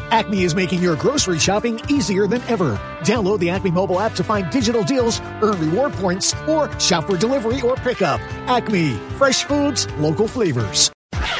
Acme is making your grocery shopping easier than ever. Download the Acme mobile app to find digital deals, earn reward points, or shop for delivery or pickup. Acme, fresh foods, local flavors.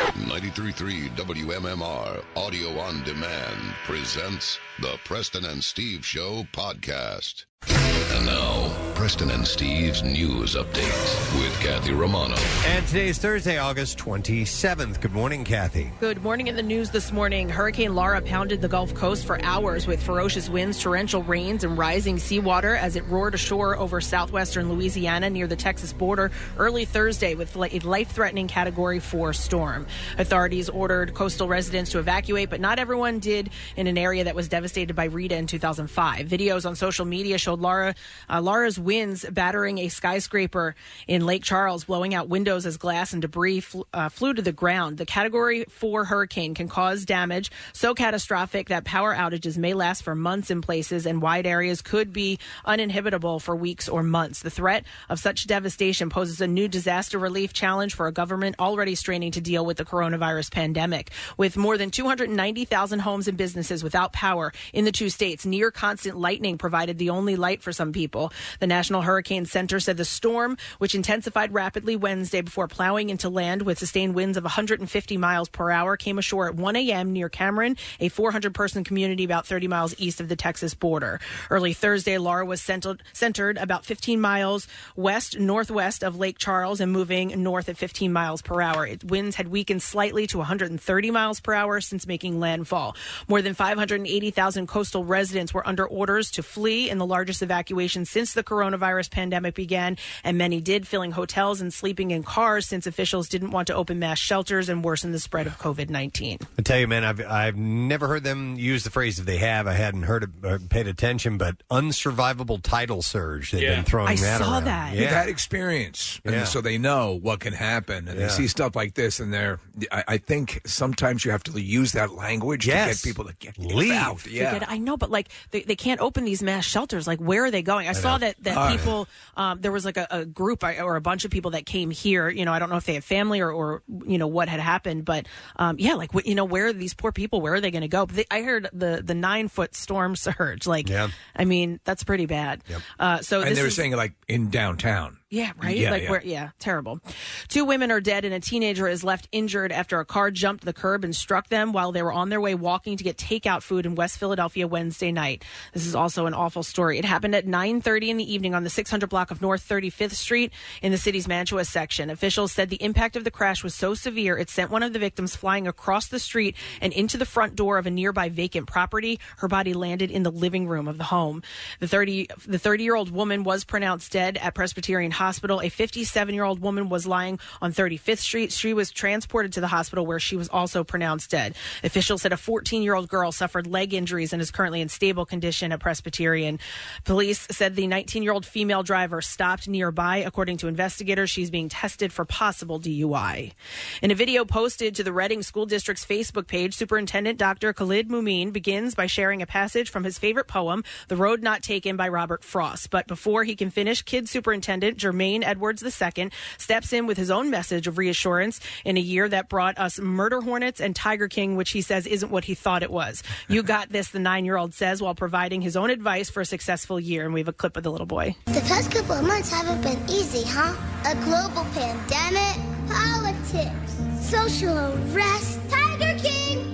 93.3 WMMR Audio on Demand presents the Preston and Steve Show podcast. And now, Preston and Steve's News Update with Kathy Romano. And today is Thursday, August 27th. Good morning, Kathy. Good morning. In the news this morning, Hurricane Laura pounded the Gulf Coast for hours with ferocious winds, torrential rains, and rising seawater as it roared ashore over southwestern Louisiana near the Texas border early Thursday with a life-threatening Category 4 storm. Authorities ordered coastal residents to evacuate, but not everyone did in an area that was devastated by Rita in 2005. Videos on social media showed Laura's winds battering a skyscraper in Lake Charles, blowing out windows as glass and debris flew to the ground. The Category 4 hurricane can cause damage so catastrophic that power outages may last for months in places, and wide areas could be uninhabitable for weeks or months. The threat of such devastation poses a new disaster relief challenge for a government already straining to deal with the coronavirus pandemic. With more than 290,000 homes and businesses without power in the two states, near constant lightning provided the only light for some people. The National Hurricane Center said the storm, which intensified rapidly Wednesday before plowing into land with sustained winds of 150 miles per hour, came ashore at 1 a.m. near Cameron, a 400-person community about 30 miles east of the Texas border. Early Thursday, Laura was centered about 15 miles west-northwest of Lake Charles and moving north at 15 miles per hour. Winds had weakened slightly to 130 miles per hour since making landfall. More than 580,000 coastal residents were under orders to flee in the largest evacuation since the coronavirus pandemic began, and many did, filling hotels and sleeping in cars since officials didn't want to open mass shelters and worsen the spread of COVID-19. I tell you, man, I've never heard them use the phrase. If they have, I hadn't heard it or paid attention, but unsurvivable tidal surge. They've been throwing that around. I saw that. They've had experience, and so they know what can happen, and they see stuff like this, and I think sometimes you have to use that language to get people to get out. Yeah. I know, but like they can't open these mass shelters. Like, where are they going? I saw that people, there was like a group or a bunch of people that came here. You know, I don't know if they have family or you know, what had happened, but where are these poor people? Where are they going to go? I heard the 9-foot storm surge. Like, I mean, that's pretty bad. Yep. They were saying like in downtown. Yeah, right? Terrible. 2 women are dead and a teenager is left injured after a car jumped the curb and struck them while they were on their way walking to get takeout food in West Philadelphia Wednesday night. This is also an awful story. It happened at 9:30 in the evening on the 600 block of North 35th Street in the city's Mantua section. Officials said the impact of the crash was so severe it sent one of the victims flying across the street and into the front door of a nearby vacant property. Her body landed in the living room of the home. The 30-year-old woman was pronounced dead at Presbyterian Hospital. A 57-year-old woman was lying on 35th Street. She was transported to the hospital where she was also pronounced dead. Officials said a 14-year-old girl suffered leg injuries and is currently in stable condition at Presbyterian. Police said the 19-year-old female driver stopped nearby. According to investigators, she's being tested for possible DUI. In a video posted to the Reading School District's Facebook page, Superintendent Dr. Khalid Mumin begins by sharing a passage from his favorite poem, The Road Not Taken by Robert Frost. But before he can finish, Kid Superintendent Jermaine Edwards II steps in with his own message of reassurance in a year that brought us murder hornets and Tiger King, which he says isn't what he thought it was. You got this, the 9-year-old says, while providing his own advice for a successful year. And we have a clip of the little boy. The past couple of months haven't been easy, huh? A global pandemic, politics, social unrest, Tiger King.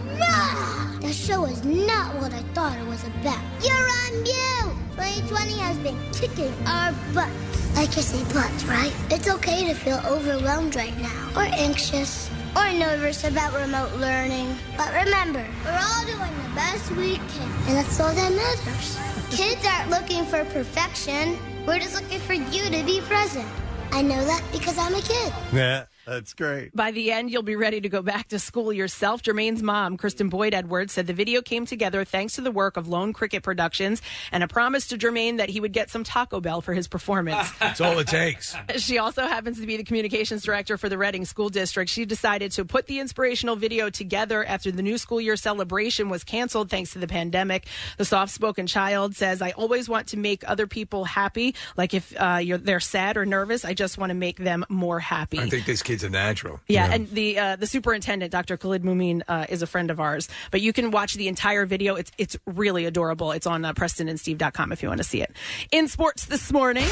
Rah! That show is not what I thought it was about. You're on mute! 2020 has been kicking our butts. I can say butts, right? It's okay to feel overwhelmed right now, or anxious, or nervous about remote learning. But remember, we're all doing the best we can, and that's all that matters. Kids aren't looking for perfection. We're just looking for you to be present. I know that because I'm a kid. Yeah. That's great. By the end, you'll be ready to go back to school yourself. Jermaine's mom, Kristen Boyd Edwards, said the video came together thanks to the work of Lone Cricket Productions and a promise to Jermaine that he would get some Taco Bell for his performance. That's all it takes. She also happens to be the communications director for the Reading School District. She decided to put the inspirational video together after the new school year celebration was canceled thanks to the pandemic. The soft-spoken child says, I always want to make other people happy. Like if they're sad or nervous, I just want to make them more happy. I think this kid kid's a natural. Yeah, and the superintendent, Dr. Khalid Mumin, is a friend of ours. But you can watch the entire video. It's really adorable. It's on PrestonandSteve.com if you want to see it. In sports this morning.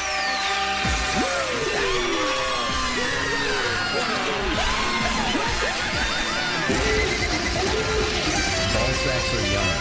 Ball sacks are young.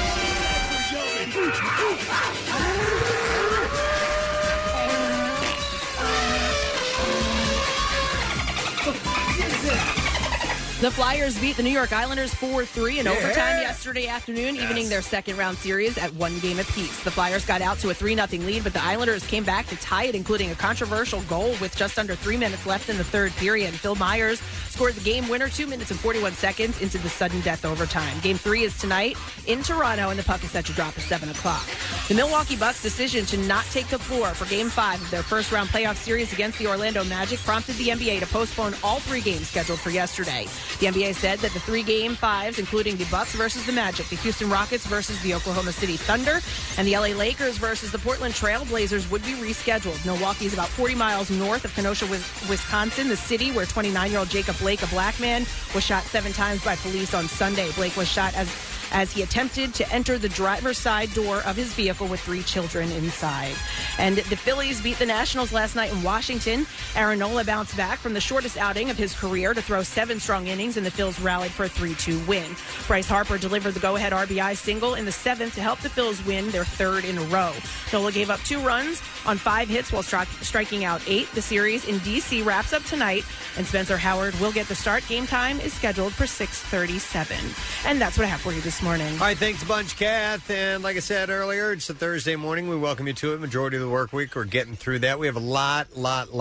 The Flyers beat the New York Islanders 4-3 in overtime yesterday afternoon, evening their second-round series at 1 game apiece. The Flyers got out to a 3-0 lead, but the Islanders came back to tie it, including a controversial goal with just under 3 minutes left in the third period. Phil Myers scored the game winner 2 minutes and 41 seconds into the sudden death overtime. Game 3 is tonight in Toronto, and the puck is set to drop at 7 o'clock. The Milwaukee Bucks' decision to not take the floor for Game 5 of their first-round playoff series against the Orlando Magic prompted the NBA to postpone all 3 games scheduled for yesterday. The NBA said that the 3 Game 5s, including the Bucks versus the Magic, the Houston Rockets versus the Oklahoma City Thunder, and the LA Lakers versus the Portland Trail Blazers would be rescheduled. Milwaukee is about 40 miles north of Kenosha, Wisconsin, the city where 29-year-old Jacob Blake, a black man, was shot 7 times by police on Sunday. Blake was shot as he attempted to enter the driver's side door of his vehicle with 3 children inside. And the Phillies beat the Nationals last night in Washington. Aaron Nola bounced back from the shortest outing of his career to throw 7 strong innings, and the Phils rallied for a 3-2 win. Bryce Harper delivered the go-ahead RBI single in the 7th to help the Phils win their 3rd in a row. Nola gave up 2 runs on 5 hits while striking out 8. The series in D.C. wraps up tonight, and Spencer Howard will get the start. Game time is scheduled for 6:37. And that's what I have for you this morning. All right, thanks a bunch, Kath. And like I said earlier, it's a Thursday morning. We welcome you to it. Majority of the work week, we're getting through that. We have a lot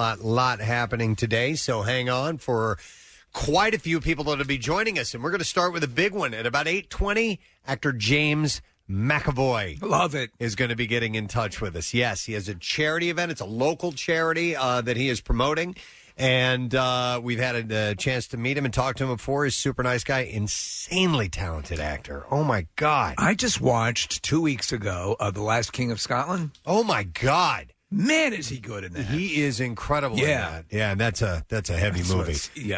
happening today, so hang on for quite a few people that will be joining us. And we're going to start with a big one. At about 8:20, actor James McAvoy. Love it. Is going to be getting in touch with us. Yes, he has a charity event. It's a local charity that he is promoting. And we've had a chance to meet him and talk to him before. He's a super nice guy, insanely talented actor. Oh, my God. I just watched 2 weeks ago The Last King of Scotland. Oh, my God. Man, is he good in that. He is incredible in that. Yeah, and that's a heavy movie.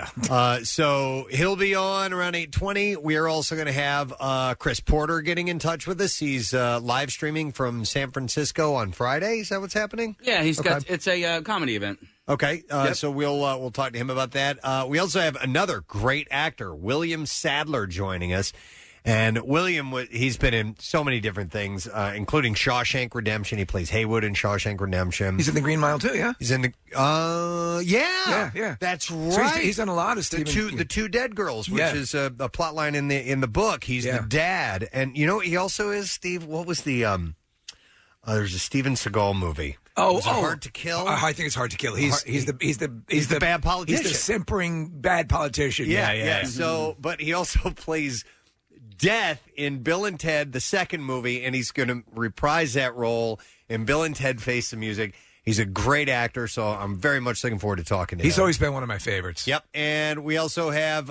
So he'll be on around 8:20. We are also going to have Chris Porter getting in touch with us. He's live streaming from San Francisco on Friday. Is that what's happening? Yeah, it's a comedy event. Okay, so we'll talk to him about that. We also have another great actor, William Sadler, joining us. And William, he's been in so many different things, including Shawshank Redemption. He plays Haywood in Shawshank Redemption. He's in The Green Mile, too, yeah? He's in the... Yeah. That's right. So he's done a lot of Stephen... The two dead girls, which is a plot line in the book. He's the dad. And, you know, he also is, Steve, what was the... there's a Steven Seagal movie. Hard to Kill? I think it's Hard to Kill. He's the bad politician. He's the simpering bad politician. Yeah. So, but he also plays Death in Bill and Ted, the second movie, and he's going to reprise that role in Bill and Ted Face the Music. He's a great actor, so I'm very much looking forward to talking to him. He's always been one of my favorites. Yep, and we also have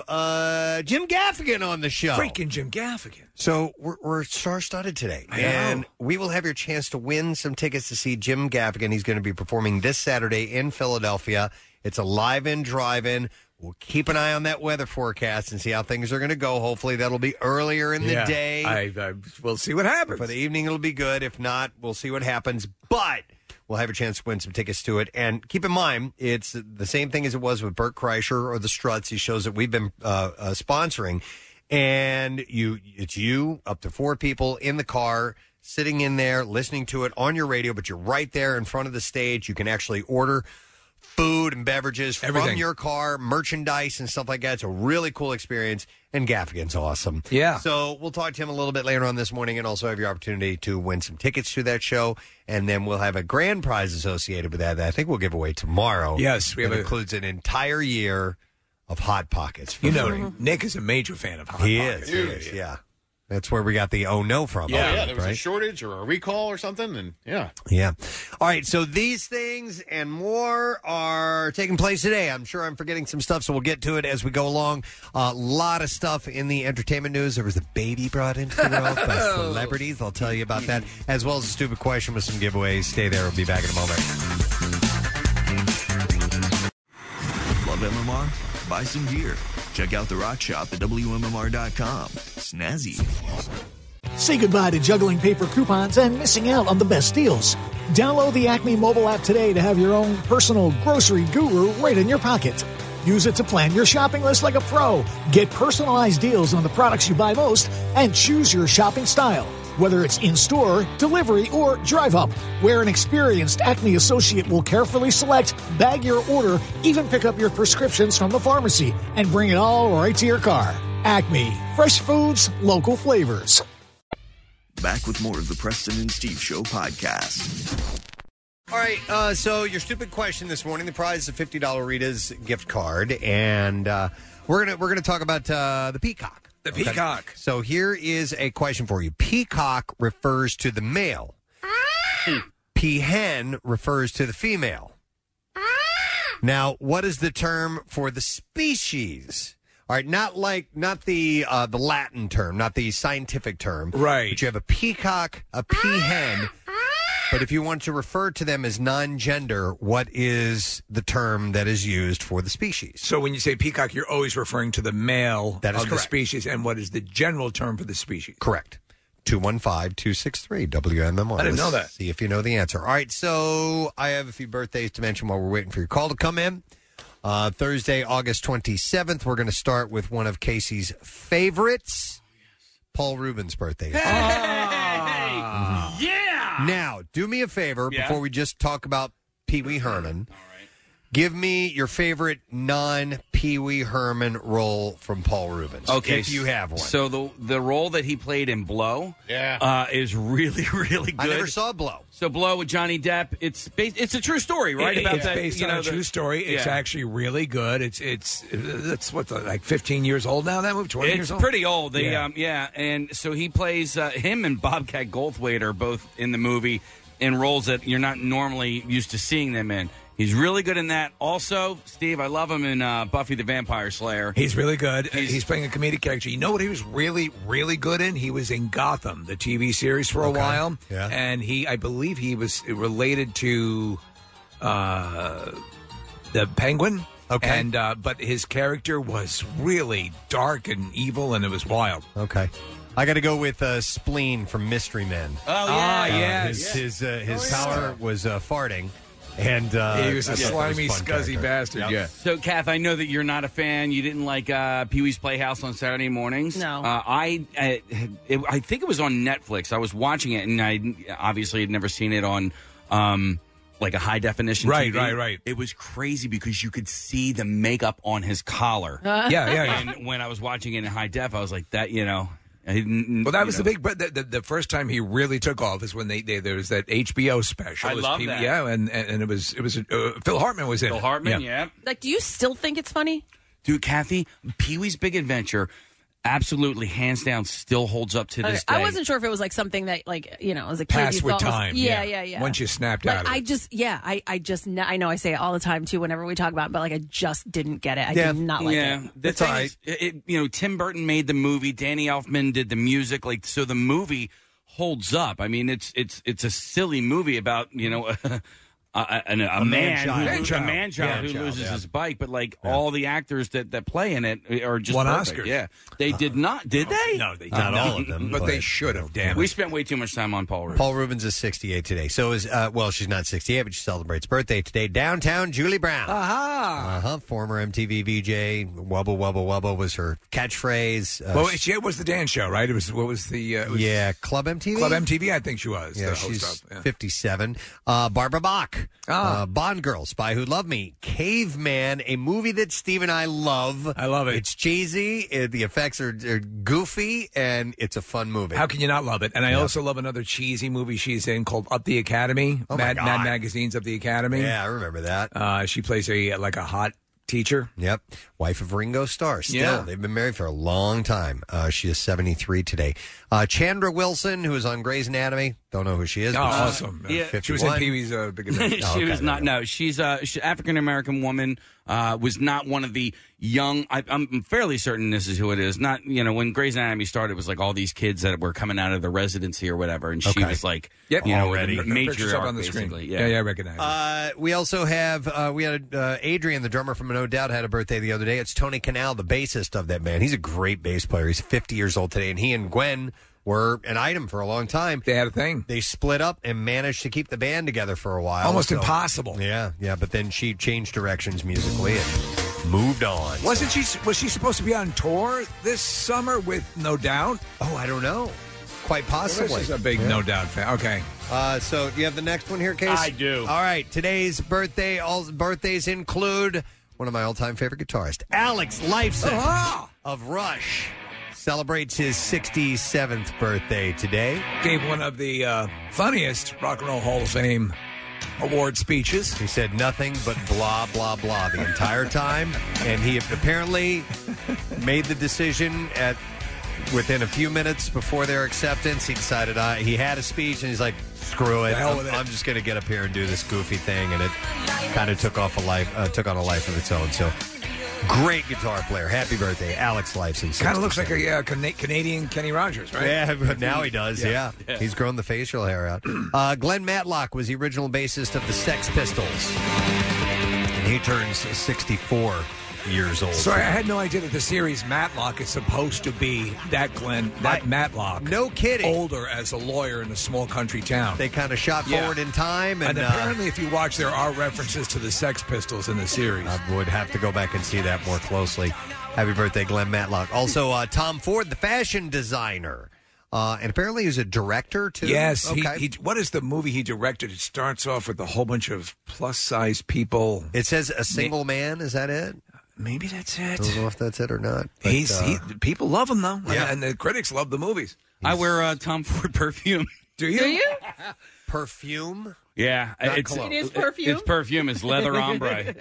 Jim Gaffigan on the show. Freaking Jim Gaffigan. So we're star-studded today, and we will have your chance to win some tickets to see Jim Gaffigan. He's going to be performing this Saturday in Philadelphia. It's a live-in, drive-in. We'll keep an eye on that weather forecast and see how things are going to go. Hopefully, that'll be earlier in the day. We'll see what happens. For the evening, it'll be good. If not, we'll see what happens. But we'll have a chance to win some tickets to it. And keep in mind, it's the same thing as it was with Bert Kreischer or the Struts, these shows that we've been sponsoring. And it's you, up to 4 people in the car, sitting in there, listening to it on your radio, but you're right there in front of the stage. You can actually order food and beverages from your car, merchandise and stuff like that. It's a really cool experience, and Gaffigan's awesome. Yeah. So we'll talk to him a little bit later on this morning and also have your opportunity to win some tickets to that show, and then we'll have a grand prize associated with that I think we'll give away tomorrow. Yes. Includes an entire year of Hot Pockets. You know, Nick is a major fan of Hot Pockets. He is, yeah. That's where we got the oh no from. Yeah, there was a shortage or a recall or something, and Yeah. All right, so these things and more are taking place today. I'm sure I'm forgetting some stuff, so we'll get to it as we go along. A lot of stuff in the entertainment news. There was a baby brought into the world by celebrities. I'll tell you about that, as well as a stupid question with some giveaways. Stay there. We'll be back in a moment. Love MMR? car? Buy some gear. Check out the rock shop at WMMR.com. Snazzy. Say goodbye to juggling paper coupons and missing out on the best deals. Download the Acme mobile app today to have your own personal grocery guru right in your pocket. Use it to plan your shopping list like a pro. Get personalized deals on the products you buy most and choose your shopping style. Whether it's in-store, delivery, or drive-up, where an experienced Acme associate will carefully select, bag your order, even pick up your prescriptions from the pharmacy, and bring it all right to your car. Acme. Fresh foods, local flavors. Back with more of the Preston and Steve Show podcast. All right, so your stupid question this morning, the prize is a $50 Rita's gift card, and we're gonna talk about the peacock. The peacock. So here is a question for you. Peacock refers to the male. Peahen refers to the female. Now, what is the term for the species? All right, not the Latin term, not the scientific term. Right. But you have a peacock, a peahen. But if you want to refer to them as non-gender, what is the term that is used for the species? So when you say peacock, you're always referring to the male That is of correct. the species, and what is the general term for the species? Correct. 215-263 WMMR. I didn't know that. See if you know the answer. All right, so I have a few birthdays to mention while we're waiting for your call to come in. Thursday, August 27th, we're going to start with one of Casey's favorites, Paul Rubens' birthday. Yeah! Now, do me a favor Yeah. before we just talk about Pee Wee Herman. All right. Give me your favorite non-Pee Wee Herman role from Paul Rubens. Okay, if you have one. So the role that he played in Blow, is really really good. I never saw Blow. So Blow with Johnny Depp, it's a true story, right? It's based on a true story. It's Yeah. actually really good. It's what, like 15 years old now. That movie, 20 years It's old. pretty old. They, Yeah. and so he plays him and Bobcat Goldthwait are both in the movie in roles that you're not normally used to seeing them in. He's really good in that. Also, Steve, I love him in Buffy the Vampire Slayer. He's really good. He's playing a comedic character. You know what he was really, really good in? He was in Gotham, the TV series, for a while. Yeah. And I believe he was related to the Penguin. Okay. And but his character was really dark and evil, and it was wild. Okay. I got to go with Spleen from Mystery Men. Oh, yeah. His power was farting. And he was a I thought that slimy, was a fun scuzzy character. bastard. Yep. Yeah. So, Kath, I know that you're not a fan. You didn't like Pee-wee's Playhouse on Saturday mornings. No. I think it was on Netflix. I was watching it, and I obviously had never seen it on like a high definition Right, TV. right. It was crazy because you could see the makeup on his collar. Yeah. And when I was watching it in high def, I was like, that, Well, that was the big. But the first time he really took off is when there was that HBO special. I It was love that. Yeah, and it was Phil Hartman was in Phil it. Hartman, yeah. Like, do you still think it's funny? Dude, Kathy, Pee-wee's Big Adventure, absolutely, hands down, still holds up to this day. I wasn't sure if it was like something that, like, as a kid, Pass you with thought was- time. Yeah. Once you snapped Like, out of it. I know I say it all the time too whenever we talk about it, but like I just didn't get it. I Yeah. did not like it. The It's thing all right. is, Tim Burton made the movie. Danny Elfman did the music. Like, so the movie holds up. I mean, it's a silly movie about a man child who loses his bike, but like all the actors that play in it are just Won perfect. Oscars. Yeah, they did not. Did they? No, they Not did all of them, but they should have. Damn We it. spent way too much time on Paul Rubens. Paul Rubens is 68 today. So is, she's not 68, but she celebrates birthday today. Downtown Julie Brown. Aha. Former MTV VJ. Wubba, wubba, wubba was her catchphrase. It was the dance show, right? It was. What was the? It was Club MTV? Club MTV. I think she was. Yeah, the host she's of, yeah. 57. Barbara Bach. Bond Girl, Spy Who Loved Me. Caveman, a movie that Steve and I love. I love it. It's cheesy. The effects are goofy, and it's a fun movie. How can you not love it? And I also love another cheesy movie she's in called Up the Academy. Oh, my Mad God. Magazine's Up the Academy. Yeah, I remember that. She plays a hot teacher. Yep. Wife of Ringo Starr. Still. Yeah. They've been married for a long time. She is 73 today. Chandra Wilson, who is on Grey's Anatomy. Don't know who she is. Oh, but she's awesome. Yeah. 51. She was in Pee-wee's Big Adventure. She was not. No, she's African American woman. Was not one of the young. I'm fairly certain this is who it is. Not, when Grey's Anatomy started, it was like all these kids that were coming out of the residency or whatever, and she was like, already major on the screen. Yeah, I recognize. We also have we had Adrian, the drummer from No Doubt, had a birthday the other day. It's Tony Kanal, the bassist of that band. He's a great bass player. He's 50 years old today, and he and Gwen were an item for a long time. They had a thing. They split up and managed to keep the band together for a while. Almost impossible. Yeah, but then she changed directions musically and moved on. Was she supposed to be on tour this summer with No Doubt? Oh, I don't know. Quite possibly. Well, this is a big No Doubt fan. Okay. So do you have the next one here, Case? I do. All right. Today's birthday. All birthdays include one of my all-time favorite guitarists, Alex Lifeson of Rush. Celebrates his 67th birthday today. Gave one of the funniest Rock and Roll Hall of Fame award speeches. He said nothing but blah, blah, blah the entire time. And he apparently made the decision within a few minutes before their acceptance. He decided he had a speech, and he's like, screw it. I'm just going to get up here and do this goofy thing. And it kind of took on a life of its own. So, great guitar player. Happy birthday, Alex Lifeson. Kind of looks like a Canadian Kenny Rogers, right? Yeah, but now he does, yeah. He's grown the facial hair out. Glenn Matlock was the original bassist of the Sex Pistols. And he turns 64 years old. Sorry, I had no idea that the series Matlock is supposed to be that Matlock. No kidding. Older as a lawyer in a small country town. They kind of shot forward in time. And apparently, if you watch, there are references to the Sex Pistols in the series. I would have to go back and see that more closely. Happy birthday, Glenn Matlock. Also, Tom Ford, the fashion designer. And apparently he's a director, too? Yes. Okay. What is the movie he directed? It starts off with a whole bunch of plus-size people. It says A Single Man. Is that it? Maybe that's it. I don't know if that's it or not. But, people love him, though. Yeah. And the critics love the movies. I wear Tom Ford perfume. Do you? Perfume? Yeah. It is perfume? It's perfume. It's leather ombre.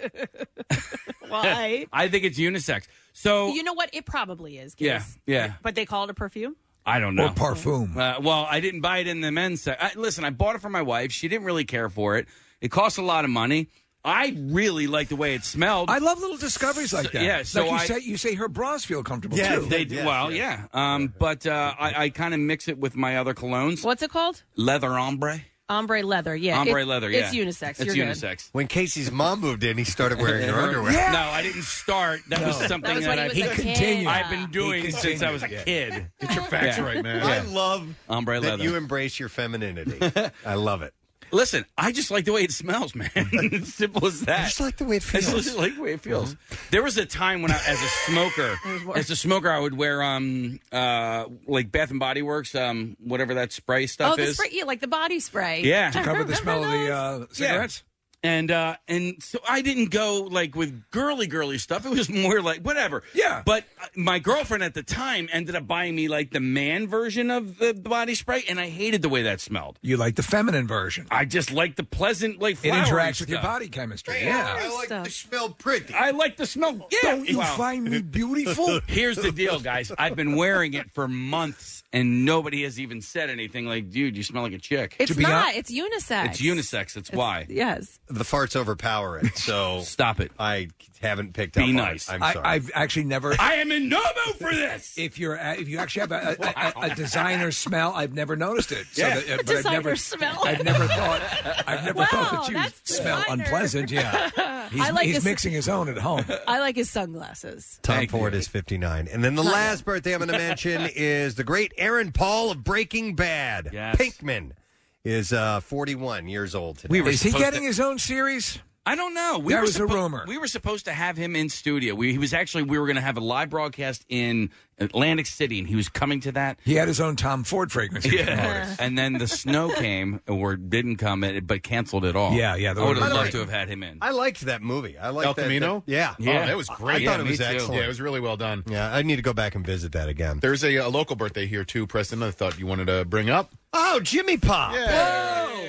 Why? I think it's unisex. So you know what? It probably is. Yeah. But they call it a perfume? I don't know. Or parfum. Well, I didn't buy it in the men's section. Listen, I bought it for my wife. She didn't really care for it. It costs a lot of money. I really like the way it smelled. I love little discoveries like that. Yeah, so like you say her bras feel comfortable, too. They do. Well, yeah. But I kind of mix it with my other colognes. What's it called? Leather ombre. Ombre leather, yeah. Ombre leather, yeah. It's unisex. It's You're unisex. Good. When Casey's mom moved in, he started wearing her underwear. Yeah. No, I didn't start. That was something that he continued. I've been doing since I was a kid. Get your facts right, man. I love ombre that leather. you embrace your femininity. I love it. Listen, I just like the way it smells, man. It's simple as that. I just like the way it feels. I just like the way it feels. There was a time when as a smoker, I would wear like Bath and Body Works, whatever that spray stuff is. Spray, like the body spray. Yeah, to cover the smell of the cigarettes. And so I didn't go like with girly stuff. It was more like whatever. Yeah. But my girlfriend at the time ended up buying me like the man version of the body spray, and I hated the way that smelled. You like the feminine version. I just like the pleasant, like it flowery interacts stuff. with your body chemistry. Yeah, I like the smell pretty. I like the smell. Yeah. Don't you find me beautiful? Here's the deal, guys. I've been wearing it for months, and nobody has even said anything like, dude, you smell like a chick. It's not. It's unisex. It's unisex. That's why. Yes. The farts overpower it, so stop it. I haven't picked up Be on nice. it. I'm sorry. I've actually never. I am in no mood for this. If you actually have a designer smell, I've never noticed it. So Yeah. but Designer smell. I've never thought that you that's smell designer. unpleasant. Yeah, he's mixing his own at home. I like his sunglasses. Tom Ford is 59. And then the last birthday I'm going to mention is the great Aaron Paul of Breaking Bad. Yes. Pinkman is 41 years old today. Is he getting his own series? I don't know. That was a rumor. We were supposed to have him in studio. We were going to have a live broadcast in Atlantic City, and he was coming to that. He had his own Tom Ford fragrance. Yeah. And then the snow came, or didn't come, but canceled it all. Yeah. I would have loved to have had him in. I liked that movie. I liked El Camino? Yeah. Oh, that was great. I thought it was me too. excellent. Yeah, it was really well done. Yeah, I need to go back and visit that again. There's a local birthday here, too, Preston, I thought you wanted to bring up. Oh, Jimmy Pop. Yay.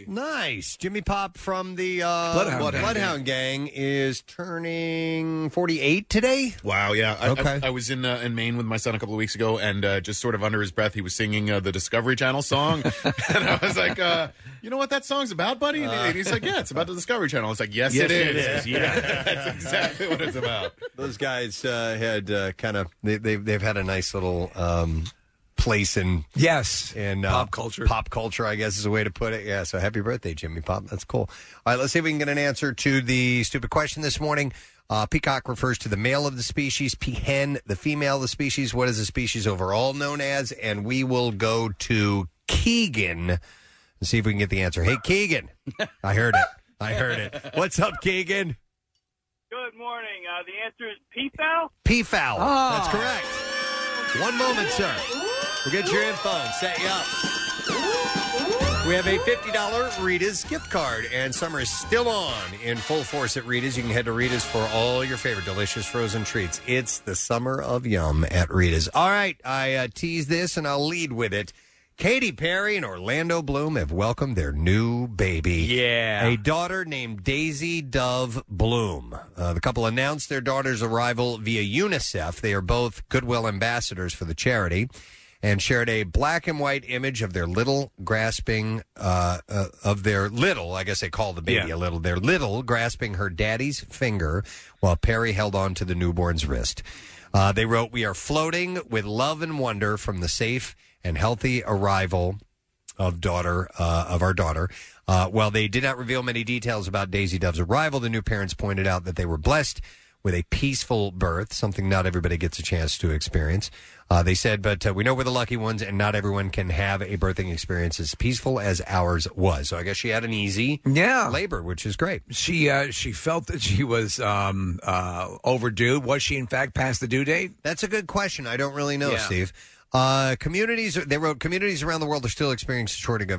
Nice. Jimmy Pop from the Bloodhound Gang is turning 48 today. Wow, yeah. Okay. I was in Maine with my son a couple of weeks ago, and just sort of under his breath, he was singing the Discovery Channel song. And I was like, you know what that song's about, buddy? And he's like, yeah, it's about the Discovery Channel. It's like, yes, it is. Yeah. That's exactly what it's about. Those guys had they've had a nice little place in pop culture. Pop culture, I guess, is a way to put it. Yeah. So happy birthday, Jimmy Pop. That's cool. All right, let's see if we can get an answer to the stupid question this morning. Peacock refers to the male of the species. Peahen, the female of the species. What is the species overall known as? And we will go to Keegan and see if we can get the answer. Hey, Keegan. I heard it. What's up, Keegan? Good morning. The answer is peafowl? Peafowl. That's correct. One moment, sir. We'll get your info and set you up. We have a $50 Rita's gift card, and summer is still on in full force at Rita's. You can head to Rita's for all your favorite delicious frozen treats. It's the summer of yum at Rita's. All right, I tease this, and I'll lead with it. Katy Perry and Orlando Bloom have welcomed their new baby. Yeah. A daughter named Daisy Dove Bloom. The couple announced their daughter's arrival via UNICEF. They are both Goodwill ambassadors for the charity and shared a black and white image of their little grasping, I guess they call the baby a little, their little grasping her daddy's finger while Perry held on to the newborn's wrist. They wrote, "We are floating with love and wonder from the safe and healthy arrival of our daughter. While they did not reveal many details about Daisy Dove's arrival, the new parents pointed out that they were blessed with a peaceful birth, something not everybody gets a chance to experience. They said, but we know we're the lucky ones, and not everyone can have a birthing experience as peaceful as ours was. So I guess she had an easy labor, which is great. She felt that she was overdue. Was she, in fact, past the due date? That's a good question. I don't really know, Steve. Communities around the world are still experiencing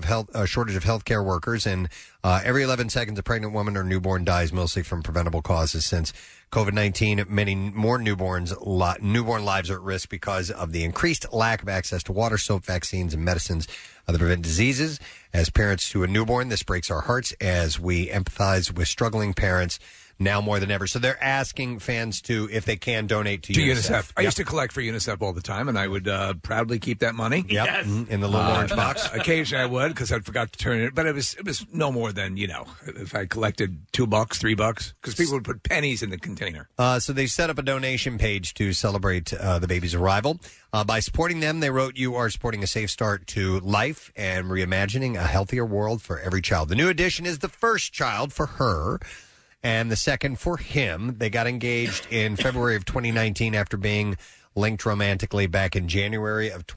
a shortage of healthcare workers, and every 11 seconds a pregnant woman or newborn dies, mostly from preventable causes. Since COVID-19, many more newborn lives are at risk because of the increased lack of access to water, soap, vaccines, and medicines that prevent diseases. As parents to a newborn, this breaks our hearts as we empathize with struggling parents now more than ever. So they're asking fans to, if they can, donate to UNICEF. I used to collect for UNICEF all the time, and I would proudly keep that money. Yep. Yes. In the little orange box. Occasionally I would, because I forgot to turn it. But it was no more than, if I collected $2, $3, because people would put pennies in the container. So they set up a donation page to celebrate the baby's arrival. By supporting them, they wrote, "You are supporting a safe start to life and reimagining a healthier world for every child." The new addition is the first child for her, and the second for him. They got engaged in February of 2019 after being linked romantically back in January of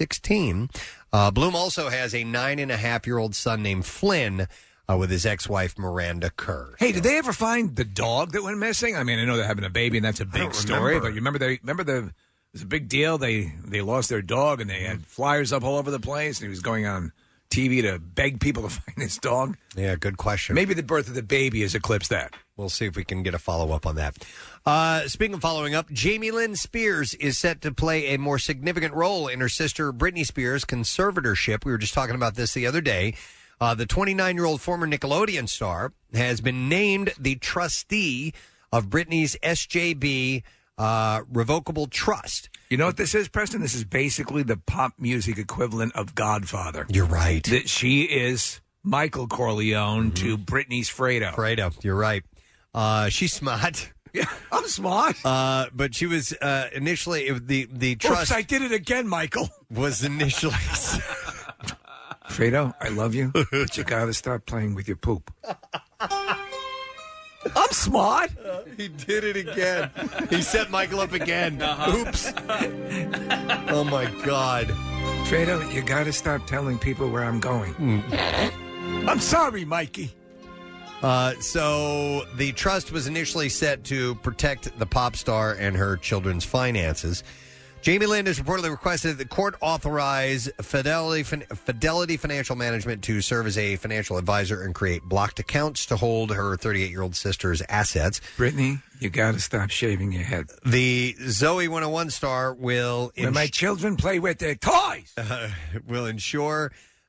2016. Bloom also has a 9.5-year-old son named Flynn with his ex-wife Miranda Kerr. Hey, did they ever find the dog that went missing? I mean, I know they're having a baby, and that's a big story. But you remember it was a big deal. They lost their dog, and they had flyers up all over the place, and he was going on TV to beg people to find his dog? Yeah, good question. Maybe the birth of the baby has eclipsed that. We'll see if we can get a follow-up on that. Speaking of following up, Jamie Lynn Spears is set to play a more significant role in her sister Britney Spears' conservatorship. We were just talking about this the other day. The 29-year-old former Nickelodeon star has been named the trustee of Britney's SJB Revocable Trust. You know what this is, Preston? This is basically the pop music equivalent of Godfather. You're right. That she is Michael Corleone to Britney's Fredo. Fredo, you're right. She's smart. Yeah, I'm smart. But she was initially the trust. Oops, I did it again, Michael. Was initially. Fredo, I love you, but you got to stop playing with your poop. I'm smart. He did it again. He set Michael up again. Oops. Oh, my God. Fredo, you got to stop telling people where I'm going. I'm sorry, Mikey. So the trust was initially set to protect the pop star and her children's finances. Jamie Lynn has reportedly requested that the court authorize Fidelity Financial Management to serve as a financial advisor and create blocked accounts to hold her 38-year-old sister's assets. Brittany, you got to stop shaving your head. The Zoe 101 star will... When my children play with their toys! Will ensure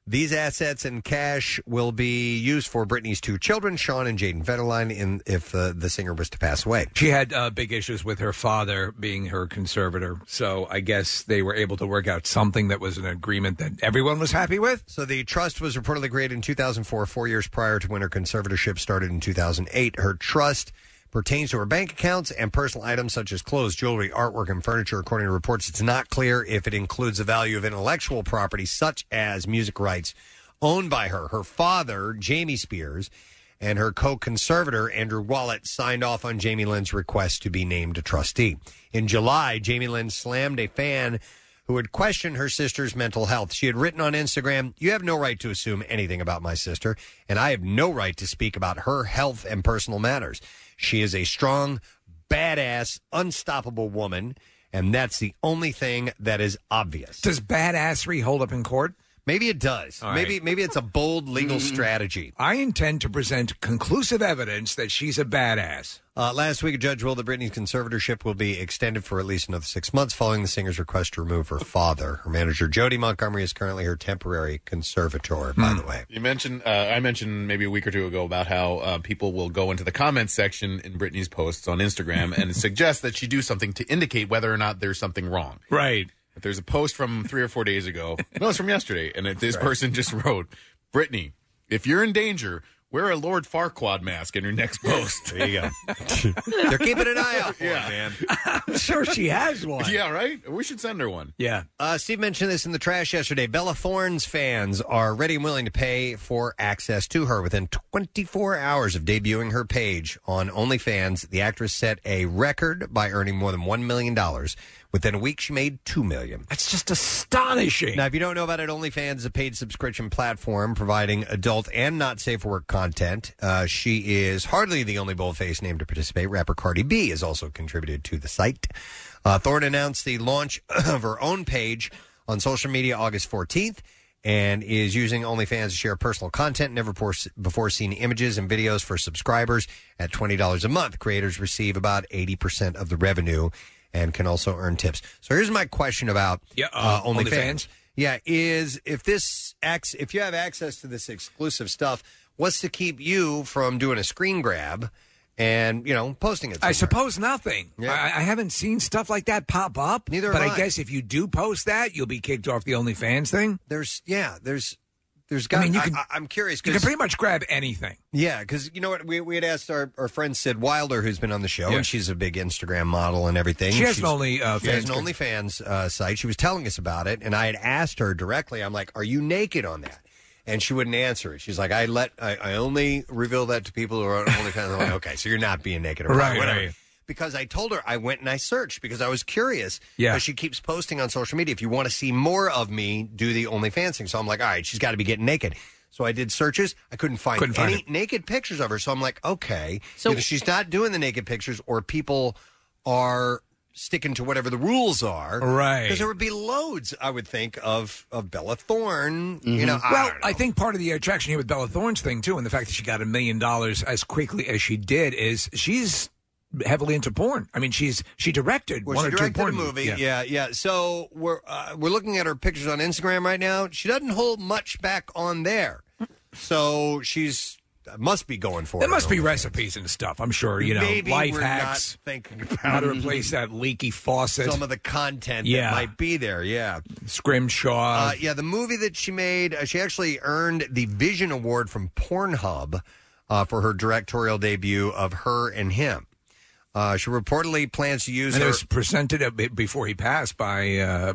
These assets and cash will be used for Britney's 2 children, Sean and Jaden Federline, if the singer was to pass away. She had big issues with her father being her conservator, so I guess they were able to work out something that was an agreement that everyone was happy with. So the trust was reportedly created in 2004, 4 years prior to when her conservatorship started in 2008. Her trust pertains to her bank accounts and personal items such as clothes, jewelry, artwork, and furniture. According to reports, it's not clear if it includes the value of intellectual property such as music rights owned by her. Her father, Jamie Spears, and her co-conservator, Andrew Wallet, signed off on Jamie Lynn's request to be named a trustee. In July, Jamie Lynn slammed a fan who had questioned her sister's mental health. She had written on Instagram, "You have no right to assume anything about my sister, and I have no right to speak about her health and personal matters. She is a strong, badass, unstoppable woman, and that's the only thing that is obvious." Does badassery hold up in court? Maybe it does. All right. Maybe it's a bold legal strategy. I intend to present conclusive evidence that she's a badass. Last week, a judge ruled that Britney's conservatorship will be extended for at least another 6 months following the singer's request to remove her father. Her manager, Jody Montgomery, is currently her temporary conservator, by the way. You mentioned, I mentioned maybe a week or two ago about how people will go into the comments section in Britney's posts on Instagram and suggest that she do something to indicate whether or not there's something wrong. Right. If there's a post from 3 or 4 days ago. No, it's from yesterday. And this person just wrote, "Britney, if you're in danger, wear a Lord Farquaad mask in your next post." There you go. They're keeping an eye out for it, man. I'm sure she has one. Yeah, right? We should send her one. Yeah. Steve mentioned this in the trash yesterday. Bella Thorne's fans are ready and willing to pay for access to her. Within 24 hours of debuting her page on OnlyFans, the actress set a record by earning more than $1 million. Within a week, she made $2 million. That's just astonishing. Now, if you don't know about it, OnlyFans is a paid subscription platform providing adult and not safe for work content. She is hardly the only boldface named to participate. Rapper Cardi B has also contributed to the site. Thorne announced the launch of her own page on social media August 14th and is using OnlyFans to share personal content, never before seen images and videos for subscribers at $20 a month. Creators receive about 80% of the revenue and can also earn tips. So here's my question about OnlyFans. Yeah, if you have access to this exclusive stuff, what's to keep you from doing a screen grab and, posting it somewhere? I suppose nothing. Yeah. I haven't seen stuff like that pop up. Neither but have I I. guess if you do post that, you'll be kicked off the OnlyFans thing. I'm curious. You can pretty much grab anything. Yeah, because you know what? We had asked our friend Sid Wilder, who's been on the show, and she's a big Instagram model and everything. She has an OnlyFans site. She was telling us about it, and I had asked her directly, I'm like, "Are you naked on that?" And she wouldn't answer it. She's like, I only reveal that to people who are on OnlyFans. I'm like, okay, so you're not being naked. Or right, whatever. right. Because I told her, I went and I searched because I was curious. Yeah. But she keeps posting on social media, if you want to see more of me, do the OnlyFans thing. So I'm like, all right, she's got to be getting naked. So I did searches. I couldn't find any naked pictures of her. So I'm like, okay. So either she's not doing the naked pictures or people are sticking to whatever the rules are. Right. Because there would be loads, I would think, of Bella Thorne. Mm-hmm. I think part of the attraction here with Bella Thorne's thing, too, and the fact that she got $1 million as quickly as she did, is she's heavily into porn. I mean, she directed one or two porn movies. Yeah. So we're looking at her pictures on Instagram right now. She doesn't hold much back on there. So she's must be going for it. There must be recipes and stuff, I'm sure. Maybe life we're hacks. Not thinking about how to replace that leaky faucet. Some of the content that might be there, Scrimshaw. The movie that she made, she actually earned the Vision Award from Pornhub for her directorial debut of Her and Him. She reportedly plans to use and her... it was presented before he passed by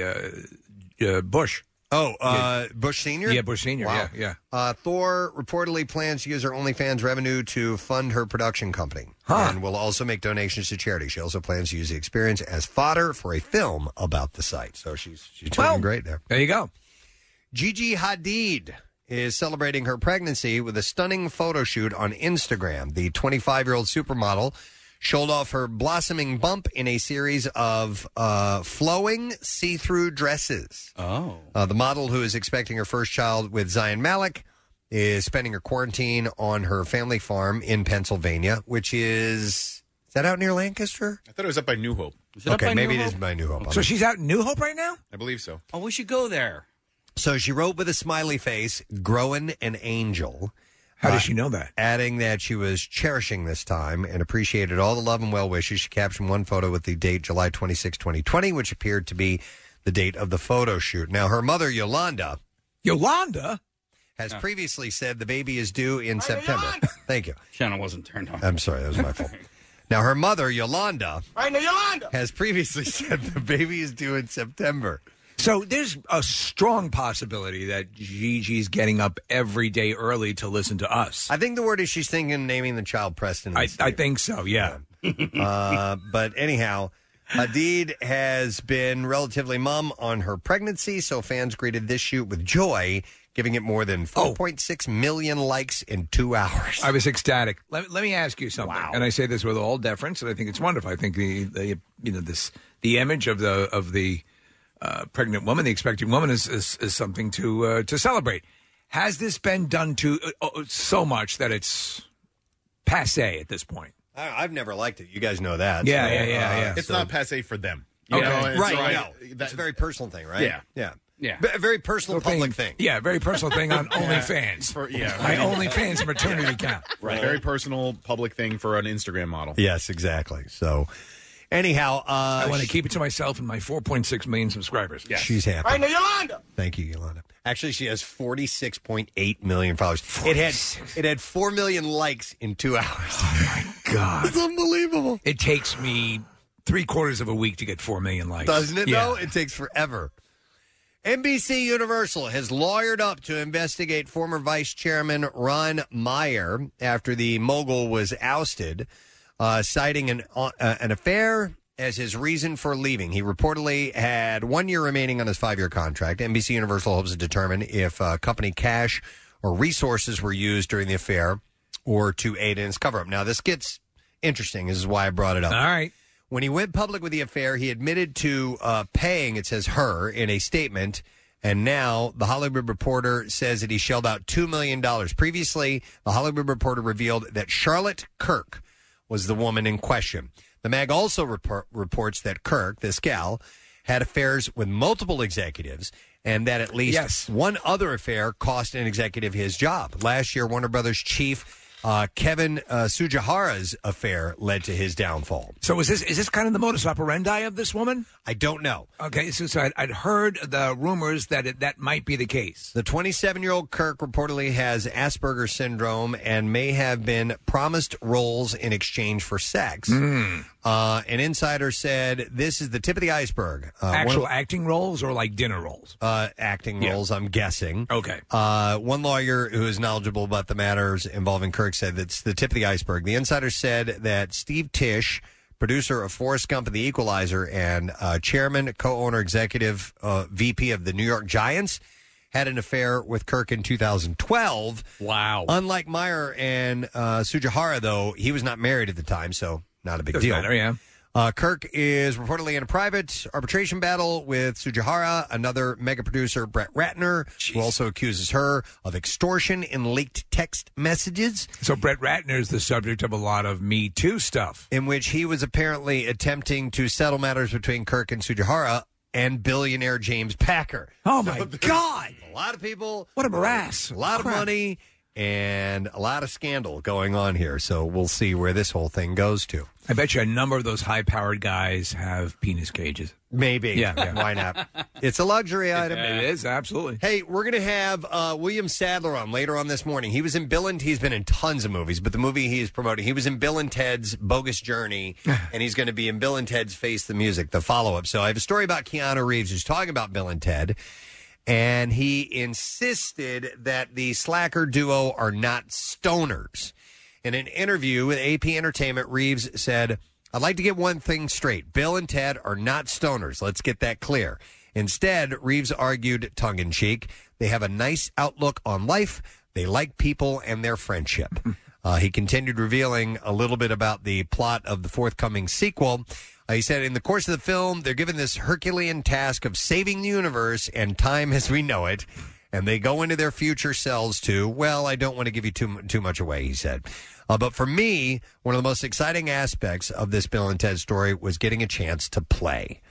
Bush. Bush Sr.? Yeah, Bush Sr., Wow. yeah. Thor reportedly plans to use her OnlyFans revenue to fund her production company and will also make donations to charity. She also plans to use the experience as fodder for a film about the site. So she's doing great there. There you go. Gigi Hadid is celebrating her pregnancy with a stunning photo shoot on Instagram. The 25-year-old supermodel showed off her blossoming bump in a series of flowing see-through dresses. Oh. The model, who is expecting her first child with Zayn Malik, is spending her quarantine on her family farm in Pennsylvania, which is that out near Lancaster? I thought it was up by New Hope. Okay, maybe it is by New Hope. So she's out in New Hope right now? I believe so. Oh, we should go there. So she wrote with a smiley face, growing an angel. How does she know that? Adding that she was cherishing this time and appreciated all the love and well wishes. She captioned one photo with the date July 26, 2020, which appeared to be the date of the photo shoot. Now, her mother, Yolanda, has previously said the baby is due in September. Thank you. Channel wasn't turned on. I'm sorry, that was my fault. Now, her mother, Yolanda, has previously said the baby is due in September. So there's a strong possibility that Gigi's getting up every day early to listen to us. I think the word is she's thinking naming the child Preston. I think so, yeah. But anyhow, Hadid has been relatively mum on her pregnancy, so fans greeted this shoot with joy, giving it more than 4.6 million likes in 2 hours. I was ecstatic. Let me ask you something, and I say this with all deference, and I think it's wonderful. I think the image of the pregnant woman, the expecting woman, is something to celebrate. Has this been done to so much that it's passé at this point? I've never liked it. You guys know that. Yeah. It's not passé for them. You know, know, it's right. No, it's a very personal thing, right? Yeah. A very personal public thing. Yeah, very personal thing on OnlyFans. My OnlyFans maternity account. Right. Very personal public thing for an Instagram model. Yes, exactly. So, anyhow, I want to keep it to myself and my 4.6 million subscribers. Yes. She's happy. Right now, Yolanda. Thank you, Yolanda. Actually, she has 46.8 million followers. It had 4 million likes in 2 hours. Oh my God, it's unbelievable. It takes me 3/4 of a week to get 4 million likes. Doesn't it? Though it takes forever. NBC Universal has lawyered up to investigate former Vice Chairman Ron Meyer after the mogul was ousted, citing an affair as his reason for leaving. He reportedly had 1 year remaining on his 5-year contract. NBC Universal hopes to determine if company cash or resources were used during the affair or to aid in its cover-up. Now, this gets interesting. This is why I brought it up. All right. When he went public with the affair, he admitted to paying, it says her, in a statement. And now The Hollywood Reporter says that he shelled out $2 million. Previously, The Hollywood Reporter revealed that Charlotte Kirk was the woman in question. The mag also reports that Kirk, this gal, had affairs with multiple executives and that at least one other affair cost an executive his job. Last year, Warner Brothers chief Kevin Tsujihara's affair led to his downfall. So is this kind of the modus operandi of this woman? I don't know. Okay, so I'd heard the rumors that that might be the case. The 27-year-old Kirk reportedly has Asperger's syndrome and may have been promised roles in exchange for sex. An insider said this is the tip of the iceberg. Actual acting roles or like dinner roles? Acting roles, I'm guessing. Okay. One lawyer who is knowledgeable about the matters involving Kirk said that's the tip of the iceberg. The insider said that Steve Tisch, producer of Forrest Gump and The Equalizer and chairman, co-owner, executive VP of the New York Giants, had an affair with Kirk in 2012. Wow. Unlike Meyer and Tsujihara, though, he was not married at the time, so not a big deal. Matter, yeah. Kirk is reportedly in a private arbitration battle with Tsujihara, another mega producer, Brett Ratner, who also accuses her of extortion in leaked text messages. So Brett Ratner is the subject of a lot of Me Too stuff, in which he was apparently attempting to settle matters between Kirk and Tsujihara and billionaire James Packer. Oh, my God. A lot of people. What a morass. A lot of money and a lot of scandal going on here. So we'll see where this whole thing goes to. I bet you a number of those high-powered guys have penis cages. Maybe. Yeah. Why not? It's a luxury item. It is, absolutely. Hey, we're going to have William Sadler on later on this morning. He was in Bill and he's been in tons of movies, but the movie he is promoting, he was in Bill and Ted's Bogus Journey, and he's going to be in Bill and Ted's Face the Music, the follow-up. So I have a story about Keanu Reeves who's talking about Bill and Ted, and he insisted that the slacker duo are not stoners. In an interview with AP Entertainment, Reeves said, "I'd like to get one thing straight. Bill and Ted are not stoners. Let's get that clear." Instead, Reeves argued, tongue-in-cheek, they have a nice outlook on life. They like people and their friendship. He continued revealing a little bit about the plot of the forthcoming sequel. He said, in the course of the film, they're given this Herculean task of saving the universe and time as we know it. And they go into their future selves to, well, I don't want to give you too much away, he said. But for me, one of the most exciting aspects of this Bill and Ted story was getting a chance to play.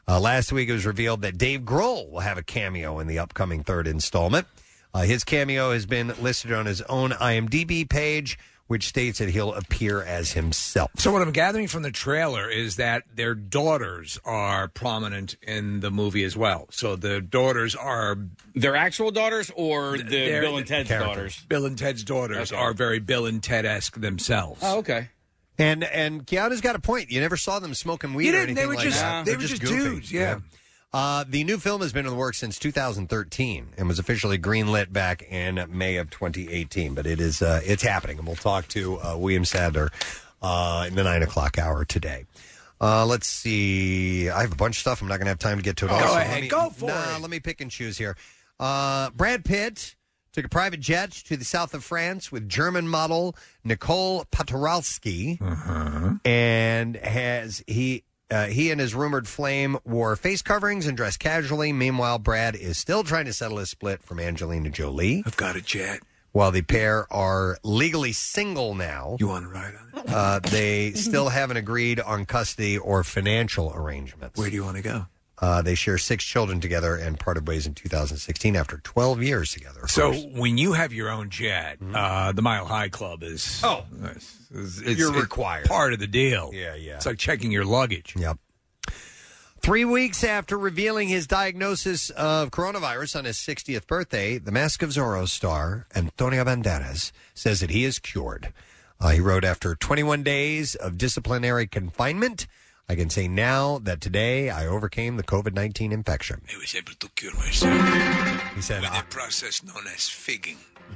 Last week it was revealed that Dave Grohl will have a cameo in the upcoming third installment. His cameo has been listed on his own IMDb page, which states that he'll appear as himself. So what I'm gathering from the trailer is that their daughters are prominent in the movie as well. So the daughters are... Their actual daughters or Bill and Ted's daughters? Bill and Ted's daughters are very Bill and Ted-esque themselves. Oh, okay. And Keanu's got a point. You never saw them smoking weed or anything they were like just, that. They were just goofy. dudes, yeah. The new film has been in the works since 2013 and was officially greenlit back in May of 2018. But it's happening, and we'll talk to William Sadler in the 9 o'clock hour today. Let's see. I have a bunch of stuff. I'm not going to have time to get to it all. Go ahead. Go for it. Let me pick and choose here. Brad Pitt took a private jet to the south of France with German model Nicole Patoralski, and he and his rumored flame wore face coverings and dressed casually. Meanwhile, Brad is still trying to settle his split from Angelina Jolie. I've got a jet. While the pair are legally single now, you want to ride on it? They still haven't agreed on custody or financial arrangements. Where do you want to go? They share 6 children together and parted ways in 2016 after 12 years together. So when you have your own jet, the Mile High Club is you're required. Part of the deal. Yeah. It's like checking your luggage. Yep. 3 weeks after revealing his diagnosis of coronavirus on his 60th birthday, the Mask of Zorro star Antonio Banderas says that he is cured. He wrote, after 21 days of disciplinary confinement, I can say now that today I overcame the COVID-19 infection. I was able to cure myself. He said, with a process known as figging.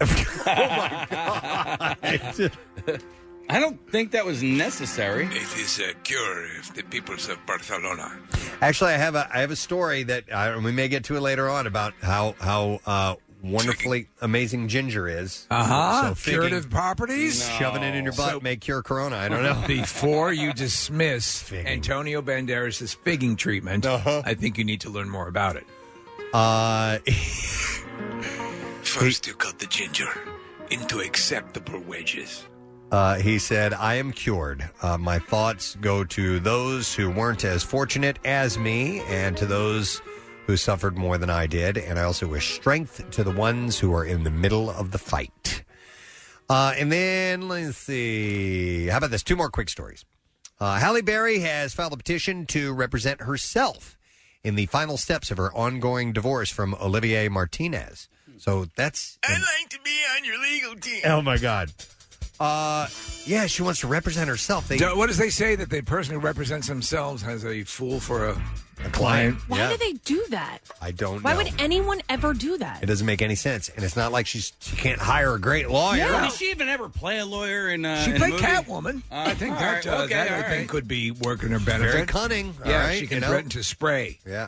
I don't think that was necessary. It is a cure of the peoples of Barcelona. Actually, I have a story that we may get to it later on about how wonderfully amazing ginger is. So curative properties? Shoving it in your butt may cure corona. I don't know. Before you dismiss Antonio Banderas' figging treatment, I think you need to learn more about it. First, you cut the ginger into acceptable wedges. He said, I am cured. My thoughts go to those who weren't as fortunate as me and to those who suffered more than I did. And I also wish strength to the ones who are in the middle of the fight. And then, let's see. How about this? 2 more quick stories. Halle Berry has filed a petition to represent herself in the final steps of her ongoing divorce from Olivier Martinez. So that's... I'd like to be on your legal team. Oh, my God. Yeah, she wants to represent herself. What does they say, that the person who represents themselves has a fool for a client? Why do they do that? I don't know. Why would anyone ever do that? It doesn't make any sense, and it's not like she can't hire a great lawyer. Yeah. Did she even ever play a lawyer in She in played a movie? Catwoman. I think that I think could be working her benefit. Very cunning. Yeah, all right, she can threaten to spray. Yeah.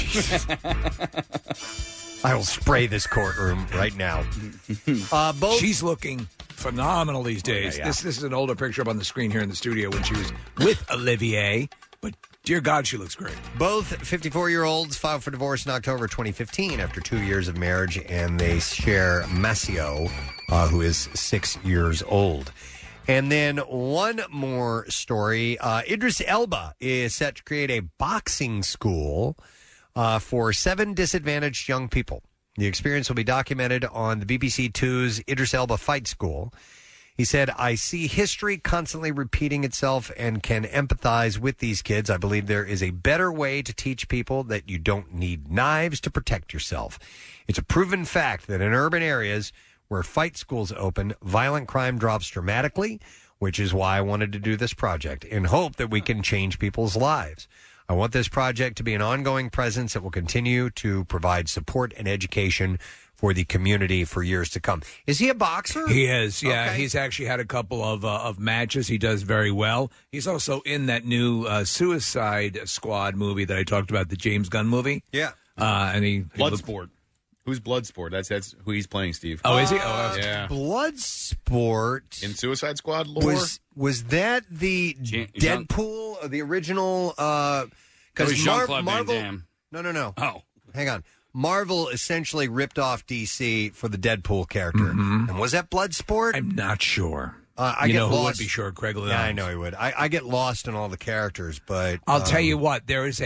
I will spray this courtroom right now. She's looking phenomenal these days. Yeah. This is an older picture up on the screen here in the studio when she was with Olivier, but dear God, she looks great. Both 54-year-olds filed for divorce in October 2015 after 2 years of marriage, and they share Maceo, who is 6 years old. And then one more story. Idris Elba is set to create a boxing school for 7 disadvantaged young people. The experience will be documented on the BBC Two's Idris Elba Fight School. He said, I see history constantly repeating itself and can empathize with these kids. I believe there is a better way to teach people that you don't need knives to protect yourself. It's a proven fact that in urban areas where fight schools open, violent crime drops dramatically, which is why I wanted to do this project, in hope that we can change people's lives. I want this project to be an ongoing presence that will continue to provide support and education for the community for years to come. Is he a boxer? He is, yeah. Okay. He's actually had a couple of matches. He does very well. He's also in that new Suicide Squad movie that I talked about, the James Gunn movie. Yeah. And he Bloodsport. Who's Bloodsport? That's who he's playing, Steve. Oh, is he? Oh, yeah. Bloodsport. In Suicide Squad lore? Was that the Deadpool, or the original? Because Jean-Claude Van Marvel. Damme. No. Oh. Hang on. Marvel essentially ripped off DC for the Deadpool character. And was that Bloodsport? I'm not sure. I you get know lost. who would be sure? Craig Leon. Yeah, I know he would. I get lost in all the characters, but I'll tell you what. There is a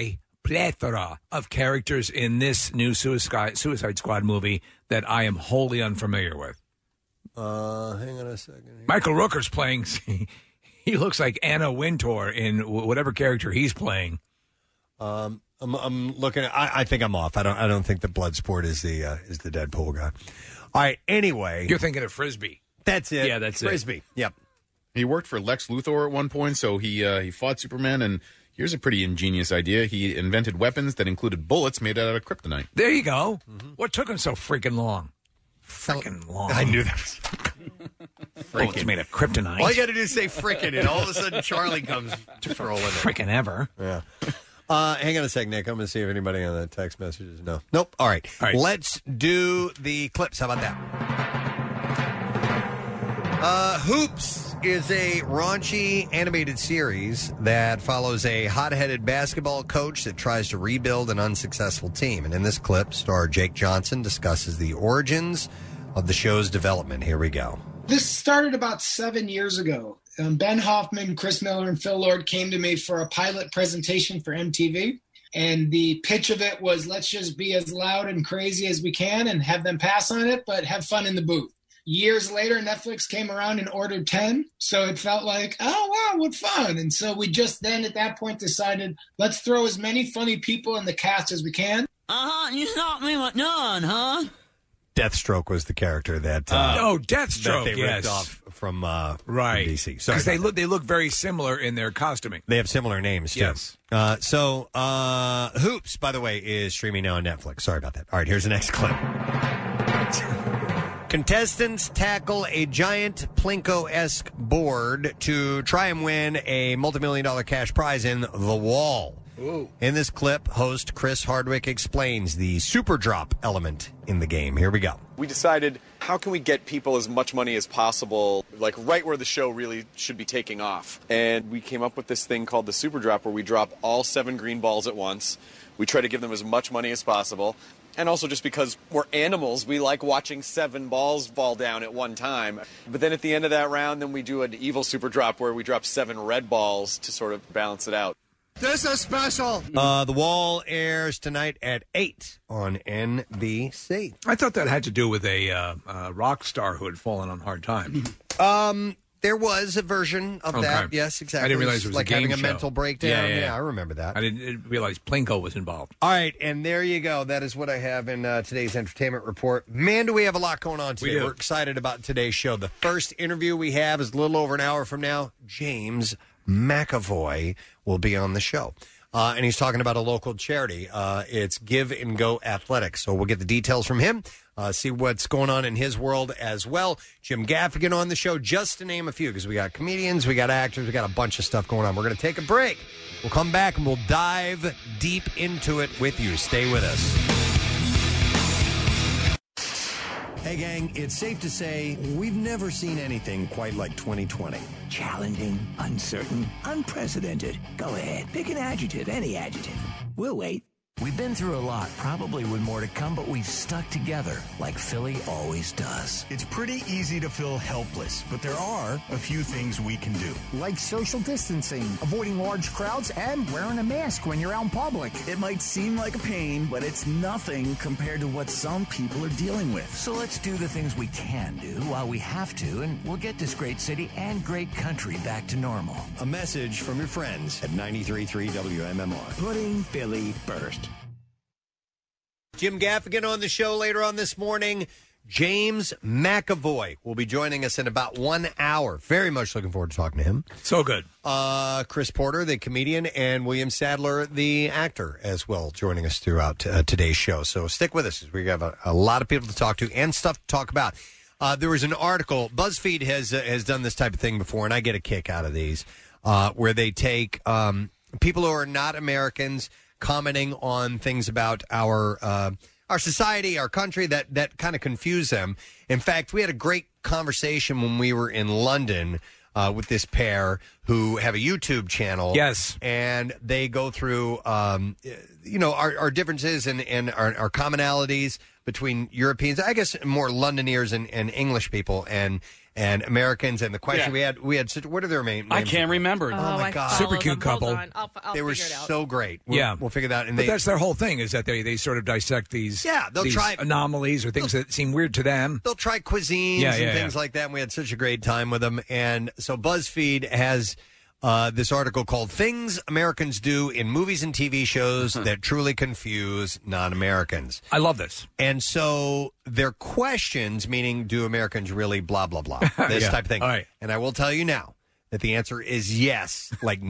plethora of characters in this new Suicide Squad movie that I am wholly unfamiliar with. Hang on a second. Here. Michael Rooker's playing. He looks like Anna Wintour in whatever character he's playing. I'm looking. I think I'm off. I don't think that Bloodsport is the Deadpool guy. All right. Anyway, you're thinking of Frisbee. That's it. Yeah, that's Frisbee. it. Yep. He worked for Lex Luthor at one point, so he fought Superman. And here's a pretty ingenious idea: he invented weapons that included bullets made out of kryptonite. There you go. What took him so freaking long? Freaking long. I knew that. Bullets made of kryptonite. All you got to do is say frickin', and all of a sudden Charlie comes trolling in. Frickin' ever. Yeah. Hang on a sec, Nick. I'm going to see if anybody on the text messages know. Nope. All right. Let's do the clips. How about that? Hoops is a raunchy animated series that follows a hot-headed basketball coach that tries to rebuild an unsuccessful team. And in this clip, star Jake Johnson discusses the origins of the show's development. Here we go. This started about 7 years ago. Ben Hoffman, Chris Miller, and Phil Lord came to me for a pilot presentation for MTV. And the pitch of it was, let's just be as loud and crazy as we can and have them pass on it, but have fun in the booth. Years later, Netflix came around and ordered 10. So it felt like, oh, wow, what fun. And so we just then at that point decided, let's throw as many funny people in the cast as we can. You stopped me with none, huh? Deathstroke was the character that Deathstroke, that they yes. ripped off from right. from DC. Because they look very similar in their costuming. They have similar names too. Yes. So Hoops, by the way, is streaming now on Netflix. Sorry about that. All right, here's the next clip. Contestants tackle a giant Plinko-esque board to try and win a multi-million-dollar cash prize in The Wall. Ooh. In this clip, host Chris Hardwick explains the super drop element in the game. Here we go. We decided, how can we get people as much money as possible, like right where the show really should be taking off? And we came up with this thing called the super drop, where we drop all 7 green balls at once. We try to give them as much money as possible. And also just because we're animals, we like watching 7 balls fall down at one time. But then at the end of that round, then we do an evil super drop where we drop 7 red balls to sort of balance it out. This is special. The Wall airs tonight at 8 on NBC. I thought that had to do with a rock star who had fallen on hard times. There was a version of that. Yes, exactly. I didn't realize it was like a game having show. a mental breakdown. Yeah, I remember that. I didn't realize Plinko was involved. All right, and there you go. That is what I have in today's entertainment report. Man, do we have a lot going on today. We do. We're excited about today's show. The first interview we have is a little over an hour from now. James McAvoy will be on the show. And he's talking about a local charity. It's Give and Go Athletics. So we'll get the details from him, see what's going on in his world as well. Jim Gaffigan on the show, just to name a few, because we got comedians, we got actors, we got a bunch of stuff going on. We're going to take a break. We'll come back and we'll dive deep into it with you. Stay with us. Hey, gang, it's safe to say we've never seen anything quite like 2020. Challenging, uncertain, unprecedented. Go ahead, pick an adjective, any adjective. We'll wait. We've been through a lot, probably with more to come, but we've stuck together like Philly always does. It's pretty easy to feel helpless, but there are a few things we can do. Like social distancing, avoiding large crowds, and wearing a mask when you're out in public. It might seem like a pain, but it's nothing compared to what some people are dealing with. So let's do the things we can do while we have to, and we'll get this great city and great country back to normal. A message from your friends at 93.3 WMMR. Putting Philly first. Jim Gaffigan on the show later on this morning. James McAvoy will be joining us in about 1 hour. Very much looking forward to talking to him. So good. Chris Porter, the comedian, and William Sadler, the actor, as well, joining us throughout today's show. So stick with us. We have a lot of people to talk to and stuff to talk about. There was an article. BuzzFeed has done this type of thing before, and I get a kick out of these, where they take people who are not Americans commenting on things about our society, our country, that kind of confuse them. In fact, we had a great conversation when we were in London with this pair who have a YouTube channel. Yes. And they go through, our differences and our commonalities between Europeans, I guess more Londoners and English people. And and Americans. And the question we had such, what are their names? I can't remember. Oh, my God. Super cute couple. They were so great. We'll figure that out. And but that's their whole thing, is that they sort of dissect these, they'll try anomalies or things that seem weird to them. They'll try cuisines and things like that. And we had such a great time with them. And so BuzzFeed has this article called Things Americans Do in Movies and TV Shows That Truly Confuse Non-Americans. I love this. And so their questions, meaning do Americans really blah, blah, blah, this type of thing. All right. And I will tell you now that the answer is yes, like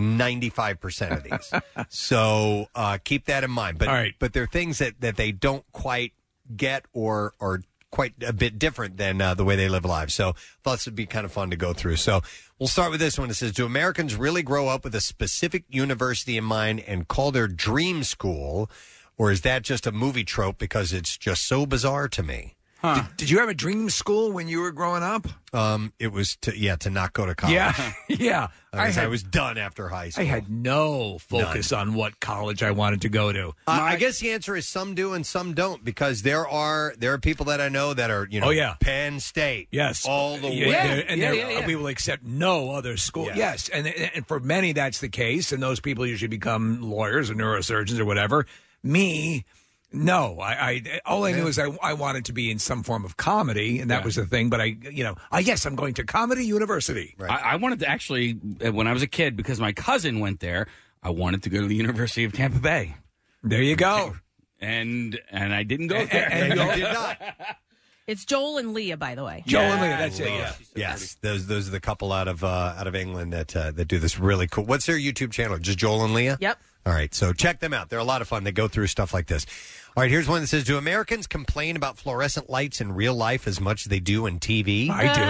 95% of these. So keep that in mind. But there are things that they don't quite get or quite a bit different than the way they live lives. So thought this would be kind of fun to go through. So we'll start with this one. It says, do Americans really grow up with a specific university in mind and call their dream school? Or is that just a movie trope because it's just so bizarre to me? Huh. Did you have a dream school when you were growing up? It was to not go to college. Yeah. I was done after high school. I had no focus on what college I wanted to go to. I guess the answer is some do and some don't, because there are people that I know that are Penn State, all the way, we will accept no other school. Yes, and for many that's the case, and those people usually become lawyers or neurosurgeons or whatever. Me. No, all I knew is I wanted to be in some form of comedy, and that was the thing. But yes, I'm going to Comedy University. Right. I wanted to actually, when I was a kid, because my cousin went there, I wanted to go to the University of Tampa Bay. There you go. And I didn't go there. And you did not. It's Joel and Leah, by the way. Joel and Leah, that's it. Yeah. Yes, those are the couple out of England that do this really cool. What's their YouTube channel? Just Joel and Leah? Yep. All right, so check them out. They're a lot of fun. They go through stuff like this. All right, here's one that says, do Americans complain about fluorescent lights in real life as much as they do in TV?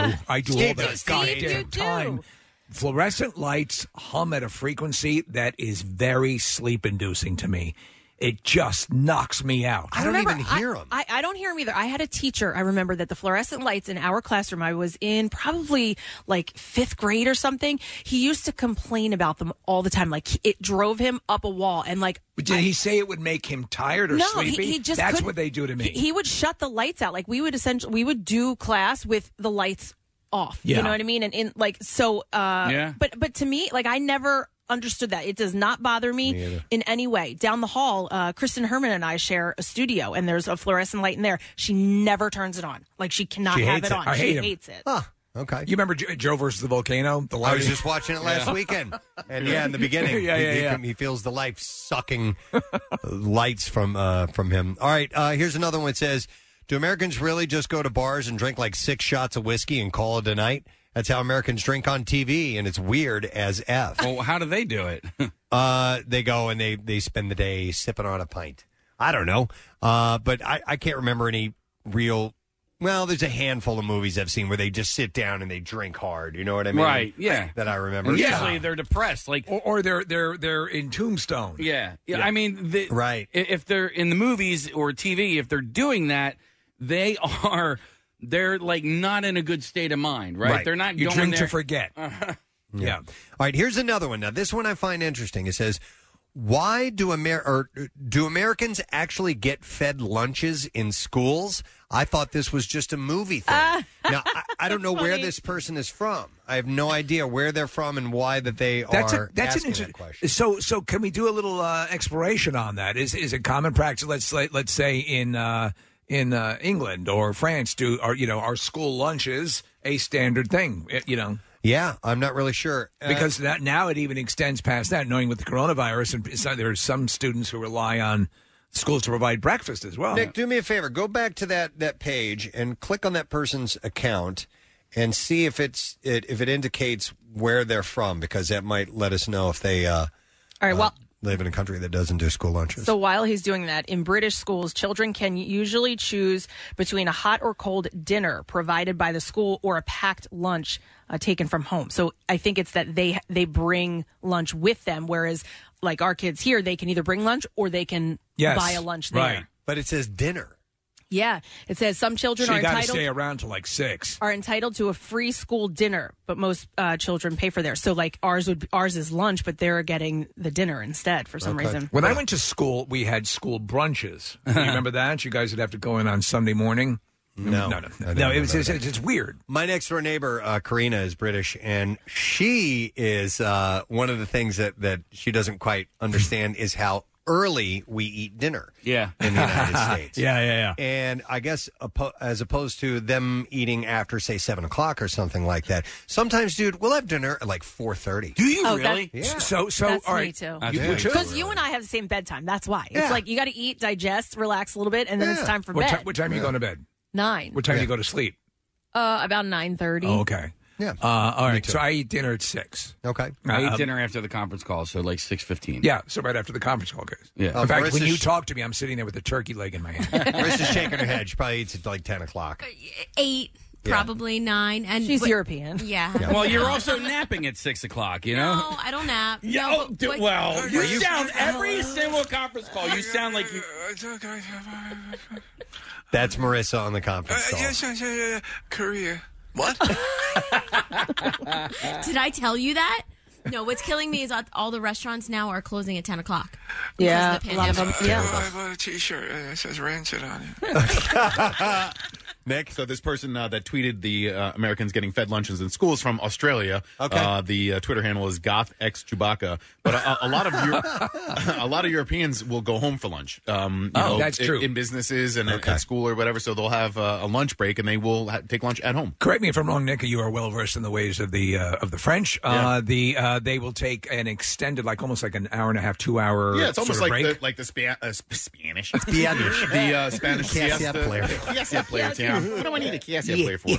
I do Steve all the goddamn time. Fluorescent lights hum at a frequency that is very sleep-inducing to me. It just knocks me out. I don't even hear them. I don't hear them either. I had a teacher, I remember, that the fluorescent lights in our classroom, I was in probably like 5th grade or something. He used to complain about them all the time. Like, it drove him up a wall. And like, did he say it would make him tired or sleepy? He just That's what they do to me. He would shut the lights out. Like, we would do class with the lights off. Yeah. You know what I mean? And but to me, like, I never understood that. It does not bother me in any way. Down the hall, Kristen Herman and I share a studio, and there's a fluorescent light in there. She never turns it on. Like, she cannot have it on. She hates it. Huh. Okay. You remember Joe versus the Volcano? I was just watching it last weekend. And in the beginning, he feels the life sucking lights from him. All right, here's another one that says, do Americans really just go to bars and drink like 6 shots of whiskey and call it a night? That's how Americans drink on TV, and it's weird as F. Well, how do they do it? They go and they spend the day sipping on a pint. I don't know. But I can't remember any real... Well, there's a handful of movies I've seen where they just sit down and they drink hard. You know what I mean? Right, yeah. That I remember. And usually they're depressed. Like, or they're in Tombstone. Yeah. I mean, if they're in the movies or TV, if they're doing that, they're like not in a good state of mind, right? They're not you going drink there. to forget. Yeah. All right, here's another one. Now, this one I find interesting. It says, why do Americans actually get fed lunches in schools? I thought this was just a movie thing. Now, I don't know where this person is from. I have no idea where they're from and why that they are asking that question. So can we do a little exploration on that? Is it common practice? Let's say in England or France, are school lunches a standard thing? Yeah, I'm not really sure. Because now it even extends past that, knowing with the coronavirus, and there are some students who rely on schools to provide breakfast as well. Nick, do me a favor. Go back to that page and click on that person's account and see if it indicates where they're from, because that might let us know if they live in a country that doesn't do school lunches. So while he's doing that, in British schools, children can usually choose between a hot or cold dinner provided by the school or a packed lunch taken from home. So I think it's that they bring lunch with them, whereas like our kids here, they can either bring lunch or they can buy a lunch there. Right. But it says dinner. Yeah, it says some children so are entitled to stay around till like 6. Are entitled to a free school dinner, but most children pay for theirs. So like ours is lunch, but they're getting the dinner instead for some reason. When I went to school, we had school brunches. You remember that? You guys would have to go in on Sunday morning. No. It's weird. My next door neighbor, Karina, is British, and she is one of the things that she doesn't quite understand is how early we eat dinner. Yeah, in the United States. Yeah. And I guess as opposed to them eating after, say, 7 o'clock or something like that. Sometimes, dude, we'll have dinner at like 4:30. Do you Oh, really? Yeah. So That's all me right. too. Because you and I have the same bedtime. That's why. Yeah. It's like you got to eat, digest, relax a little bit, and then it's time for What bed. time are you going to bed? 9. What time do you go to sleep? About 9:30. Oh, okay. Yeah. All right. So I eat dinner at 6. Okay. I eat dinner after the conference call, so like 6:15. Yeah, so right after the conference call goes. Yeah. In fact, Marissa's when you talk to me, I'm sitting there with a turkey leg in my hand. Marissa's shaking her head. She probably eats at like 10 o'clock. 8, probably 9. And She's European. Yeah. Well, you're also napping at 6 o'clock, you know? No, I don't nap. Yeah, No, but- you sound every single conference call. You sound like you. That's Marissa on the conference call. Yes, Korea. What? Did I tell you that? No, what's killing me is all the restaurants now are closing at 10 o'clock. Yeah, because of the a lot of them. pandemic. I bought a T-shirt and it says Rancid on it. Nick? So this person that tweeted the Americans getting fed lunches in schools from Australia. Okay. The Twitter handle is GothXChewbacca. But a lot of Europeans will go home for lunch. That's true. In businesses and at school or whatever. So they'll have a lunch break and they will take lunch at home. Correct me if I'm wrong, Nick. You are well versed in the ways of the French. Yeah. They will take an extended, like almost like an hour and a half, 2 hour. Yeah, it's almost sort of like break. the Spanish. Spanish. The Spanish Siesta player. Siesta player, yeah. What do I need a Siesta player for?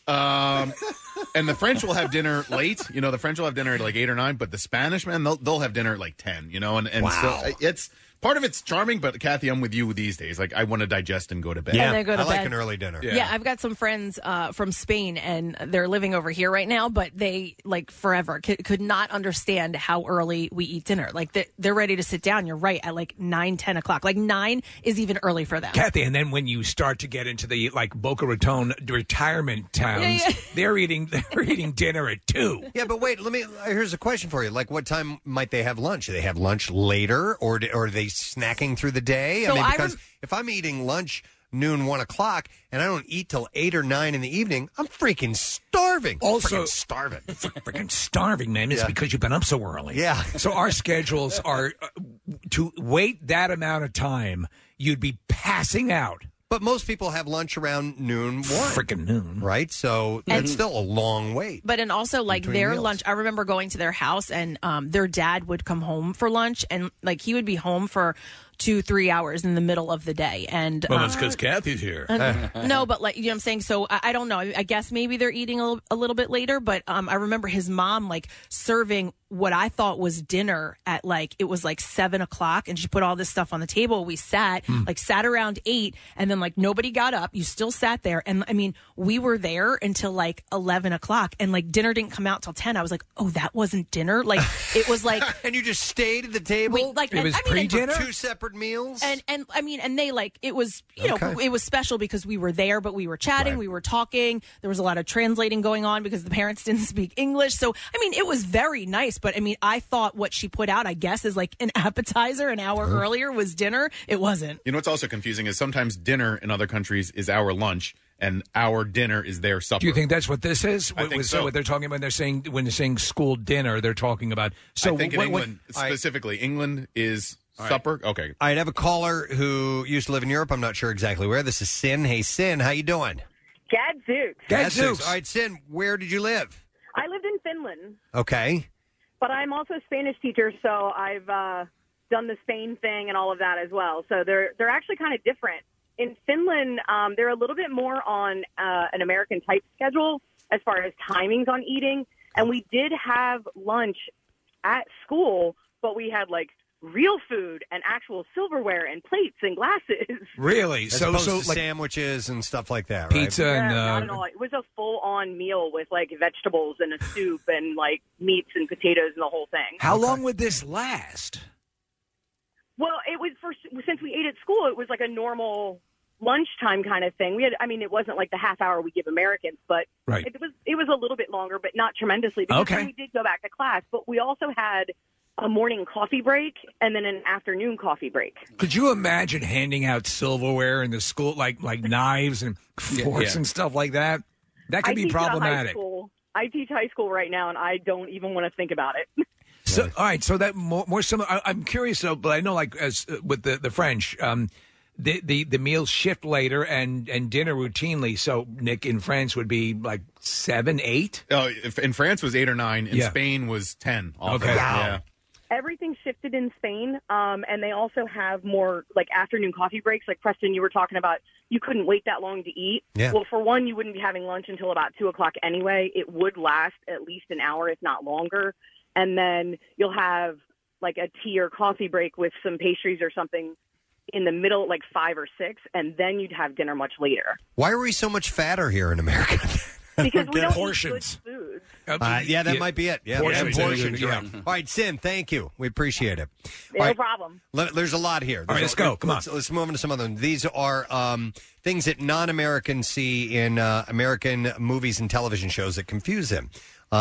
And the French will have dinner late. You know, the French will have dinner at like 8 or 9, but the Spanish, man, they'll have dinner at like 10, you know, and Wow. so it's part of it's charming, but Kathy, I'm with you these days. Like, I want to digest and go to bed. Yeah, And then go to I like bed. an early dinner. Yeah, I've got some friends from Spain, and they're living over here right now, but they, like, forever could not understand how early we eat dinner. Like, they're ready to sit down, you're right, at like 9, 10 o'clock. Like, 9 is even early for them. Kathy, and then when you start to get into the like Boca Raton retirement towns, they're eating dinner at 2. Yeah, but wait, here's a question for you. Like, what time might they have lunch? Do they have lunch later, or are they snacking through the day? So because if I'm eating lunch noon, 1 o'clock, and I don't eat till 8 or 9 in the evening, I'm freaking starving. Also, freaking starving. Freaking starving, man. It's Yeah. because you've been up so early. Yeah. So our schedules are to wait that amount of time, you'd be passing out. But most people have lunch around noon, 1. Freaking noon. Right? So that's still a long wait. But and also like Between their meals. lunch, I remember going to their house and their dad would come home for lunch, and like he would be home for 2-3 hours in the middle of the day. And Well, that's because Kathy's here. no, but like, you know what I'm saying? So I don't know. I guess maybe they're eating a little bit later, but I remember his mom like serving what I thought was dinner at like, it was like 7 o'clock, and she put all this stuff on the table. We sat around 8, and then like nobody got up. You still sat there. And I mean, we were there until like 11 o'clock, and like dinner didn't come out till 10. I was like, oh, that wasn't dinner. Like it was like, and you just stayed at the table? It was pre-dinner? 2 separate meals? And I mean, and they like, it was, you know, it was special because we were there, but we were chatting, we were talking. There was a lot of translating going on because the parents didn't speak English. So, I mean, it was very nice. But I mean, I thought what she put out, I guess, is like an appetizer an hour earlier was dinner. It wasn't. You know what's also confusing is sometimes dinner in other countries is our lunch and our dinner is their supper. Do you think that's what this is? I think so. What they're talking about when they're saying school dinner, they're talking about. So I think in what- England, specifically, England is supper. Okay. I'd have a caller who used to live in Europe. I'm not sure exactly where. This is Sin. Hey, Sin, how you doing? Gadzooks. Gadzooks. All right, Sin, where did you live? I lived in Finland, Okay. but I'm also a Spanish teacher, so I've done the Spain thing and all of that as well. So they're actually kind of different. In Finland, they're a little bit more on an American type schedule as far as timings on eating. And we did have lunch at school, but we had like real food and actual silverware and plates and glasses. Really? As So opposed to like sandwiches and stuff like that, right? pizza and Not at all. It was a full-on meal with like vegetables and a soup and like meats and potatoes and the whole thing. how long would this last? Well, it was since we ate at school, it was like a normal lunchtime kind of thing. It wasn't like the half hour we give Americans, but Right. it was a little bit longer, but not tremendously because Okay. then we did go back to class. But we also had a morning coffee break and then an afternoon coffee break. Could you imagine handing out silverware in the school, like knives and forks and stuff like that? That could be problematic. I teach high school right now, and I don't even want to think about it. So, all right, so that more similar. I'm curious though, but I know, like as with the French, the meals shift later and dinner routinely. So, Nick, in France would be like 7, 8. Oh, in France was 8 or 9. In Spain was 10. Okay, Yeah. Everything shifted in Spain, and they also have more like afternoon coffee breaks. Like Preston, you were talking about, you couldn't wait that long to eat. Yeah. Well, for one, you wouldn't be having lunch until about 2:00 anyway. It would last at least an hour, if not longer. And then you'll have like a tea or coffee break with some pastries or something in the middle, like 5 or 6, and then you'd have dinner much later. Why are we so much fatter here in America? Because we don't portions. eat good food. Yeah, that might be it. Yeah, Portions. portions. Yeah. All right, Sim, thank you. We appreciate it. No All right, problem. There's a lot here. All right, let's go. Come on. Let's move on to some of them. These are things that non-Americans see in American movies and television shows that confuse them.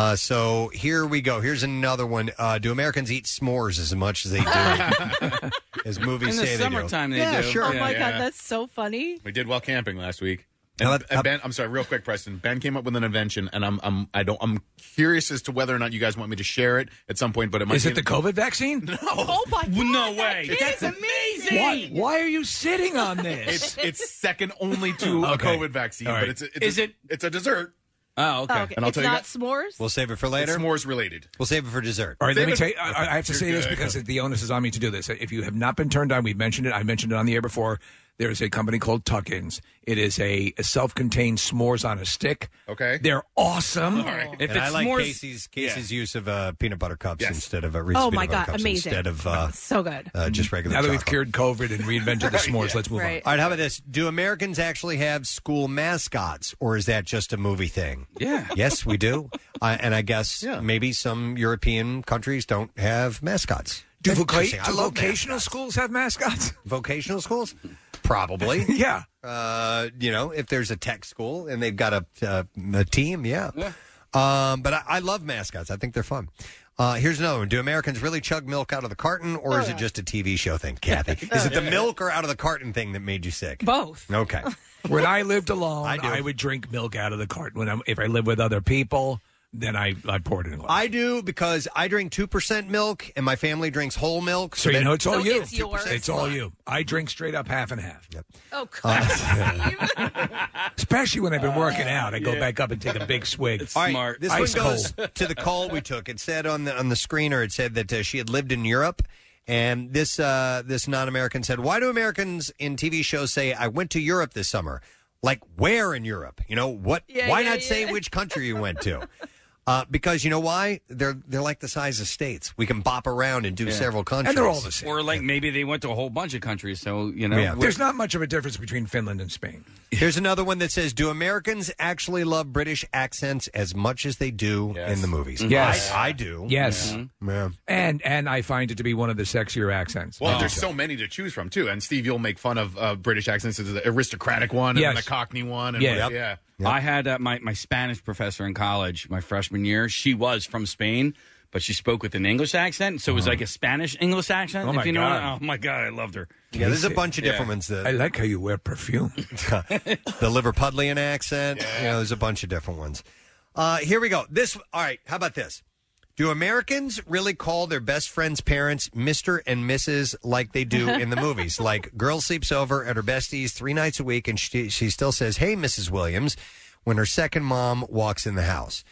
So here we go. Here's another one. Do Americans eat s'mores as much as they do as movies In the say they do? summertime, they Yeah, do. sure. Oh my God, that's so funny. We did well camping last week. And Ben, I'm sorry, real quick, Preston. Ben came up with an invention, and I'm curious as to whether or not you guys want me to share it at some point. But it might Is it the COVID vaccine? No. Oh my God, No way. That's amazing. Why are you sitting on this? It's second only to a Okay. COVID vaccine, All right. but it's a dessert. Oh, okay. And I'll It's tell you not guys, s'mores? We'll save it for later. it's s'mores related. We'll save it for dessert. All right, let me Save tell it. you, I have to say this because the onus is on me to do this. If you have not been turned on, we've mentioned it. I mentioned it on the air before. There's a company called Tuck-Ins. It is a self-contained s'mores on a stick. Okay. They're awesome. All right. If And it's I like s'mores, Casey's use of peanut butter cups Yes. instead of Reese's Oh peanut my butter God, cups amazing. instead of So good. just regular Now that we've chocolate. cured COVID and reinvented the s'mores, let's move Right. All right, how about this? Do Americans actually have school mascots, or is that just a movie thing? Yeah. Yes, we do. And I guess maybe some European countries don't have mascots. on. Do Interesting. I love vocational mascots. schools have mascots? Vocational schools? Probably. Yeah. If there's a tech school and they've got a team, yeah. But I love mascots. I think they're fun. Here's another one. Do Americans really chug milk out of the carton, or is it just a TV show thing, Kathy? Is it the milk or out of the carton thing that made you sick? Both. Okay. When I lived alone, I do. I would drink milk out of the carton. If I lived with other people, then I poured it in a glass. I do because I drink 2% milk and my family drinks whole milk. So you know it's all So you. it's yours. It's all you. I drink straight up half and half. Yep. Oh, crap. Especially when I've been working out, I go back up and take a big swig. All right, Smart. this Ice one goes cold. to the call we took. It said on the screener, it said that she had lived in Europe. And this non-American said, why do Americans in TV shows say, I went to Europe this summer? Like, where in Europe? You know, what? Why not say which country you went to? Because you know why? They're like the size of states. We can bop around and do several countries. And they're all the same. Or like maybe they went to a whole bunch of countries, so you know. There's not much of a difference between Finland and Spain. Here's another one that says, do Americans actually love British accents as much as they do in the movies? Yes. I do. Yes. Yeah. And I find it to be one of the sexier accents. Well, there's so many to choose from too. And Steve, you'll make fun of British accents. There's the aristocratic one and Yes. then the Cockney one. And Yeah. I had my Spanish professor in college, my freshman year. She was from Spain, but she spoke with an English accent, so it was like a Spanish-English accent. Oh, my if you know God. Oh, my God, I loved her. Yeah, there's a bunch of different ones. That, I like how you wear perfume. the Liverpudlian accent. You know, there's a bunch of different ones. Here we go. All right, how about this? Do Americans really call their best friend's parents Mr. and Mrs. like they do in the movies? Like, girl sleeps over at her bestie's 3 nights a week, and she still says, hey, Mrs. Williams, when her second mom walks in the house.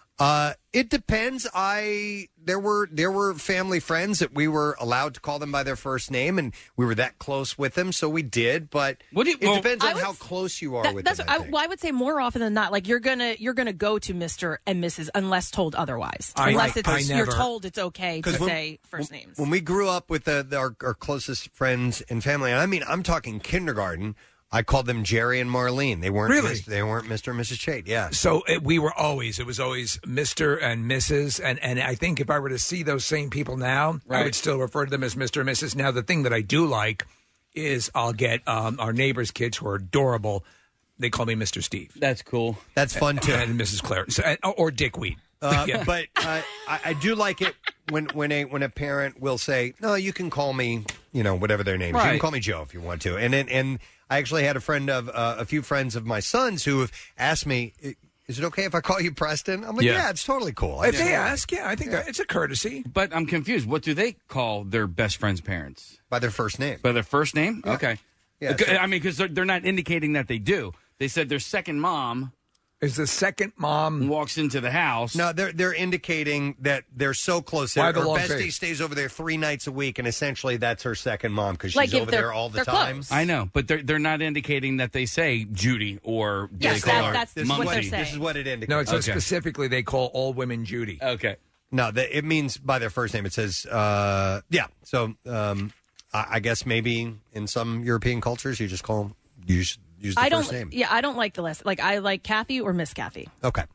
It depends. There were family friends that we were allowed to call them by their first name, and we were that close with them, so we did. But it depends on how close you are with them. I would say more often than not, like you're gonna go to Mr. and Mrs. unless told otherwise. I You're never- told it's okay to 'Cause say first names. When we grew up with our closest friends and family, and I mean, I'm talking kindergarten. I called them Jerry and Marlene. They weren't Really? They weren't Mr. and Mrs. Chait. Yeah. So it was always Mr. and Mrs. And I think if I were to see those same people now, I would still refer to them as Mr. and Mrs. Now, the thing that I do like is I'll get our neighbors' kids who are adorable. They call me Mr. Steve. That's cool. That's fun, too. And Mrs. Claire. Or Dick Wheat. But I do like it when a parent will say, "No, you can call me, whatever their name is. You can Right. call me Joe if you want to." And I actually had a few friends of my sons who have asked me, "Is it okay if I call you Preston?" I'm like, "Yeah, it's totally cool." If they ask, I think that it's a courtesy. But I'm confused. What do they call their best friend's parents? By their first name. By their first name? Yeah. Okay. Yeah, I mean, because they're not indicating that they do. They said their second mom is the second mom walks into the house. No, they're indicating that they're so close. Why Her the long bestie face? stays over there 3 nights a week, and essentially that's her second mom because she's Like if over they're- there all the they're time. close. I know, but they're not indicating that they say Judy or Yes, they call her that's what Mumsy. they're saying. This is what it indicates. No, it says Okay. specifically they call all women Judy. Okay. No, it means by their first name. It says, yeah. So I guess maybe in some European cultures you just use the I don't. first name. Yeah, I don't like the list. Like I like Kathy or Miss Kathy. Okay.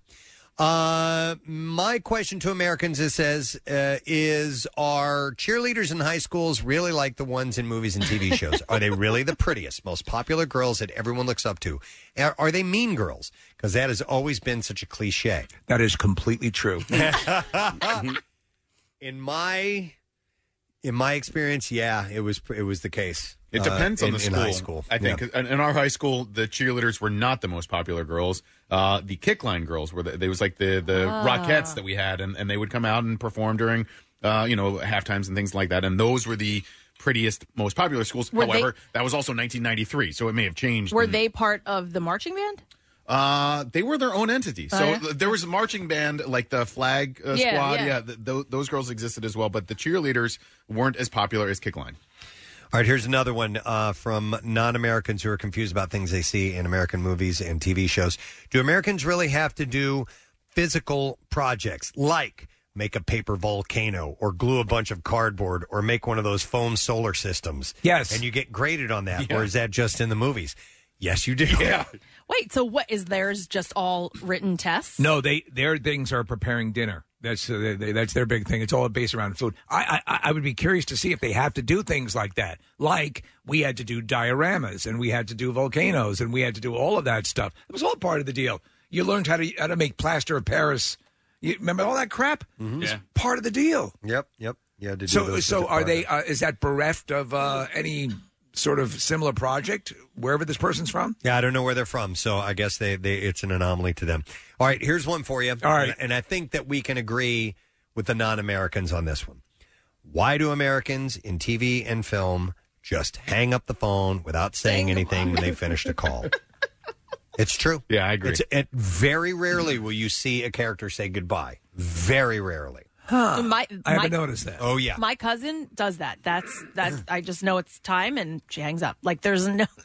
My question to Americans says, are cheerleaders in high schools really like the ones in movies and TV shows? Are they really the prettiest, most popular girls that everyone looks up to? Are they mean girls? Because that has always been such a cliche. That is completely true. In my experience, yeah, it was the case. It depends on the in school. high school. I think in our high school, the cheerleaders were not the most popular girls. The kickline girls were. They was like the Rockettes that we had, and they would come out and perform during half times and things like that. And those were the prettiest, most popular schools. Were However, that was also 1993, so it may have changed. Were they part of the marching band? They were their own entity. So there was a marching band, like the flag squad. yeah. Those girls existed as well, but the cheerleaders weren't as popular as kickline. All right, here's another one from non-Americans who are confused about things they see in American movies and TV shows. Do Americans really have to do physical projects like make a paper volcano or glue a bunch of cardboard or make one of those foam solar systems? Yes. And you get graded on that, or is that just in the movies? Yes, you do. Yeah. Wait, so what is theirs? Just all written tests? No, their things are preparing dinner. That's their big thing. It's all based around food. I would be curious to see if they have to do things like that. Like we had to do dioramas and we had to do volcanoes and we had to do all of that stuff. It was all part of the deal. You learned how to make plaster of Paris. You remember all that crap? Mm-hmm. It's part of the deal. Yep. Yeah. So are they? Is that bereft of any sort of similar project wherever this person's from? Yeah, I don't know where they're from, so I guess they it's an anomaly to them. All right, here's one for you. All right. And I think that we can agree with the non-Americans on this one. Why do Americans in TV and film just hang up the phone without saying anything when they finish a call? It's true. Yeah, I agree. Very rarely will you see a character say goodbye. Very rarely. I haven't noticed that. Oh, yeah. My cousin does that. That's I just know it's time and she hangs up. Like there's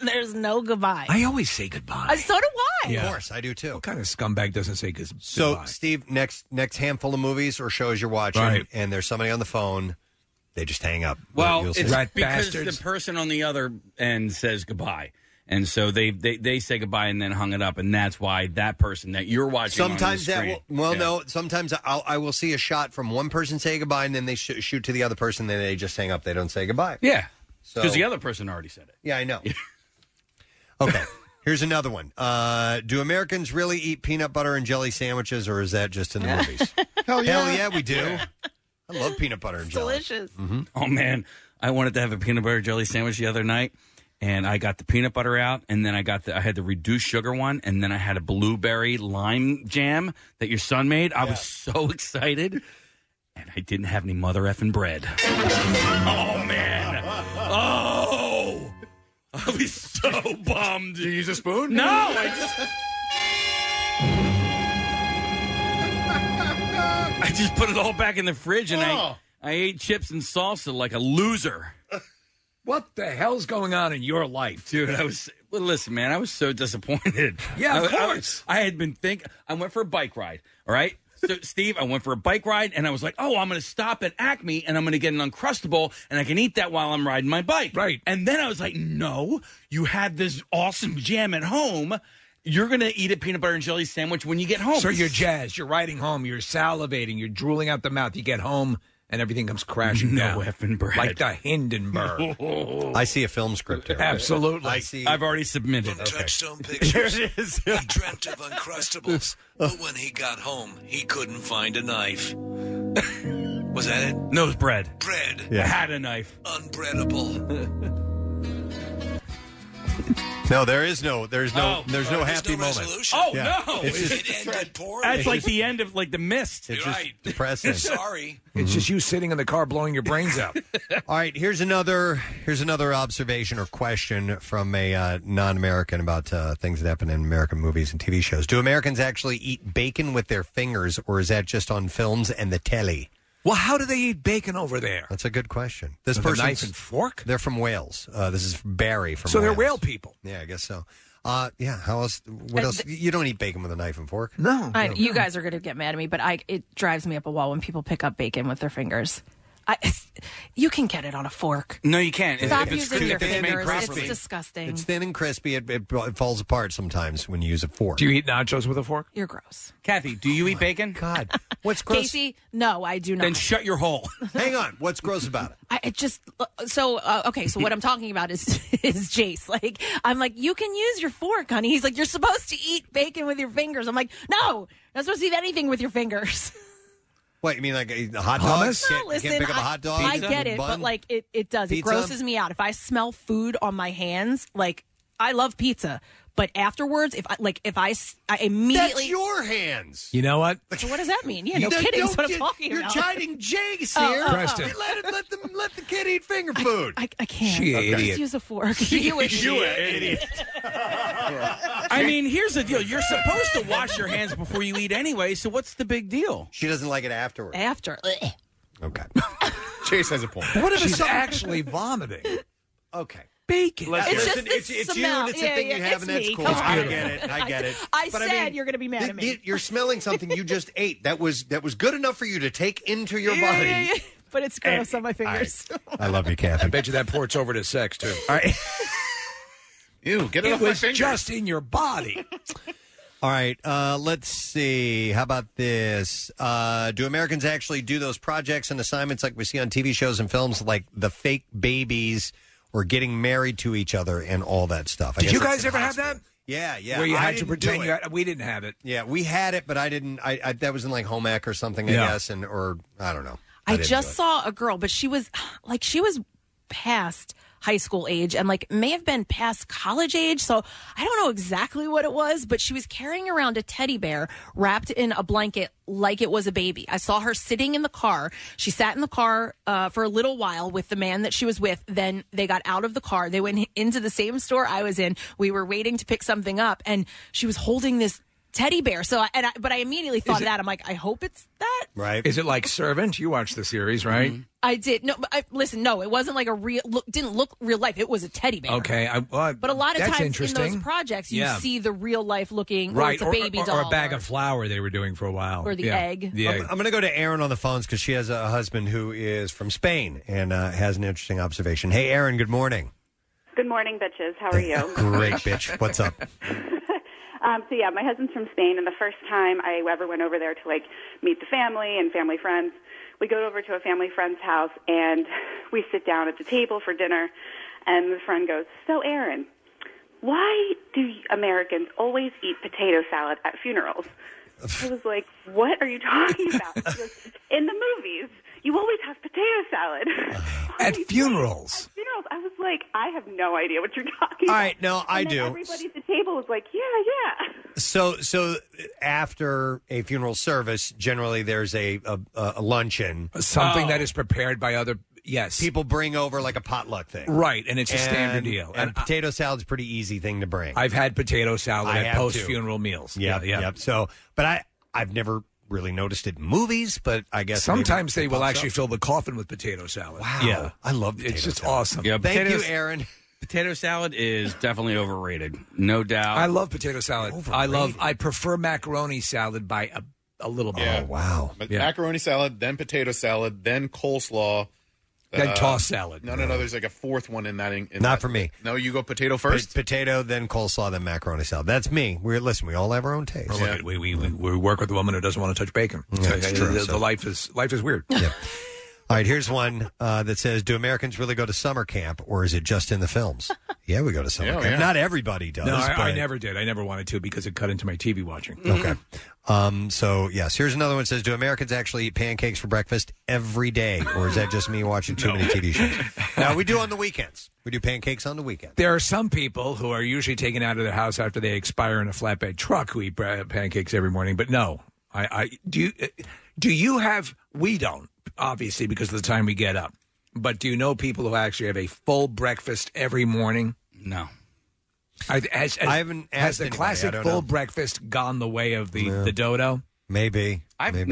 no goodbye. I always say goodbye. So do I. Of course, I do too. What kind of scumbag doesn't say goodbye? So, Steve, next handful of movies or shows you're watching, Right. and there's somebody on the phone, they just hang up. Well, You'll it's see. because the person on the other end says goodbye. And so they say goodbye and then hung it up, and that's why that person that you're watching Sometimes on the that screen, will, no. Sometimes I will see a shot from one person say goodbye, and then they shoot to the other person, then they just hang up. They don't say goodbye. Yeah, So- because the other person already said it. Yeah, I know. Okay, here's another one. Do Americans really eat peanut butter and jelly sandwiches, or is that just in the movies? Hell yeah, we do. I love peanut butter and jelly. Delicious. Mm-hmm. Oh man, I wanted to have a peanut butter jelly sandwich the other night, and I got the peanut butter out, and then I had the reduced sugar one, and then I had a blueberry lime jam that your son made. I was so excited, and I didn't have any mother effing bread. Oh man, oh, I was so bummed. Did you use a spoon? No, I just put it all back in the fridge, and I ate chips and salsa like a loser. What the hell's going on in your life? Dude, listen, man, I was so disappointed. Yeah, of course. I had been I went for a bike ride, all right? So, Steve, I went for a bike ride, and I was like, I'm going to stop at Acme, and I'm going to get an Uncrustable, and I can eat that while I'm riding my bike. Right. And then I was like, no, you had this awesome jam at home. You're going to eat a peanut butter and jelly sandwich when you get home. So you're jazzed. You're riding home. You're salivating. You're drooling out the mouth. You get home, and everything comes crashing down. No effing bread. Like the Hindenburg. I see a film script here. Absolutely. I've already submitted. Touchstone Pictures. There it is. He dreamt of Uncrustables, but when he got home, he couldn't find a knife. Was that it? No, it was bread. Bread. Yeah. I had a knife. Unbreadable. No, there's no happy moment. Resolution. Oh, Yeah. no. It's just- It ended poorly. That's like the end of The Mist. It's You're just right. depressing. Sorry. It's just you sitting in the car blowing your brains out. All right, here's another observation or question from a non-American about things that happen in American movies and TV shows. Do Americans actually eat bacon with their fingers, or is that just on films and the telly? Well, how do they eat bacon over there? That's a good question. This With a person's knife and fork? They're from Wales. This is Barry from So Wales. they're whale people. Yeah, I guess so. Yeah, how else? What else? You don't eat bacon with a knife and fork? No. You guys are going to get mad at me, but it drives me up a wall when people pick up bacon with their fingers. You can get it on a fork. No, you can't. Stop If it's using your crispy, fingers. It's crispy. disgusting. It's thin and crispy. It falls apart sometimes when you use a fork. Do you eat nachos with a fork? You're gross. Kathy, do you eat bacon? God, what's gross? Casey, no, I do not. Then shut your hole. Hang on. What's gross about it? So what I'm talking about is Jace. Like, I'm like, you can use your fork, honey. He's like, you're supposed to eat bacon with your fingers. I'm like, no, you're not supposed to eat anything with your fingers. What, you mean like a hot dog? Hummus? Can't, Listen, can't pick up a hot dog? I get it, bun? but like it does. Pizza? It grosses me out. If I smell food on my hands, like I love pizza, but afterwards, if I immediately That's your hands. You know what? So what does that mean? Yeah, no You kidding. That's don't what I'm talking You're about. chiding Jace Oh, here. Preston. Let the kid eat finger food. I can't. She an idiot. Just use a fork. You idiot. I mean, here's the deal. You're supposed to wash your hands before you eat anyway, so what's the big deal? She doesn't like it afterwards. After. Okay. Chase has a point. What if she's actually vomiting? Okay. Bacon. It's just it's the you, smell. and it's a thing you have, and that's cool. Come on. I get it. I get it. I But said you're going to be mad at me. You're smelling something you just ate. That was good enough for you to take into your body. Yeah. But it's gross on my fingers. I love you, Kathy. I bet you that ports over to sex, too. All right. Ew, get it It off my was fingers. just in your body. All right, let's see. How about this? Do Americans actually do those projects and assignments like we see on TV shows and films, like the fake babies or getting married to each other and all that stuff? Did you guys ever have that? Yeah. Where you I had to didn't pretend do you it. had, we didn't have it. Yeah, we had it, but I didn't. I that was in like home ec or something, I Yeah. guess, or I don't know. I didn't just do it. saw a girl, but she was past high school age and like may have been past college age. So I don't know exactly what it was, but she was carrying around a teddy bear wrapped in a blanket like it was a baby. I saw her sitting in the car. She sat in the car for a little while with the man that she was with. Then they got out of the car. They went into the same store I was in. We were waiting to pick something up and she was holding this teddy bear. But I immediately thought of that. I'm like, I hope it's that. Right. Is it like Servant? You watched the series, right? Mm-hmm. I did. No, but listen, no, it wasn't like a real look, didn't look real life. It was a teddy bear. Okay. But a lot of that's times in interesting. those projects, you Yeah. see the real life looking, Right, or it's a baby or doll. a bag of flour they were doing for a while. Or the egg. The egg. I'm going to go to Aaron on the phones because she has a husband who is from Spain and has an interesting observation. Hey, Aaron, good morning. Good morning, bitches. How are you? Great, bitch. What's up? So yeah, my husband's from Spain, and the first time I ever went over there to like meet the family and family friends, we go over to a family friend's house and we sit down at the table for dinner, and the friend goes, "So Aaron, why do Americans always eat potato salad at funerals?" I was like, "What are you talking about?" He goes, "In the movies, you always have potato salad." At funerals. At funerals. I was like, I have no idea what you're talking about. All right, no, I And then do. Everybody at the table was like, yeah. So after a funeral service, generally there's a luncheon. Something that is prepared by other, yes. People bring over like a potluck thing. Right, and it's a standard deal. And potato salad's a pretty easy thing to bring. I've had potato salad I at have post-funeral meals. Yep. So, but I've never really noticed it in movies, but I guess Sometimes maybe they it will pops actually up. fill the coffin with potato salad. Wow. Yeah. I love potato It's just salad. awesome. Yeah, Thank potatoes- you, Aaron. Potato salad is definitely overrated, no doubt. I love potato salad. I prefer macaroni salad by a little bit. Yeah. Oh, wow. But Yeah. macaroni salad, then potato salad, then coleslaw. Then tossed salad. No. There's like a fourth one in that. Not for me. No, you go potato first. Potato, then coleslaw, then macaroni salad. That's me. We all have our own taste. Well, look, we work with a woman who doesn't want to touch bacon. Yeah, it's true. The life is weird. Yeah. All right, here's one that says, do Americans really go to summer camp, or is it just in the films? Yeah, we go to summer camp. yeah. Not everybody does. No, I but- never did. I never wanted to because it cut into my TV watching. Okay. So, yes, here's another one that says, do Americans actually eat pancakes for breakfast every day? Or is that just me watching too many TV shows? No, we do on the weekends. We do pancakes on the weekend. There are some people who are usually taken out of their house after they expire in a flatbed truck who eat pancakes every morning. But no, do you have? We don't, obviously, because of the time we get up. But do you know people who actually have a full breakfast every morning? No. I haven't asked Has the anybody. classic I don't full know. breakfast gone the way of the dodo? Maybe.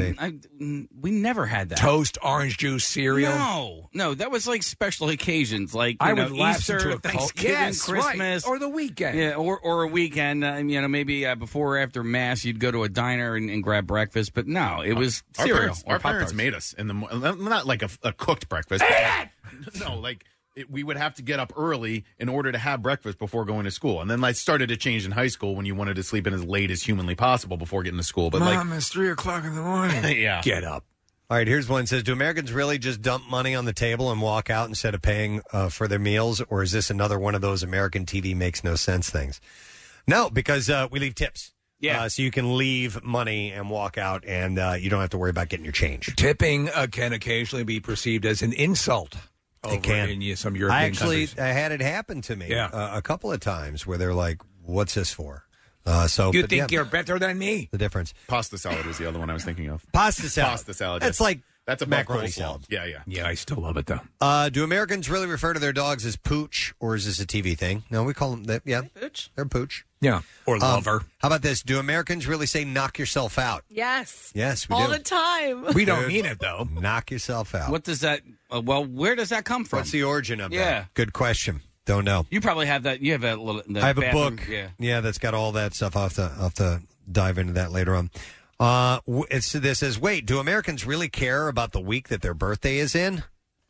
We never had that. Toast, orange juice, cereal? No, that was like special occasions, like I would lapse Easter, into a cult. Thanksgiving, Yes, right. Christmas, Or the weekend. Yeah, or a weekend. Maybe before or after mass, you'd go to a diner and grab breakfast. But no, it was cereal. Our or parents Pop-Tarts. made us in the not like a cooked breakfast. No, like we would have to get up early in order to have breakfast before going to school, and then I started to change in high school when you wanted to sleep in as late as humanly possible before getting to school. But Mom, it's 3:00 in the morning. yeah, Get up. All right, here's one that says, do Americans really just dump money on the table and walk out instead of paying for their meals? Or is this another one of those American TV makes no sense things? No, because we leave tips. Yeah. So you can leave money and walk out, and you don't have to worry about getting your change. Tipping can occasionally be perceived as an insult. It can. In some European countries. I had it happen to me a couple of times where they're like, what's this for? You think you're better than me? The difference. Pasta salad was the other one I was thinking of. Pasta salad. Pasta salad. That's yes. like that's a macaroni coleslaw. salad. Yeah, yeah. Yeah, I still love it, though. Do Americans really refer to their dogs as pooch, or is this a TV thing? No, we call them that. Yeah, Pooch. they're pooch. Yeah, or lover. How about this? Do Americans really say knock yourself out? Yes. Yes, we All do. the time. We don't mean it, though. Knock yourself out. What does that? Where does that come from? What's the origin of Yeah. that? Good question. Don't know. You probably have that. You have a little. I have a bathroom, book. Yeah. That's got all that stuff. I'll have to dive into that later on. This says, wait, do Americans really care about the week that their birthday is in?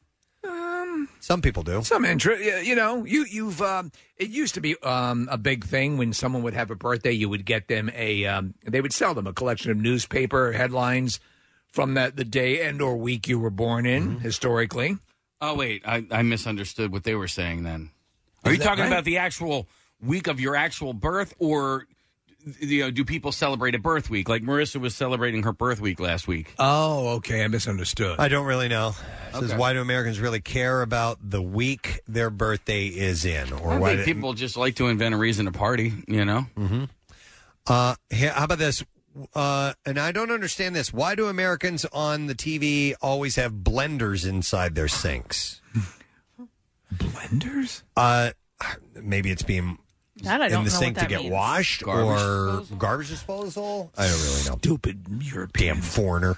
Some people do. Some interest. You've. It used to be a big thing when someone would have a birthday. You would get them they would sell them a collection of newspaper headlines from the day and or week you were born in, historically. Oh wait, I misunderstood what they were saying. Then, are you that talking right? about the actual week of your actual birth, or do people celebrate a birth week? Like Marissa was celebrating her birth week last week. Oh, okay, I misunderstood. I don't really know. It says, Okay. why do Americans really care about the week their birthday is in? Or I why think people just like to invent a reason to party. Mm-hmm. How about this? And I don't understand this. Why do Americans on the TV always have blenders inside their sinks? Blenders? Maybe it's being That I in don't the know sink what to that get means. washed or garbage disposal. I don't really know. Stupid European. Damn foreigner.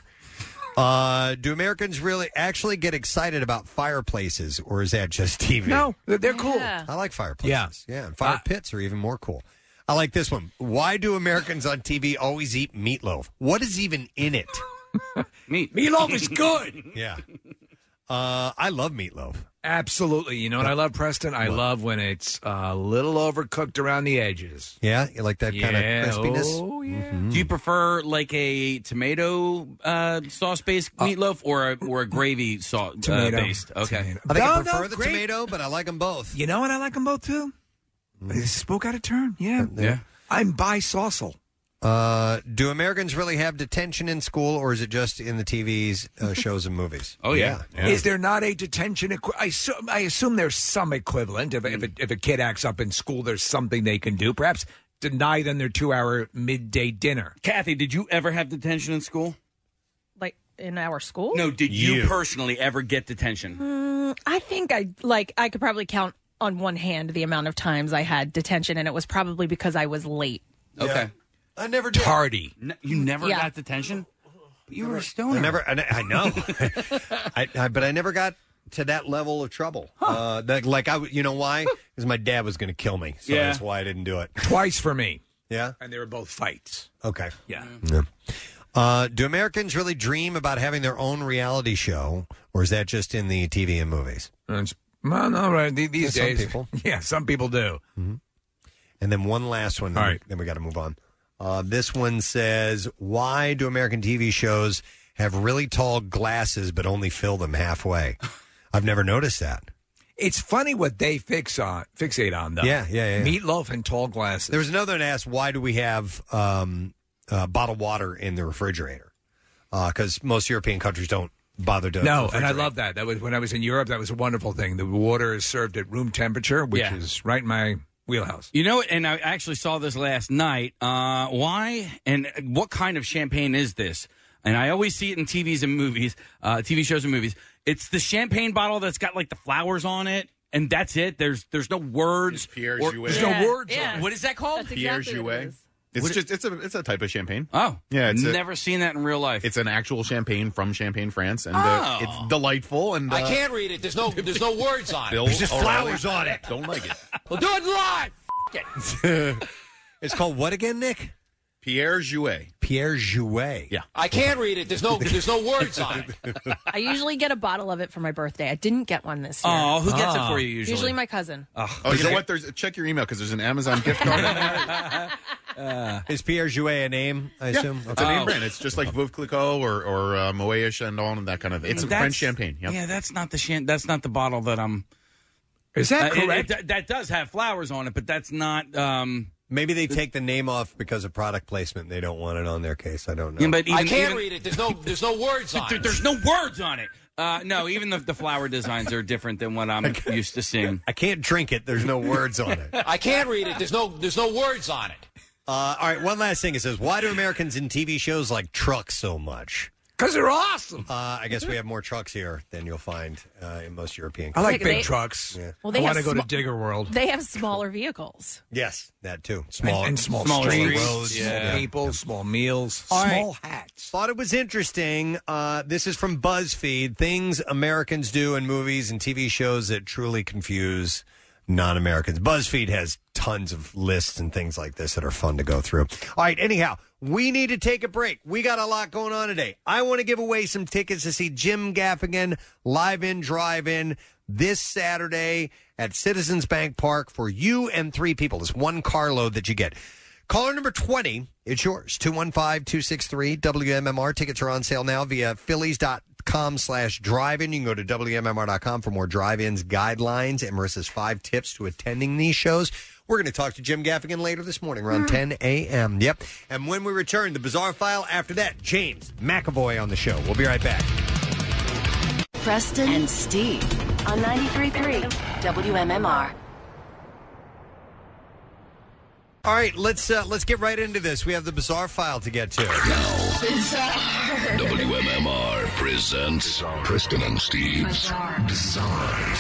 Do Americans really actually get excited about fireplaces, or is that just TV? No, they're cool. Yeah. I like fireplaces. Yeah, and fire pits are even more cool. I like this one. Why do Americans on TV always eat meatloaf? What is even in it? Meatloaf is good. Yeah. I love meatloaf. Absolutely. You know what I love, Preston? I love when it's a little overcooked around the edges. Yeah, you like that kind of Yeah. crispiness? Oh, yeah. Mm-hmm. Do you prefer like a tomato sauce based meatloaf or a gravy sauce Tomato. based? Okay, Tomato. I think I No, prefer no, the great. tomato, but I like them both. You know what? I like them both, too. This spoke out of turn. Yeah. Yeah. I'm bi-saucal. Do Americans really have detention in school, or is it just in the TVs, shows, and movies? Oh, yeah. Is there not a detention? I assume there's some equivalent. If a kid acts up in school, there's something they can do. Perhaps deny them their 2-hour midday dinner. Kathy, did you ever have detention in school? Like in our school? No, did you personally ever get detention? I think I could probably count on one hand the amount of times I had detention, and it was probably because I was late. Okay. I never did. Tardy. You never Yeah. got detention? You were a stoner. I know. But I never got to that level of trouble. You know why? Because my dad was going to kill me. So Yeah. that's why I didn't do it. Twice for me. Yeah? And they were both fights. Okay. Yeah. Do Americans really dream about having their own reality show, or is that just in the TV and movies? Well, no, right. These Some days. people. Yeah, some people do. And then one last one. All right. Then we got to move on. This one says, why do American TV shows have really tall glasses but only fill them halfway? I've never noticed that. It's funny what they fixate on, though. Yeah. Meatloaf and tall glasses. There was another one asked, why do we have bottled water in the refrigerator? Because most European countries don't bother to. No, and I love that. That was when I was in Europe. That was a wonderful thing. The water is served at room temperature, which is right in my wheelhouse. You know, and I actually saw this last night. Why and what kind of champagne is this? And I always see it in TVs and movies, TV shows and movies. It's the champagne bottle that's got like the flowers on it, and that's it. There's no words. Pierre Jouet. There's no words. On it. What is that called? Pierre Jouet. It's a type of champagne. Oh, yeah. Never seen that in real life. It's an actual champagne from Champagne, France, and it's delightful. And I can't read it. There's no words on it. There's just flowers on it. Don't like it. Well, do it live. It. It's called what again, Nick? Pierre Jouet. Pierre Jouet. Yeah. I can't read it. There's no words on it. I usually get a bottle of it for my birthday. I didn't get one this year. Oh, who gets it for you usually? Usually my cousin. Oh, you know what? Check your email because there's an Amazon gift card in there. Is Pierre Jouet a name, I assume? It's a name brand. It's just like Veuve Clicquot or Moët Chandon and that kind of. It's a French champagne. Yep. Yeah, that's not the bottle that I'm. Is that correct? That does have flowers on it, but that's not. Maybe they take the name off because of product placement. They don't want it on their case. I don't know. Yeah, but I can't read it. There's no words on it. There's no words on it. No, even the flower designs are different than what I'm used to seeing. I can't drink it. There's no words on it. I can't read it. There's no words on it. All right, one last thing. It says, why do Americans in TV shows like trucks so much? Because they're awesome. I guess we have more trucks here than you'll find in most European I countries. like big trucks. Yeah. Well, they I want to have go to Digger World. They have smaller vehicles. Yes, that too. And small streets, roads, small people, small meals, All small right. hats. Thought it was interesting. This is from BuzzFeed. Things Americans do in movies and TV shows that truly confuse non-Americans. BuzzFeed has tons of lists and things like this that are fun to go through. All right, anyhow, we need to take a break. We got a lot going on today. I want to give away some tickets to see Jim Gaffigan live in drive-in this Saturday at Citizens Bank Park for you and 3 people. It's one carload that you get. Caller number 20, it's yours. 215-263-WMMR. Tickets are on sale now via phillies.com/drive-in. You can go to WMMR.com for more drive-ins guidelines and Marissa's 5 tips to attending these shows. We're going to talk to Jim Gaffigan later this morning around 10 a.m. Yep. And when we return, the Bizarre File. After that, James McAvoy on the show. We'll be right back. Preston and Steve on 93.3 WMMR. All right, let's get right into this. We have the Bizarre File to get to. WMMR presents Preston and Steve's Bizarre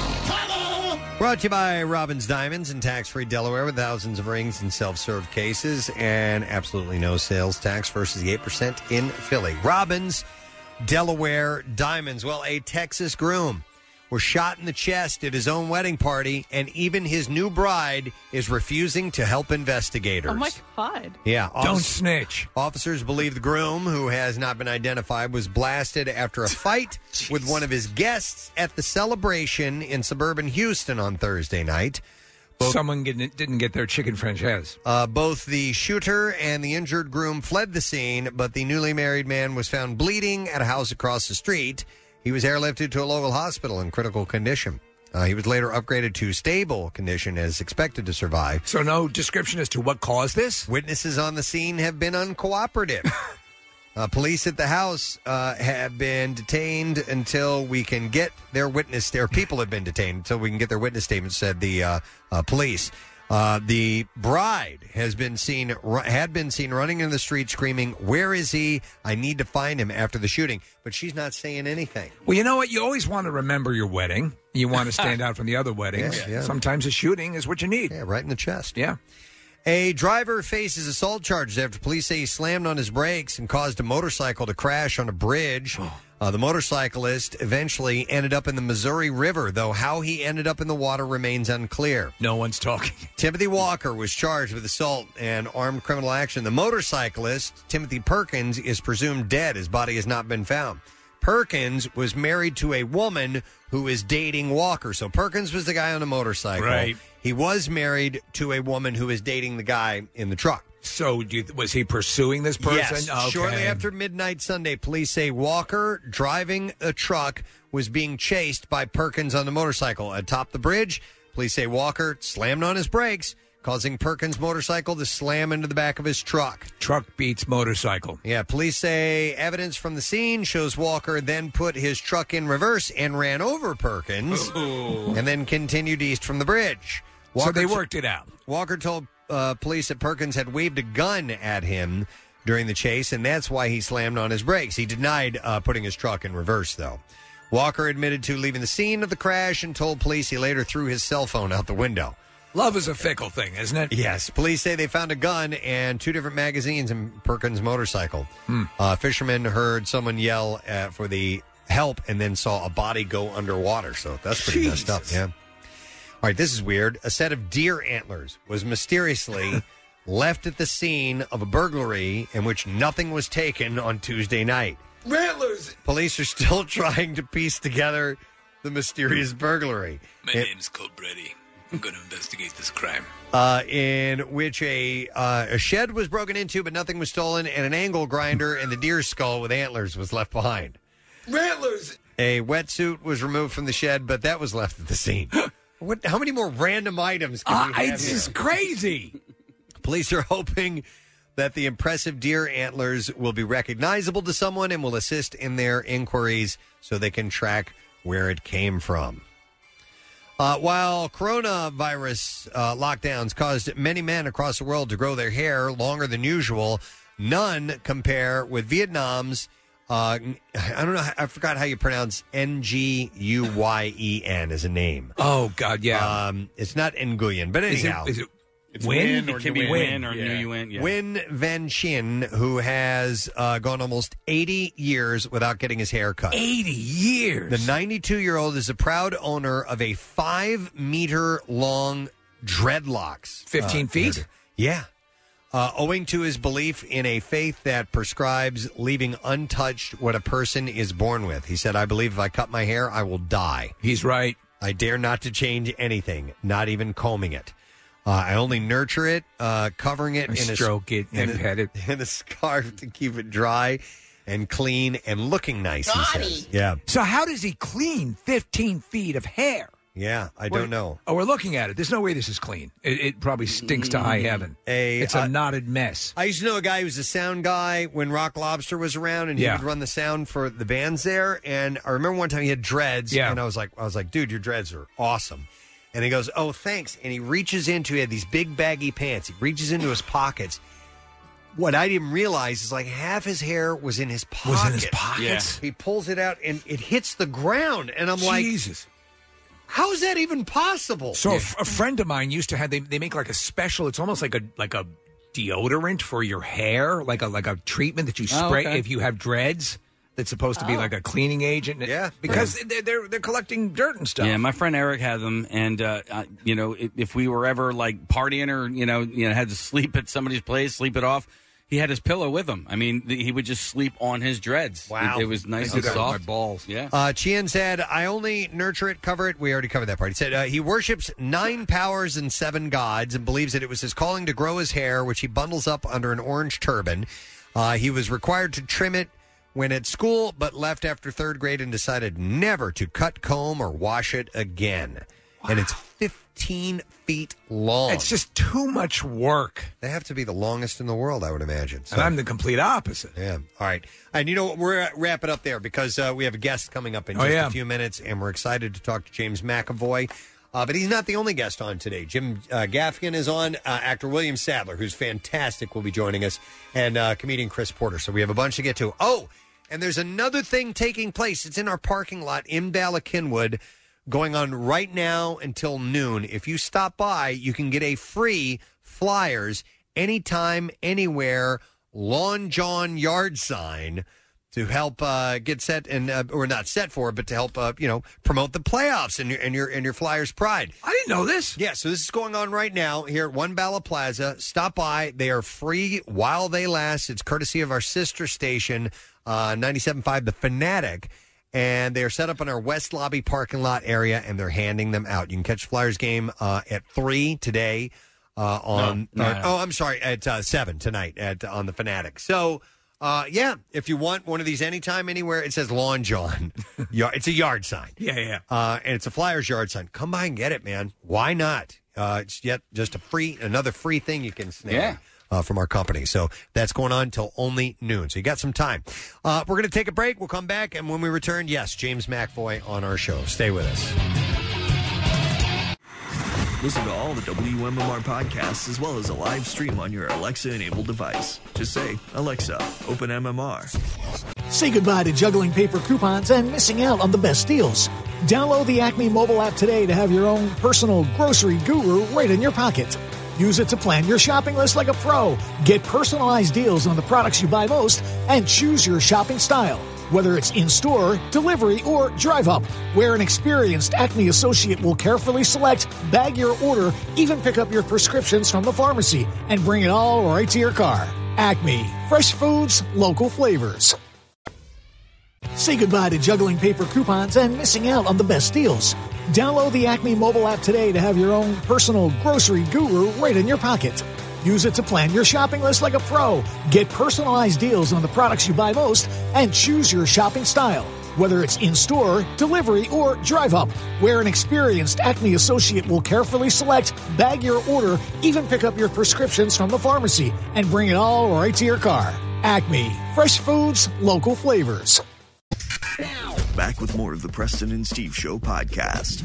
File. Brought to you by Robbins Diamonds in tax-free Delaware with thousands of rings and self-serve cases and absolutely no sales tax versus the 8% in Philly. Robbins, Delaware Diamonds. Well, a Texas groom was shot in the chest at his own wedding party, and even his new bride is refusing to help investigators. Oh, my God. Yeah. Don't snitch. Officers believe the groom, who has not been identified, was blasted after a fight with one of his guests at the celebration in suburban Houston on Thursday night. Someone didn't get their chicken franchise. Both the shooter and the injured groom fled the scene, but the newly married man was found bleeding at a house across the street. He was airlifted to a local hospital in critical condition. He was later upgraded to stable condition as expected to survive. So no description as to what caused this? Witnesses on the scene have been uncooperative. Police at the house have been detained until we can get their witness. Their people have been detained until we can get their witness statements, said the police. The bride had been seen running in the street screaming, "Where is he? I need to find him," after the shooting. But she's not saying anything. Well, you know what? You always want to remember your wedding. You want to stand out from the other weddings. Yeah. Sometimes a shooting is what you need. Yeah, right in the chest. Yeah. A driver faces assault charges after police say he slammed on his brakes and caused a motorcycle to crash on a bridge. The motorcyclist eventually ended up in the Missouri River, though how he ended up in the water remains unclear. No one's talking. Timothy Walker was charged with assault and armed criminal action. The motorcyclist, Timothy Perkins, is presumed dead. His body has not been found. Perkins was married to a woman who is dating Walker. So Perkins was the guy on the motorcycle. Right. He was married to a woman who is dating the guy in the truck. So was he pursuing this person? Yes. Okay. Shortly after midnight Sunday, police say Walker, driving a truck, was being chased by Perkins on the motorcycle. Atop the bridge, police say Walker slammed on his brakes, causing Perkins' motorcycle to slam into the back of his truck. Truck beats motorcycle. Yeah, police say evidence from the scene shows Walker then put his truck in reverse and ran over Perkins and then continued east from the bridge. So they worked it out. Walker told police that Perkins had waved a gun at him during the chase, and that's why he slammed on his brakes. He denied putting his truck in reverse, though. Walker admitted to leaving the scene of the crash and told police he later threw his cell phone out the window. Love is a fickle thing, isn't it? Yes. Police say they found a gun and 2 different magazines in Perkins' motorcycle. Fishermen heard someone yell for the help and then saw a body go underwater. So that's pretty messed up. Yeah. All right, this is weird. A set of deer antlers was mysteriously left at the scene of a burglary in which nothing was taken on Tuesday night. Rattlers! Police are still trying to piece together the mysterious burglary. My name's Colbretti. I'm going to investigate this crime. In which a shed was broken into, but nothing was stolen, and an angle grinder and the deer's skull with antlers was left behind. Rattlers! A wetsuit was removed from the shed, but that was left at the scene. How many more random items can we have It's here? just crazy. Police are hoping that the impressive deer antlers will be recognizable to someone and will assist in their inquiries so they can track where it came from. While coronavirus lockdowns caused many men across the world to grow their hair longer than usual, none compare with Vietnam's, I don't know, I forgot how you pronounce Nguyen as a name. Oh, God, yeah. It's not Nguyen, but anyhow. Is it It's Win? Win or It can be Nguyen. Win or Nguyen. Yeah. Win Van Chin, who has gone almost 80 years without getting his hair cut. 80 years? The 92-year-old is a proud owner of a 5-meter-long dreadlocks. 15 feet? Yeah. Owing to his belief in a faith that prescribes leaving untouched what a person is born with. He said, I believe if I cut my hair, I will die. He's right. I dare not to change anything, not even combing it. I only nurture it, covering it Stroke it and pet it in a scarf to keep it dry and clean and looking nice, he says. Yeah. So how does he clean 15 feet of hair? Yeah, I don't know. Oh, we're looking at it. There's no way this is clean. It probably stinks to high heaven. It's a knotted mess. I used to know a guy who was a sound guy when Rock Lobster was around, and he would run the sound for the bands there. And I remember one time he had dreads, and I was like, dude, your dreads are awesome. And he goes, oh, thanks. And he reaches into, he had these big baggy pants. He reaches into his pockets. What I didn't realize is like half his hair was in his pocket. Was in his pockets? Yeah. He pulls it out and it hits the ground. And I'm like, Jesus. How is that even possible? So a friend of mine used to have, they make like a special, it's almost like a deodorant for your hair, like a treatment that you spray if you have dreads. That's supposed to be like a cleaning agent. Yeah. Because they're collecting dirt and stuff. Yeah, my friend Eric had them, and if we were ever like partying or had to sleep at somebody's place, sleep it off, he had his pillow with him. I mean, he would just sleep on his dreads. Wow. It was nice and soft. My balls. Yeah. Chien said, I only nurture it, cover it. We already covered that part. He said he worships 9 powers and 7 gods and believes that it was his calling to grow his hair, which he bundles up under an orange turban. He was required to trim it when at school, but left after 3rd grade and decided never to cut, comb, or wash it again. Wow. And it's 15 feet long. It's just too much work. They have to be the longest in the world, I would imagine. So, and I'm the complete opposite. Yeah. All right. And we're wrapping up there because we have a guest coming up in just a few minutes, and we're excited to talk to James McAvoy. But he's not the only guest on today. Jim Gaffigan is on. Actor William Sadler, who's fantastic, will be joining us, and comedian Chris Porter. So we have a bunch to get to. Oh, and there's another thing taking place. It's in our parking lot in Bala Cynwyd, going on right now until noon. If you stop by, you can get a free Flyers anytime, anywhere, Lawn John yard sign to help get set and or not set for, but to help promote the playoffs and your Flyers pride. I didn't know this. Yeah, so this is going on right now here at One Bala Plaza. Stop by; they are free while they last. It's courtesy of our sister station, 97.5 The Fanatic, and they are set up in our West Lobby parking lot area, and they're handing them out. You can catch Flyers game at 3 today at 7 tonight on The Fanatic. So. Yeah, if you want one of these anytime, anywhere, it says Lawn John. It's a yard sign. Yeah. And it's a Flyers yard sign. Come by and get it, man. Why not? It's yet just another free thing you can snag from our company. So that's going on until only noon. So you got some time. We're going to take a break. We'll come back. And when we return, yes, James McAvoy on our show. Stay with us. Listen to all the WMMR podcasts as well as a live stream on your Alexa-enabled device. Just say, Alexa, open MMR. Say goodbye to juggling paper coupons and missing out on the best deals. Download the Acme mobile app today to have your own personal grocery guru right in your pocket. Use it to plan your shopping list like a pro. Get personalized deals on the products you buy most and choose your shopping style. Whether it's in-store, delivery, or drive-up, where an experienced Acme associate will carefully select, bag your order, even pick up your prescriptions from the pharmacy, and bring it all right to your car. Acme. Fresh foods, local flavors. Say goodbye to juggling paper coupons and missing out on the best deals. Download the Acme mobile app today to have your own personal grocery guru right in your pocket. Use it to plan your shopping list like a pro. Get personalized deals on the products you buy most and choose your shopping style. Whether it's in-store, delivery, or drive-up, where an experienced Acme associate will carefully select, bag your order, even pick up your prescriptions from the pharmacy, and bring it all right to your car. Acme. Fresh foods, local flavors. Back with more of the Preston and Steve Show podcast.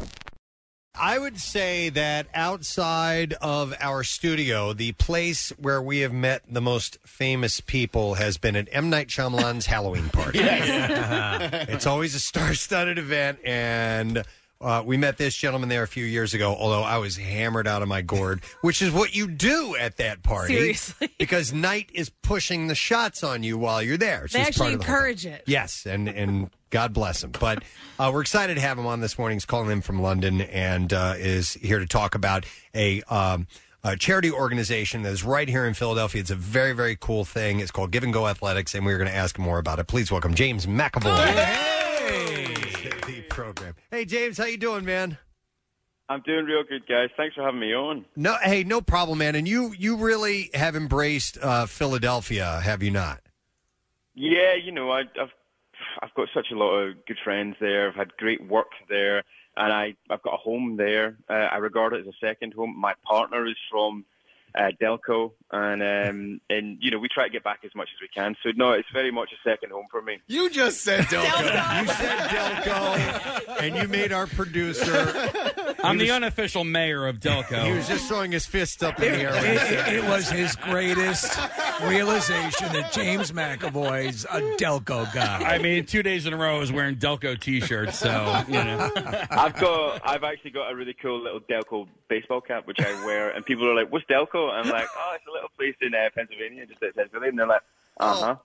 I would say that outside of our studio, the place where we have met the most famous people has been at M. Night Shyamalan's Halloween party. It's always a star-studded event, and we met this gentleman there a few years ago, although I was hammered out of my gourd, which is what you do at that party. Seriously. Because Night is pushing the shots on you while you're there. They actually encourage it. Yes, and God bless him. But we're excited to have him on this morning. He's calling in from London and is here to talk about a charity organization that is right here in Philadelphia. It's a very, very cool thing. It's called Give and Go Athletics, and we're going to ask him more about it. Please welcome James McAvoy. Hey! The program. Hey, James, how you doing, man? I'm doing real good, guys. Thanks for having me on. No, hey, no problem, man. And you really have embraced Philadelphia, have you not? Yeah, you know, I've got such a lot of good friends there. I've had great work there, and I've got a home there. I regard it as a second home. My partner is from Delco, and you know, we try to get back as much as we can. So no, it's very much a second home for me. You just said Delco. You said Delco, and you made our producer. I'm the unofficial mayor of Delco. He was just throwing his fist up in the air. It was his greatest realization that James McAvoy's a Delco guy. I mean, 2 days in a row I was wearing Delco T-shirts, so, you know. I've actually got a really cool little Delco baseball cap, which I wear, and people are like, what's Delco? And I'm like, oh, it's a little place in Pennsylvania, just outside Philly. And they're like, uh-huh.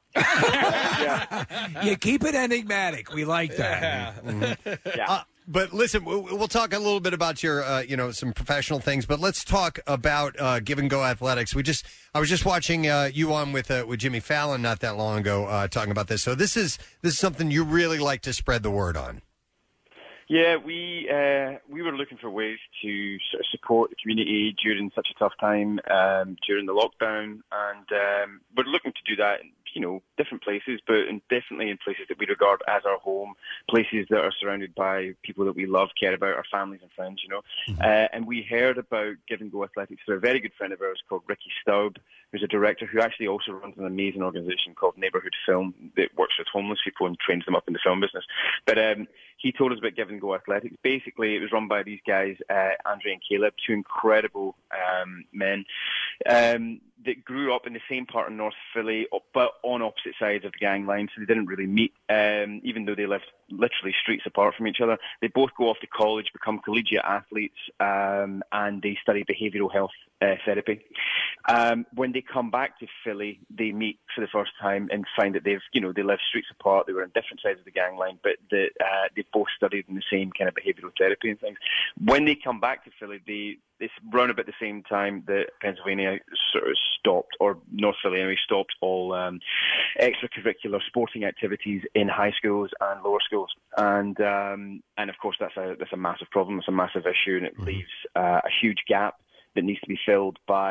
Yeah. You keep it enigmatic. We like that. Yeah. But listen, we'll talk a little bit about your, some professional things. But let's talk about Give and Go Athletics. I was just watching you on with Jimmy Fallon not that long ago, talking about this. So this is something you really like to spread the word on. Yeah, we were looking for ways to sort of support the community during such a tough time during the lockdown, and we're looking to do that in, you know, different places, but definitely in places that we regard as our home, places that are surrounded by people that we love, care about, our families and friends, you know. And we heard about Give and Go Athletics through a very good friend of ours called Ricky Staub, who's a director who actually also runs an amazing organization called Neighborhood Film that works with homeless people and trains them up in the film business. But he told us about Give and Go Athletics. Basically, it was run by these guys, Andre and Caleb, two incredible men that grew up in the same part of North Philly, but on opposite sides of the gang line, so they didn't really meet, even though they lived literally streets apart from each other. They both go off to college, become collegiate athletes, and they study behavioural health therapy. When they come back to Philly, they meet for the first time and find that they live streets apart. They were on different sides of the gang line, but they both studied in the same kind of behavioural therapy and things. When they come back to Philly, it's around about the same time that Pennsylvania sort of stopped, or North Philly anyway, stopped all extracurricular sporting activities in high schools and lower schools. And of course that's a massive problem. It's a massive issue, and it leaves a huge gap that needs to be filled by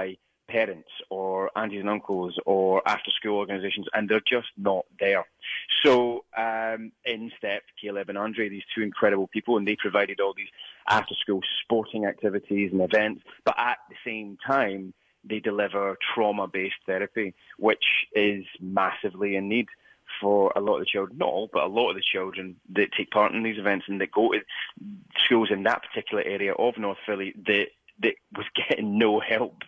parents or aunties and uncles or after-school organisations, and they're just not there. So in stepped Caleb and Andre, these two incredible people, and they provided all these after-school sporting activities and events, but at the same time, they deliver trauma-based therapy, which is massively in need for a lot of the children, not all, but a lot of the children that take part in these events and that go to schools in that particular area of North Philly that was getting no help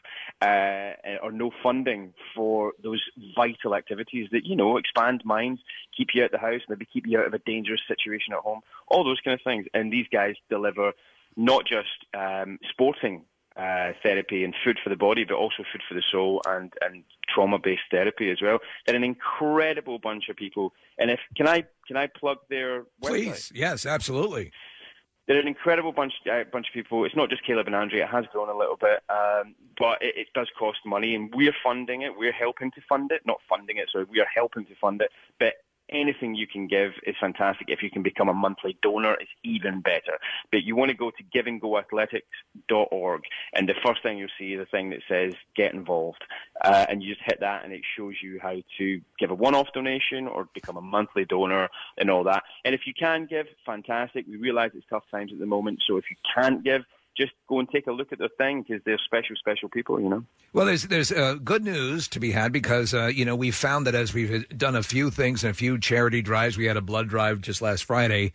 or no funding for those vital activities that, expand minds, keep you out of the house, maybe keep you out of a dangerous situation at home, all those kind of things. And these guys deliver not just sporting therapy and food for the body, but also food for the soul and trauma-based therapy as well. They're an incredible bunch of people. And can I plug their website? Please, yes, absolutely. They're an incredible bunch of people. It's not just Caleb and Andre. It has grown a little bit, but it does cost money, and we're funding it. We're helping to fund it. Not funding it, sorry. We are helping to fund it. But anything you can give is fantastic. If you can become a monthly donor, it's even better. But you want to go to giveandgoathletics.org, and the first thing you'll see is a thing that says get involved. And you just hit that, and it shows you how to give a one-off donation or become a monthly donor and all that. And if you can give, fantastic. We realize it's tough times at the moment, so if you can't give, just go and take a look at their thing, because they're special, special people, Well, there's good news to be had, because, we found that as we've done a few things and a few charity drives, we had a blood drive just last Friday,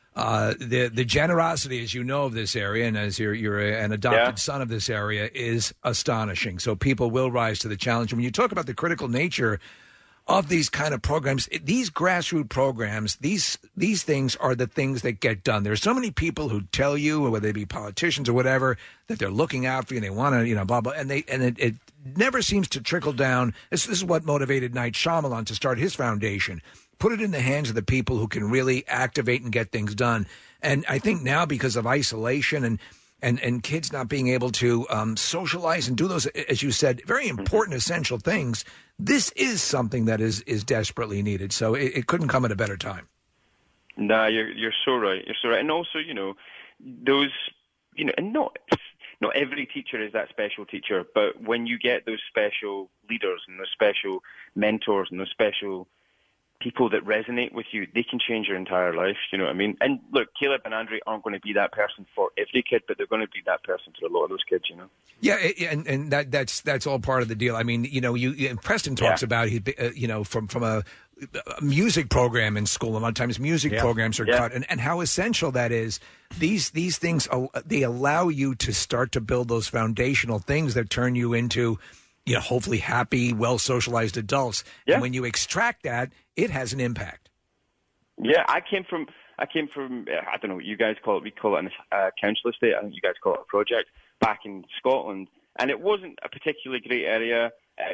the generosity, as you know, of this area, and as you're an adopted son of this area, is astonishing. So people will rise to the challenge. And when you talk about the critical nature of these kind of programs, these grassroots programs, these things are the things that get done. There's so many people who tell you, whether they be politicians or whatever, that they're looking out for you and they want to, blah, blah, and it never seems to trickle down. This is what motivated Night Shyamalan to start his foundation. Put it in the hands of the people who can really activate and get things done. And I think now, because of isolation and kids not being able to socialize and do those, as you said, very important, essential things, this is something that is desperately needed. So it couldn't come at a better time. Nah, you're so right. You're so right. And also, those, and not every teacher is that special teacher, but when you get those special leaders and those special mentors and those special people that resonate with you, they can change your entire life. You know what I mean? And look, Caleb and Andre aren't going to be that person for every kid, but they're going to be that person for a lot of those kids. Yeah, and that's all part of the deal. I mean, Preston talks about from a music program in school. A lot of times, music programs are cut, and how essential that is. These things, they allow you to start to build those foundational things that turn you into, hopefully happy, well-socialized adults. Yeah. And when you extract that, it has an impact. Yeah, I came from, I don't know what you guys call it. We call it a council estate. I think you guys call it a project back in Scotland. And it wasn't a particularly great area.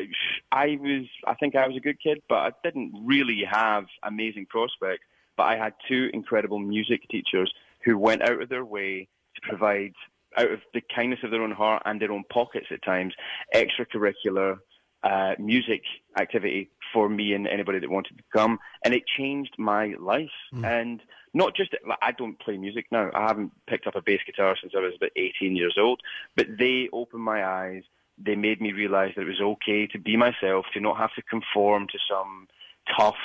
I think I was a good kid, but I didn't really have amazing prospects. But I had two incredible music teachers who went out of their way to provide, out of the kindness of their own heart and their own pockets at times, extracurricular music activity for me and anybody that wanted to come. And it changed my life. And not just, I don't play music now. I haven't picked up a bass guitar since I was about 18 years old. But they opened my eyes. They made me realize that it was okay to be myself, to not have to conform to some tough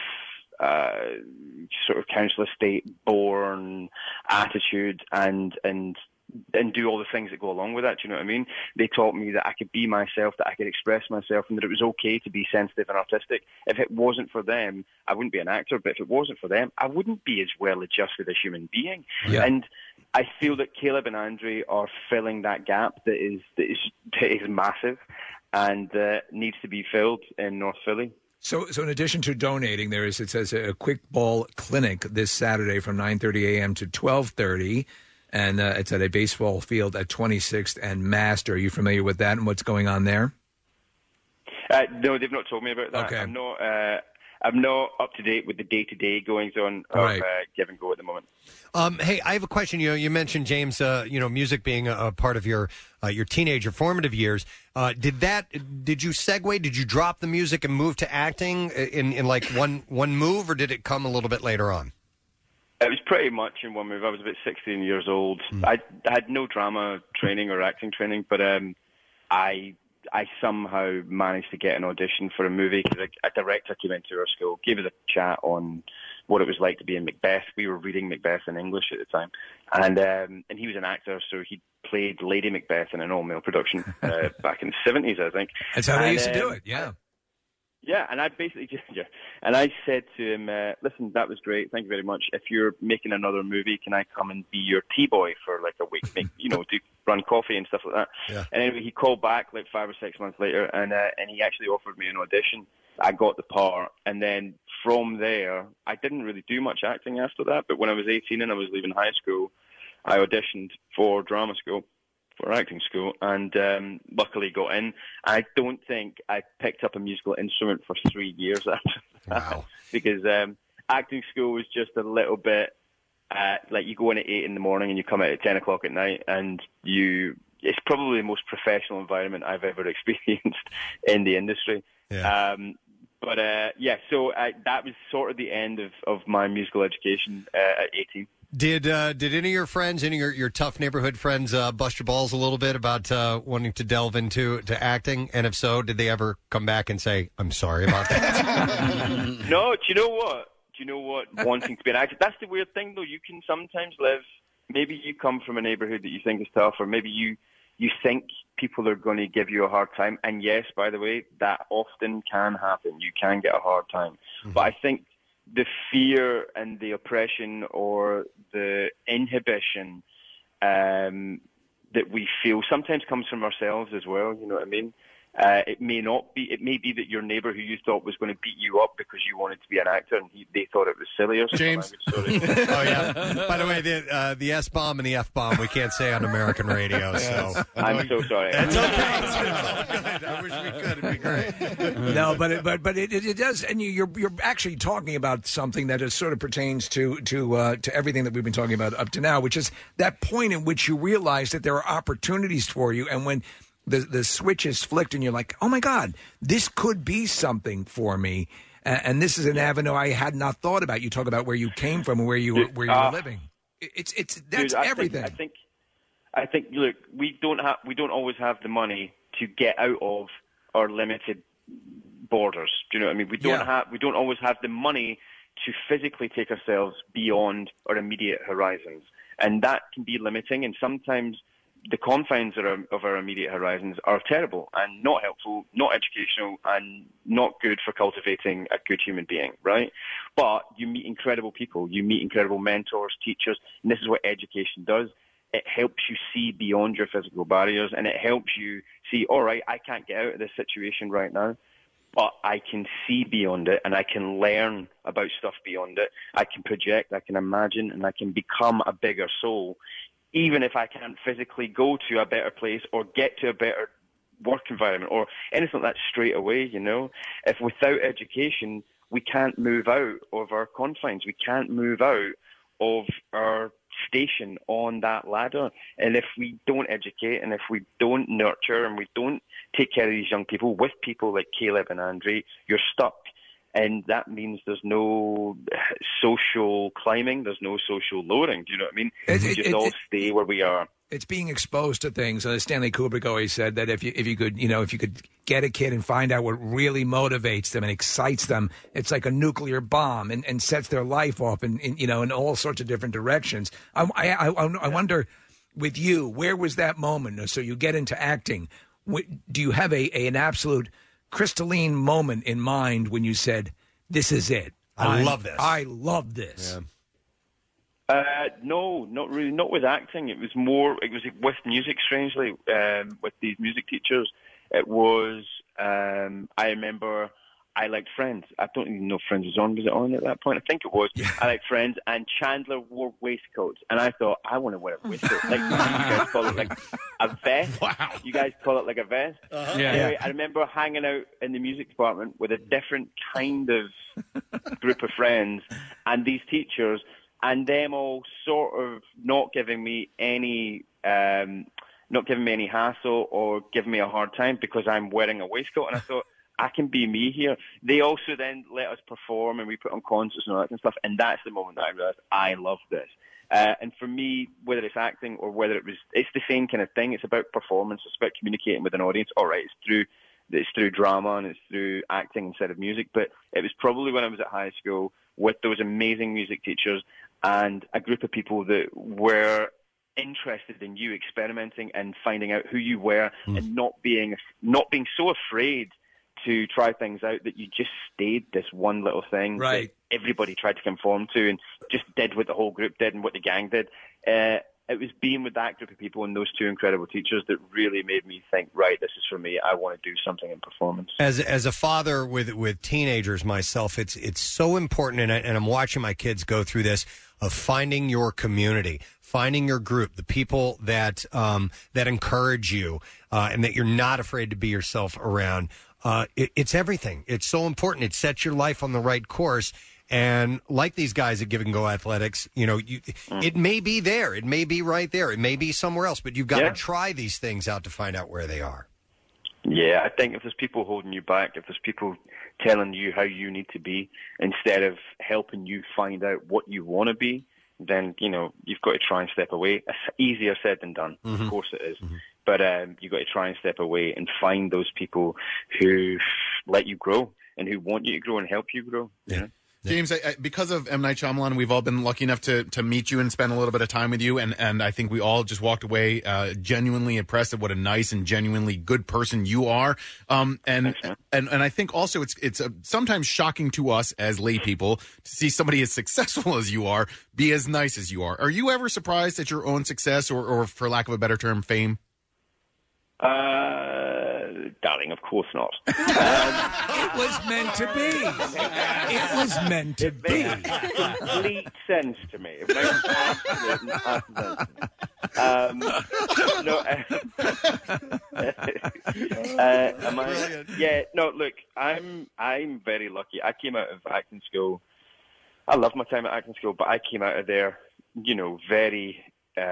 sort of council estate born attitude and do all the things that go along with that. Do you know what I mean? They taught me that I could be myself, that I could express myself, and that it was okay to be sensitive and artistic. If it wasn't for them, I wouldn't be an actor, but if it wasn't for them, I wouldn't be as well adjusted a human being. Yeah. And I feel that Caleb and Andre are filling that gap that is massive and needs to be filled in North Philly. So in addition to donating, it says a quick ball clinic this Saturday from 9:30 a.m. to 12:30. And it's at a baseball field at 26th and Master. Are you familiar with that and what's going on there? No, they've not told me about that. Okay. I'm not up to date with the day-to-day goings on of Give and Go at the moment. Hey, I have a question. You mentioned, James, music being a part of your teenager formative years. Did you segue? Did you drop the music and move to acting in like one move, or did it come a little bit later on? It was pretty much in one move. I was about 16 years old. I had no drama training or acting training, but I I somehow managed to get an audition for a movie because a director came into our school, gave us a chat on what it was like to be in Macbeth. We were reading Macbeth in English at the time, and he was an actor, so he played Lady Macbeth in an all-male production back in the 70s, I think. That's how they used to do it, yeah. Yeah, and I basically and I said to him, listen, that was great, thank you very much. If you're making another movie, can I come and be your tea boy for like a week, do run coffee and stuff like that? Yeah. And anyway, he called back like 5 or 6 months later, and he actually offered me an audition. I got the part, and then from there, I didn't really do much acting after that, but when I was 18 and I was leaving high school, I auditioned for drama school, for acting school, and luckily got in. I don't think I picked up a musical instrument for 3 years after that, because acting school was just a little bit like you go in at 8 in the morning and you come out at 10 o'clock at night, and it's probably the most professional environment I've ever experienced in the industry. Yeah. So that was sort of the end of my musical education at 18. Did any of your friends, any of your tough neighborhood friends, bust your balls a little bit about wanting to delve into acting? And if so, did they ever come back and say, "I'm sorry about that"? No. Do you know what? Wanting to be an actor, that's the weird thing, though. You can sometimes live. Maybe you come from a neighborhood that you think is tough, or maybe you think people are going to give you a hard time. And yes, by the way, that often can happen. You can get a hard time. Mm-hmm. But I think the fear and the oppression or the inhibition that we feel sometimes comes from ourselves as well. You know what I mean? It may not be. It may be that your neighbor who you thought was going to beat you up because you wanted to be an actor, and they thought it was silly or something. James. Oh yeah. By the way, the S bomb and the F bomb we can't say on American radio. So I'm so sorry. It's okay. It's all good. I wish we could. It'd be great. No, but it does, and you're actually talking about something that is sort of pertains to everything that we've been talking about up to now, which is that point in which you realize that there are opportunities for you, and when the switch is flicked and you're like, oh my God, this could be something for me, and this is an avenue I had not thought about. You talk about where you came from and where you were living. It's that's everything. I think. Look, we don't always have the money to get out of our limited borders. Do you know what I mean? We don't always have the money to physically take ourselves beyond our immediate horizons, and that can be limiting. And sometimes the confines of our immediate horizons are terrible and not helpful, not educational, and not good for cultivating a good human being, right? But you meet incredible people, you meet incredible mentors, teachers, and this is what education does. It helps you see beyond your physical barriers, and it helps you see, all right, I can't get out of this situation right now, but I can see beyond it, and I can learn about stuff beyond it. I can project, I can imagine, and I can become a bigger soul, even if I can't physically go to a better place or get to a better work environment or anything like that straight away, you know. If without education, we can't move out of our confines. We can't move out of our station on that ladder. And if we don't educate and if we don't nurture and we don't take care of these young people with people like Caleb and Andre, you're stuck. And that means there's no social climbing, there's no social lowering. Do you know what I mean? We just all stay where we are. It's being exposed to things. Stanley Kubrick always said that if you could get a kid and find out what really motivates them and excites them, it's like a nuclear bomb and sets their life off in all sorts of different directions. I wonder, with you, where was that moment? So you get into acting. Do you have an absolute crystalline moment in mind when you said, "This is it. I love this. I love this." Yeah. No, not really. Not with acting. It was with music. Strangely, with these music teachers, it was. I remember I liked Friends. I don't even know if Friends was on. Was it on at that point? I think it was. Yeah. I liked Friends, and Chandler wore waistcoats, and I thought, I want to wear a waistcoat. Like you guys call it like a vest. Wow. You guys call it like a vest. Uh-huh. Yeah. Anyway, I remember hanging out in the music department with a different kind of group of friends, and these teachers, and them all sort of not giving me any hassle or giving me a hard time because I'm wearing a waistcoat, and I thought, I can be me here. They also then let us perform, and we put on concerts and all that kind of stuff, and that's the moment that I realized I love this. And for me, whether it's acting or whether it's the same kind of thing. It's about performance. It's about communicating with an audience. All right, it's through drama and it's through acting instead of music. But it was probably when I was at high school with those amazing music teachers and a group of people that were interested in you experimenting and finding out who you were and not being so afraid to try things out that you just stayed this one little thing that everybody tried to conform to and just did what the whole group did and what the gang did. It was being with that group of people and those two incredible teachers that really made me think, right, this is for me. I want to do something in performance. As a father with teenagers myself, it's so important, and I'm watching my kids go through this, of finding your community, finding your group, the people that encourage you, and that you're not afraid to be yourself around. It's everything. It's so important. It sets your life on the right course. And like these guys at Give and Go Athletics, it may be there. It may be right there. It may be somewhere else. But you've got to try these things out to find out where they are. Yeah, I think if there's people holding you back, if there's people telling you how you need to be instead of helping you find out what you want to be, then, you've got to try and step away. It's easier said than done. Mm-hmm. Of course it is. Mm-hmm. But you've got to try and step away and find those people who let you grow and who want you to grow and help you grow. Yeah. James, because of M. Night Shyamalan, we've all been lucky enough to meet you and spend a little bit of time with you, and I think we all just walked away genuinely impressed at what a nice and genuinely good person you are. And I think also it's sometimes shocking to us as lay people to see somebody as successful as you are be as nice as you are. Are you ever surprised at your own success or for lack of a better term, fame? Darling, of course not. It was meant to be. It was meant to be. It makes complete sense to me. It makes absolute sense. Yeah, no, look, I'm very lucky. I came out of acting school. I love my time at acting school, but I came out of there, very,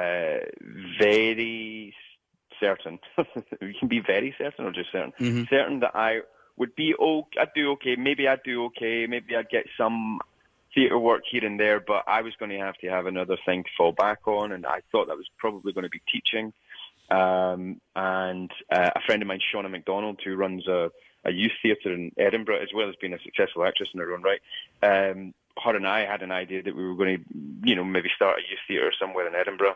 very certain. You can be very certain or just certain. Mm-hmm. Certain that I would be I'd do okay. Maybe I'd do okay. Maybe I'd get some theatre work here and there, but I was going to have another thing to fall back on, and I thought that was probably going to be teaching. And a friend of mine, Shauna MacDonald, who runs a youth theatre in Edinburgh, as well as being a successful actress in her own right, her and I had an idea that we were going to, maybe start a youth theatre somewhere in Edinburgh.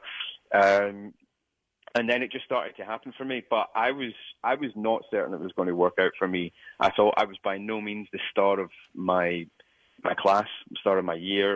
And then it just started to happen for me. But I was not certain it was going to work out for me. I thought I was by no means the star of my class, star of my year.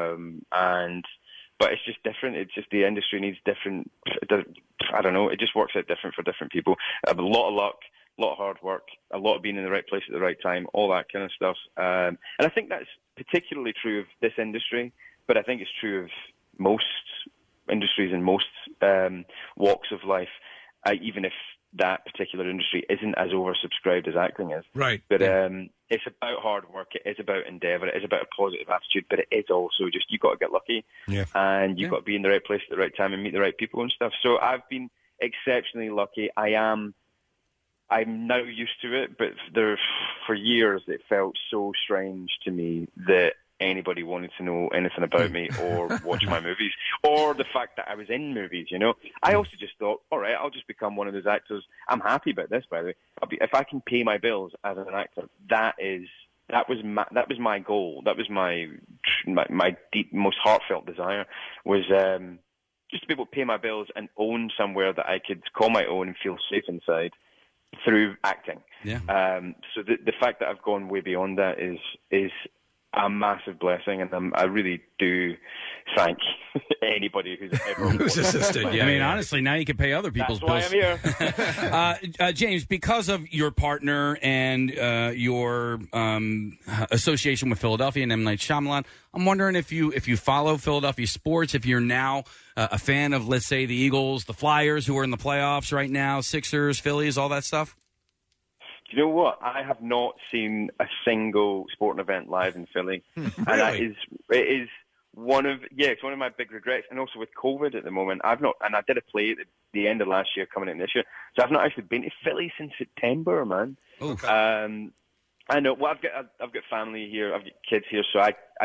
But it's just different. It's just the industry needs different. I don't know. It just works out different for different people. A lot of luck, a lot of hard work, a lot of being in the right place at the right time, all that kind of stuff. And I think that's particularly true of this industry, but I think it's true of most industries and most walks of life, even if that particular industry isn't as oversubscribed as acting is. Right. But it's about hard work. It is about endeavour. It is about a positive attitude. But it is also just you've got to get lucky. Yeah. And you've got to be in the right place at the right time and meet the right people and stuff. So I've been exceptionally lucky. I'm now used to it, but for years it felt so strange to me that anybody wanted to know anything about me or watch my movies or the fact that I was in movies, I also just thought, all right, I'll just become one of those actors. I'm happy about this, by the way. If I can pay my bills as an actor, that was my goal. That was my deep, most heartfelt desire was just to be able to pay my bills and own somewhere that I could call my own and feel safe inside through acting. Yeah. So the fact that I've gone way beyond that is a massive blessing, and I really do thank anybody who's ever assisted. Yeah, I mean, honestly, now you can pay other people's bills. That's why I'm here. James, because of your partner and your association with Philadelphia and M. Night Shyamalan, I'm wondering if you follow Philadelphia sports, if you're now a fan of, let's say, the Eagles, the Flyers, who are in the playoffs right now, Sixers, Phillies, all that stuff. You know what? I have not seen a single sporting event live in Philly, Really? And that it is it's one of my big regrets. And also with COVID at the moment, I've not, and I did a play at the end of last year, coming in this year, so I've not actually been to Philly since September, man. Okay. I know. Well, I've got family here, I've got kids here, so I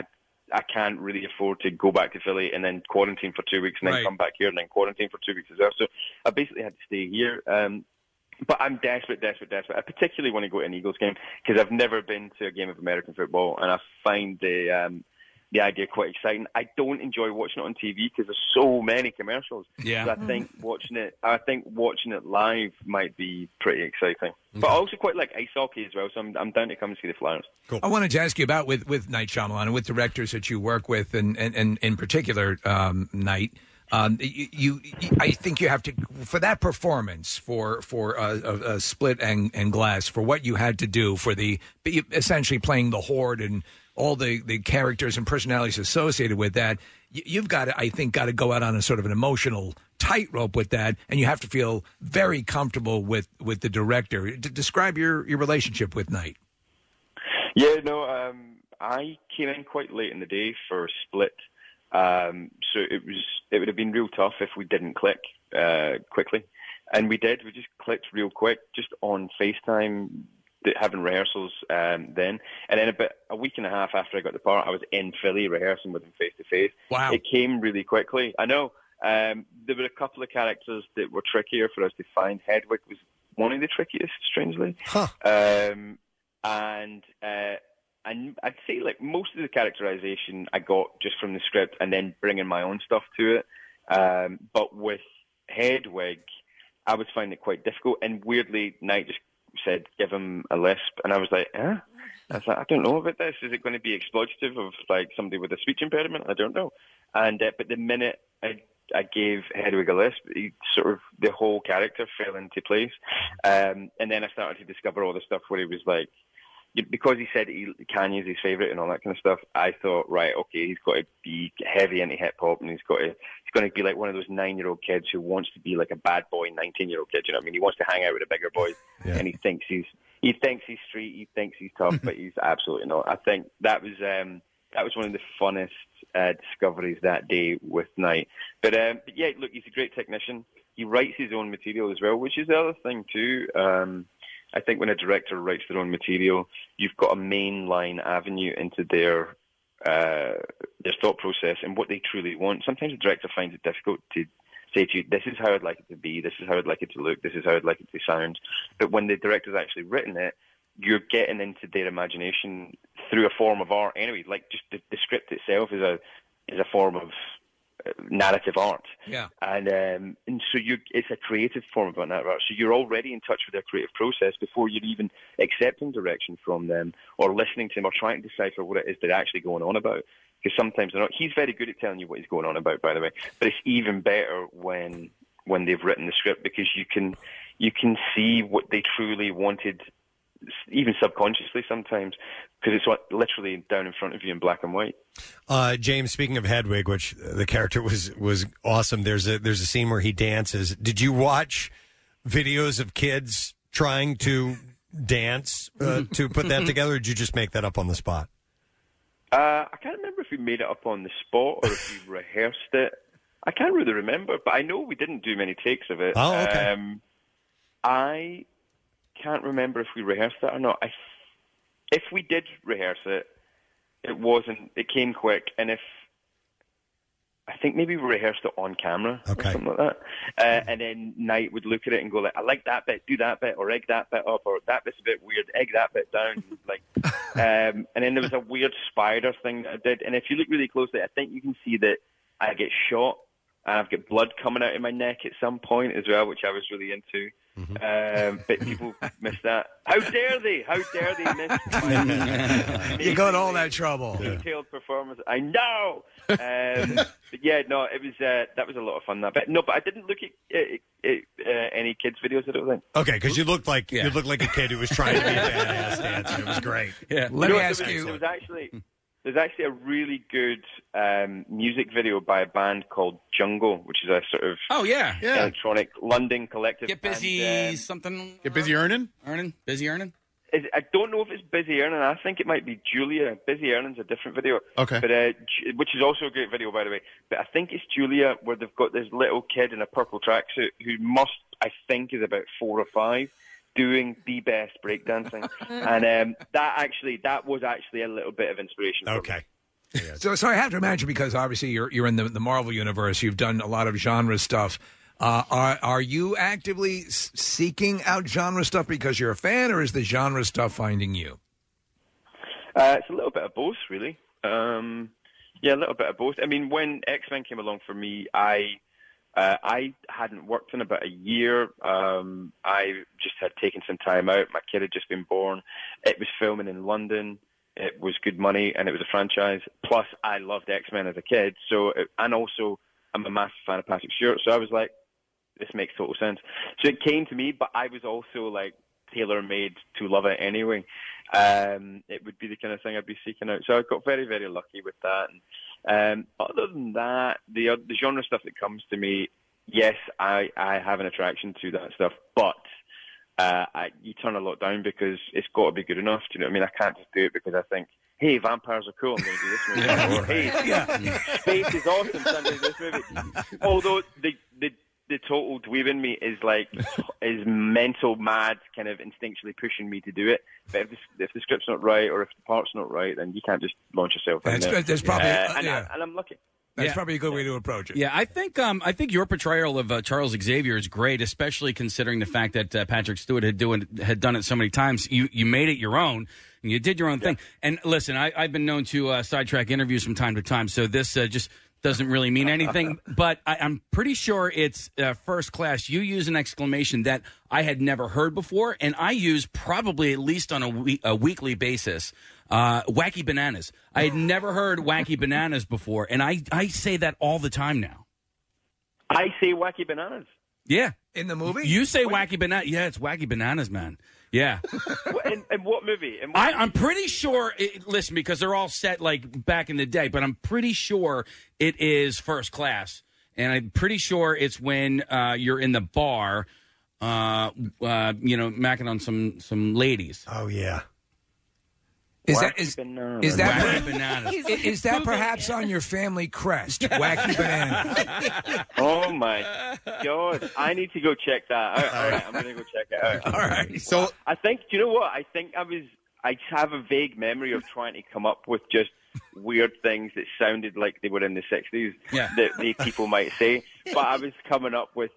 I can't really afford to go back to Philly and then quarantine for 2 weeks and then come back here and then quarantine for 2 weeks as well. So I basically had to stay here. But I'm desperate. I particularly want to go to an Eagles game because I've never been to a game of American football, and I find the idea quite exciting. I don't enjoy watching it on TV because there's so many commercials. Yeah. So I think watching it live might be pretty exciting. But I also quite like ice hockey as well, so I'm down to come and see the Flyers. Cool. I wanted to ask you about with Night Shyamalan and with directors that you work with, and in particular, Night. I think you have to, for that performance, for a Split and Glass, for what you had to do for essentially playing the Horde and all the characters and personalities associated with that, you've got to go out on a sort of an emotional tightrope with that, and you have to feel very comfortable with the director. Describe your relationship with Night. Yeah, no, I came in quite late in the day for Split. So it would have been real tough if we didn't click quickly, and we did. We just clicked real quick, just on FaceTime, having rehearsals then, and then about a week and a half after I got the part, I was in Philly rehearsing with him face to face. Wow! It came really quickly. I know. There were a couple of characters that were trickier for us to find. Hedwig was one of the trickiest, strangely. And I'd say like most of the characterization I got just from the script and then bringing my own stuff to it. But with Hedwig, I was finding it quite difficult. And weirdly, Night just said, give him a lisp. And I was like, I was like, I don't know about this. Is it going to be exploitative of like somebody with a speech impairment? I don't know. And but the minute I gave Hedwig a lisp, the whole character fell into place. And then I started to discover all the stuff where he was like, because he said Kanye's his favourite and all that kind of stuff, I thought, right, okay, he's got to be heavy into hip-hop, and he's going to be like one of those 9-year-old kids who wants to be like a bad boy 19-year-old kid, you know what I mean? He wants to hang out with the bigger boys, and he thinks he's street, he thinks he's tough, but he's absolutely not. I think that was one of the funnest discoveries that day with Night. But yeah, look, he's a great technician. He writes his own material as well, which is the other thing too. I think when a director writes their own material, you've got a mainline avenue into their thought process and what they truly want. Sometimes the director finds it difficult to say to you, this is how I'd like it to be, this is how I'd like it to look, this is how I'd like it to sound. But when the director's actually written it, you're getting into their imagination through a form of art anyway. Like just the script itself is a form of narrative art. Yeah. And so it's a creative form of narrative art. So you're already in touch with their creative process before you're even accepting direction from them or listening to them or trying to decipher what it is they're actually going on about. Because sometimes they're not. He's very good at telling you what he's going on about, by the way. But it's even better when they've written the script because you can see what they truly wanted, even subconsciously sometimes, because it's literally down in front of you in black and white. James, speaking of Hedwig, which the character was awesome, there's a scene where he dances. Did you watch videos of kids trying to dance to put that together, or did you just make that up on the spot? I can't remember if we made it up on the spot or if we rehearsed it. I can't really remember, but I know we didn't do many takes of it. Oh, okay. I can't remember if we rehearsed that or not. If we did rehearse it, it came quick, and I think maybe we rehearsed it on camera or something like that. And then Night would look at it and go like, I like that bit, do that bit, or egg that bit up, or that bit's a bit weird, egg that bit down. Like, and then there was a weird spider thing that I did. And if you look really closely, I think you can see that I get shot and I've got blood coming out of my neck at some point as well, which I was really into. But people miss that. How dare they? How dare they miss my You got all that trouble. Detailed performance. I know. But yeah, no, it was that was a lot of fun. But I didn't look at any kids' videos. I don't think. Okay, because you looked like a kid who was trying to be a badass dancer. It was great. Yeah. Let me ask you. There's actually a really good music video by a band called Jungle, which is a sort of electronic London collective. Get busy, something. Get busy earning? Busy earning? I don't know if it's Busy Earning. I think it might be Julia. Busy Earning's a different video. Okay. But which is also a great video, by the way. But I think it's Julia, where they've got this little kid in a purple tracksuit who I think is about 4 or 5, doing the best breakdancing. And that was actually a little bit of inspiration for me. So I have to imagine, because obviously you're in the Marvel universe, you've done a lot of genre stuff. Are you actively seeking out genre stuff because you're a fan, or is the genre stuff finding you? It's a little bit of both, really. Yeah, a little bit of both. I mean, when X-Men came along for me, I hadn't worked in about a year. I just had taken some time out. My kid had just been born. It was filming in London. It was good money, and it was a franchise. Plus, I loved X-Men as a kid. And also, I'm a massive fan of Patrick Stewart. So I was like, this makes total sense. So it came to me, but I was also like tailor-made to love it anyway. It would be the kind of thing I'd be seeking out. So I got very, very lucky with that. And other than that, the genre stuff that comes to me, yes, I have an attraction to that stuff, but you turn a lot down because it's got to be good enough. Do you know what I mean? I can't just do it because I think, hey, vampires are cool, I'm going to do this movie. Or, hey, space is awesome, so I'm going to do this movie. Although the total dweeb in me is mental mad, kind of instinctually pushing me to do it. But if the script's not right or if the part's not right, then you can't just launch yourself in there. There's probably, and I'm lucky. That's probably a good way to approach it. Yeah, I think your portrayal of Charles Xavier is great, especially considering the fact that Patrick Stewart had done it so many times. You made it your own, and you did your own thing. And listen, I've been known to sidetrack interviews from time to time, so this just doesn't really mean anything. But I'm pretty sure it's First Class. You use an exclamation that I had never heard before, and I use probably at least on a weekly basis. Wacky bananas. I had never heard wacky bananas before, and I say that all the time now. I say wacky bananas. Yeah. In the movie? You say wacky banana. Yeah, it's wacky bananas, man. Yeah. In what movie? I'm pretty sure, listen, because they're all set like back in the day, but I'm pretty sure it is First Class. And I'm pretty sure it's when you're in the bar, macking on some ladies. Oh, yeah. Is that perhaps on your family crest? Wacky banana. Oh my God! I need to go check that out. All right, I'm going to go check it out. All right. So I think, do you know what? I think I have a vague memory of trying to come up with just weird things that sounded like they were in the 60s that the people might say. But I was coming up with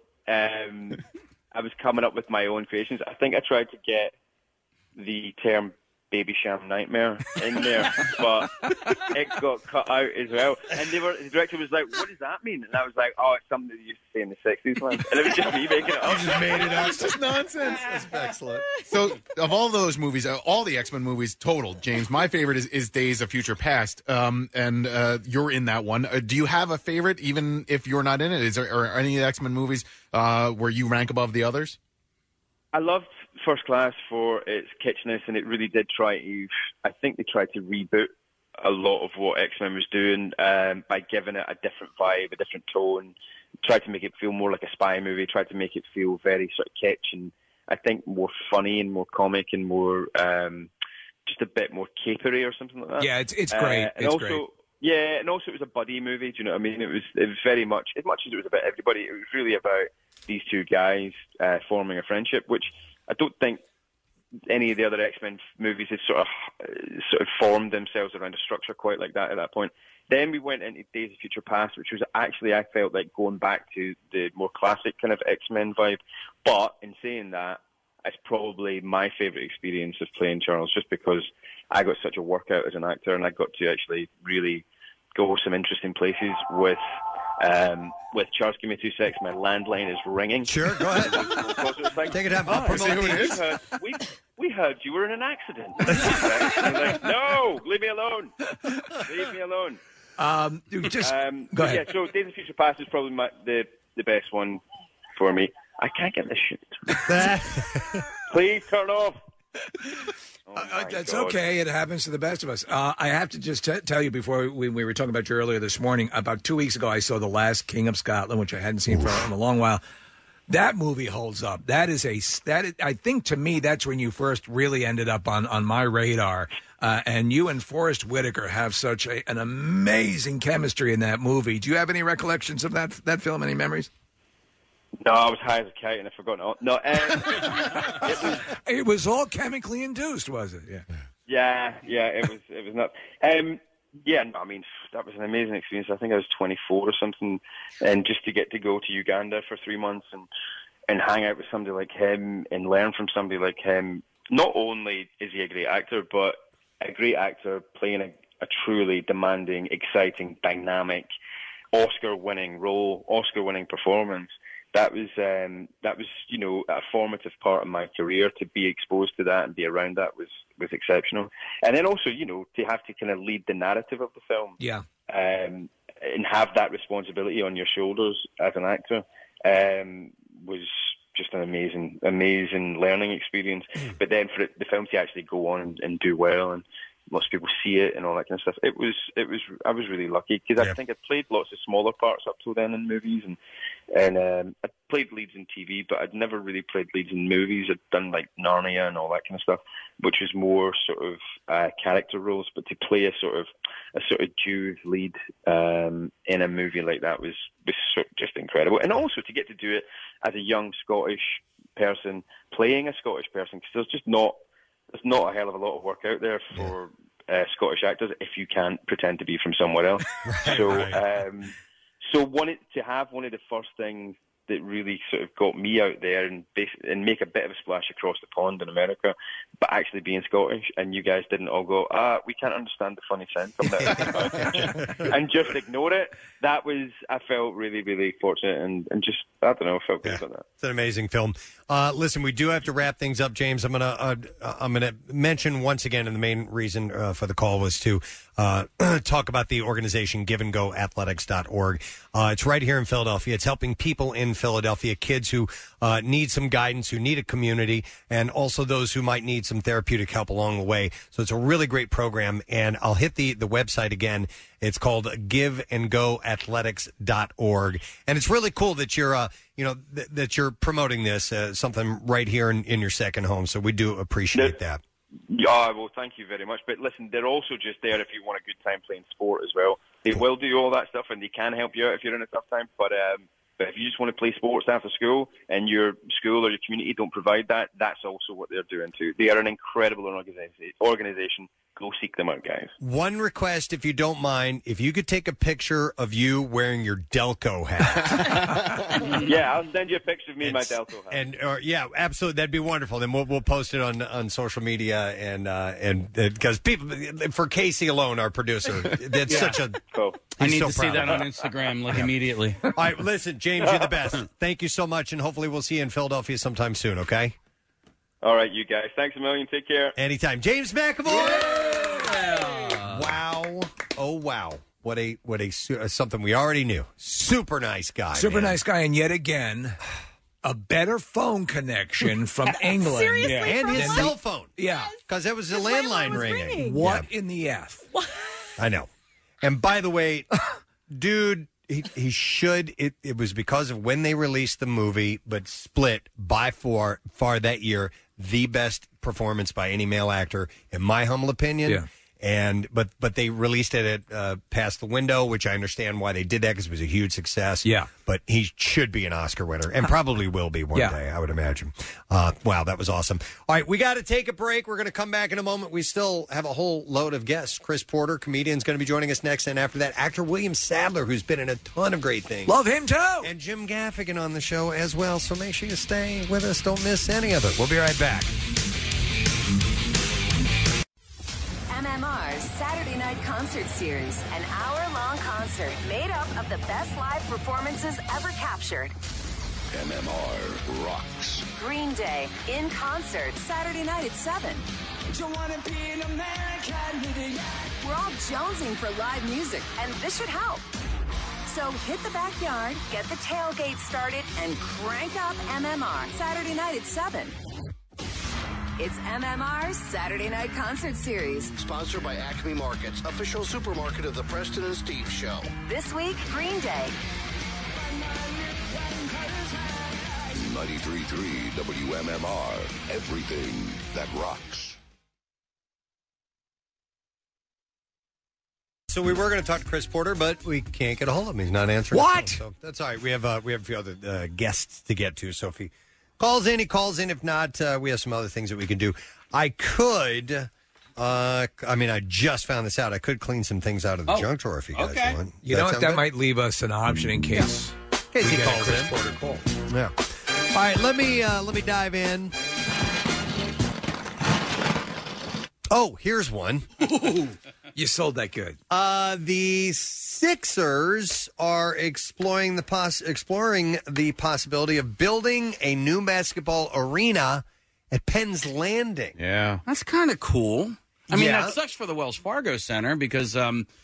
my own creations. I think I tried to get the term Baby Sham Nightmare in there, but it got cut out as well. And the director was like, "What does that mean?" And I was like, "Oh, it's something that you used to say in the 60s, man." And it was just me making it up. You just made it up. It's just nonsense. That's excellent. So, of all those movies, all the X-Men movies total, James, my favorite is Days of Future Past, and you're in that one. Do you have a favorite, even if you're not in it? Is there any of the X-Men movies where you rank above the others? I loved First Class for its kitschiness, and it really did I think they tried to reboot a lot of what X-Men was doing by giving it a different vibe, a different tone, tried to make it feel more like a spy movie, tried to make it feel very sort of kitsch, and I think more funny and more comic and more just a bit more capery or something like that. Yeah, it's great. Great. Yeah, and also it was a buddy movie. Do you know what I mean? It was very much, as much as it was about everybody, it was really about these two guys forming a friendship, which I don't think any of the other X-Men movies had sort of formed themselves around a structure quite like that at that point. Then we went into Days of Future Past, which was actually, I felt like going back to the more classic kind of X-Men vibe. But in saying that, it's probably my favourite experience of playing Charles, just because I got such a workout as an actor, and I got to actually really go some interesting places with Charles. Give me 2 seconds. My landline is ringing. Sure, go ahead. Take it out. We heard you were in an accident. I'm like, no, leave me alone. Leave me alone. Go ahead. Yeah, so Days of Future Past is probably the best one for me. I can't get this shit. Please turn off. That's okay. It happens to the best of us. I have to just tell you, before we were talking about you earlier this morning, about 2 weeks ago, I saw The Last King of Scotland, which I hadn't seen for a long while. That movie holds up. I think, to me, that's when you first really ended up on my radar. And you and Forrest Whitaker have such an amazing chemistry in that movie. Do you have any recollections of that film? Any memories? No, I was high as a kite and I forgot all. No, it was all chemically induced, was it? Yeah, it was nuts. Yeah, no, I mean, that was an amazing experience. I think I was 24 or something, and just to get to go to Uganda for 3 months and hang out with somebody like him and learn from somebody like him. Not only is he a great actor, but a great actor playing a truly demanding, exciting, dynamic, Oscar-winning role, Oscar-winning performance. That was a formative part of my career. To be exposed to that and be around that was exceptional. And then also, to have to kind of lead the narrative of the film. Yeah. And have that responsibility on your shoulders as an actor was just an amazing learning experience. But then for the film to actually go on and do well and lots of people see it and all that kind of stuff. I was really lucky because I think I'd played lots of smaller parts up till then in movies and I played leads in TV, but I'd never really played leads in movies. I'd done like Narnia and all that kind of stuff, which was more sort of character roles. But to play a sort of Jew lead in a movie like that was just incredible, and also to get to do it as a young Scottish person playing a Scottish person, because there's not a hell of a lot of work out there for Scottish actors if you can't pretend to be from somewhere else. So wanted to have one of the first things that really sort of got me out there and make a bit of a splash across the pond in America, but actually being Scottish, and you guys didn't all go, we can't understand the funny sense of that, and just ignore it. I felt really, really fortunate and just, I don't know, felt good about that. It's an amazing film. Listen, we do have to wrap things up, James. I'm gonna mention once again, and the main reason for the call was to talk about the organization giveandgoathletics.org. It's right here in Philadelphia. It's helping people in Philadelphia, kids who need some guidance, who need a community, and also those who might need some therapeutic help along the way. So it's a really great program, and I'll hit the website again. It's called giveandgoathletics.org, and it's really cool that you're that you're promoting this something right here in your second home. So we do appreciate that. Yeah, well, thank you very much. But listen, they're also just there if you want a good time playing sport as well. They will do all that stuff, and they can help you out if you're in a tough time. But if you just want to play sports after school and your school or your community don't provide that, that's also what they're doing too. They are an incredible organization. Go seek them out, guys. One request, if you don't mind, if you could take a picture of you wearing your Delco hat. Yeah, I'll send you a picture of me in my Delco hat. And yeah, absolutely, that'd be wonderful. Then we'll post it on social media and because people, for Casey alone, our producer, that's such a. Cool. I need so to see proud that of on Instagram immediately. All right, listen, James, you're the best. Thank you so much, and hopefully we'll see you in Philadelphia sometime soon. Okay. All right, you guys. Thanks a million. Take care. Anytime. James McAvoy. Wow. Oh, wow. What a something we already knew. Super nice guy. Nice guy. And yet again, a better phone connection from England. Seriously? And his cell phone. Yeah. Because that was the landline ringing. What in the F? I know. And by the way, dude, he should. It was because of when they released the movie, but Split, by far that year, the best performance by any male actor, in my humble opinion. Yeah. And but they released it at Past the Window, which I understand why they did that, because it was a huge success. Yeah. But he should be an Oscar winner, and probably will be one day, I would imagine. Wow, that was awesome. All right, we got to take a break. We're going to come back in a moment. We still have a whole load of guests. Chris Porter, comedian, is going to be joining us next, and after that, actor William Sadler, who's been in a ton of great things. Love him, too. And Jim Gaffigan on the show as well, so make sure you stay with us. Don't miss any of it. We'll be right back. MMR's Saturday Night Concert Series, an hour-long concert made up of the best live performances ever captured. MMR rocks. Green Day, in concert, Saturday night at 7. We're all jonesing for live music, and this should help. So hit the backyard, get the tailgate started, and crank up MMR, Saturday night at 7. It's MMR's Saturday Night Concert Series. Sponsored by Acme Markets, official supermarket of the Preston and Steve Show. This week, Green Day. 93.3 WMMR. Everything that rocks. So we were going to talk to Chris Porter, but we can't get a hold of him. He's not answering. What? The phone, so that's all right. We have a few other guests to get to. So if he calls in, he calls in. If not, we have some other things that we can do. I could I mean, I just found this out. I could clean some things out of the junk drawer if you guys want. You know what? That might leave us an option in case, in case he we get a calls Chris in. Porter call. Yeah. All right, let me dive in. Oh, here's one. You sold that good. The Sixers are exploring the possibility of building a new basketball arena at Penn's Landing. Yeah. That's kind of cool. I mean, Yeah. that sucks for the Wells Fargo Center because,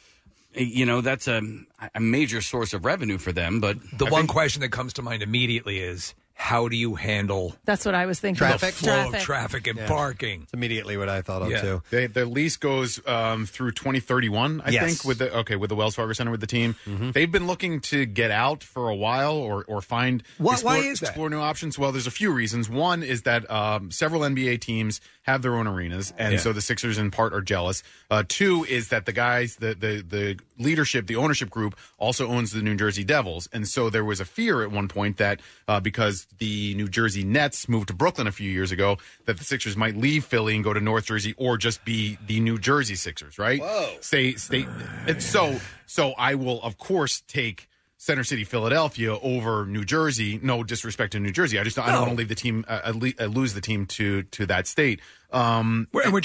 that's a major source of revenue for them. But The one question that comes to mind immediately is, how do you handle That's what I was thinking. the flow of traffic and parking? That's immediately what I thought of, too. Their lease goes through 2031, I Yes. think, with the Wells Fargo Center with the team. They've been looking to get out for a while or find Why is that? explore new options. Well, there's a few reasons. One is that several NBA teams have their own arenas, and so the Sixers in part are jealous. Two is that the guys, the leadership, the ownership group also owns the New Jersey Devils, and so there was a fear at one point that because the New Jersey Nets moved to Brooklyn a few years ago, that the Sixers might leave Philly and go to North Jersey or just be the New Jersey Sixers, right? Whoa. Stay. And so I will, of course, take Center City, Philadelphia over New Jersey. No disrespect to New Jersey. I don't want to leave the team, lose the team to that state. We're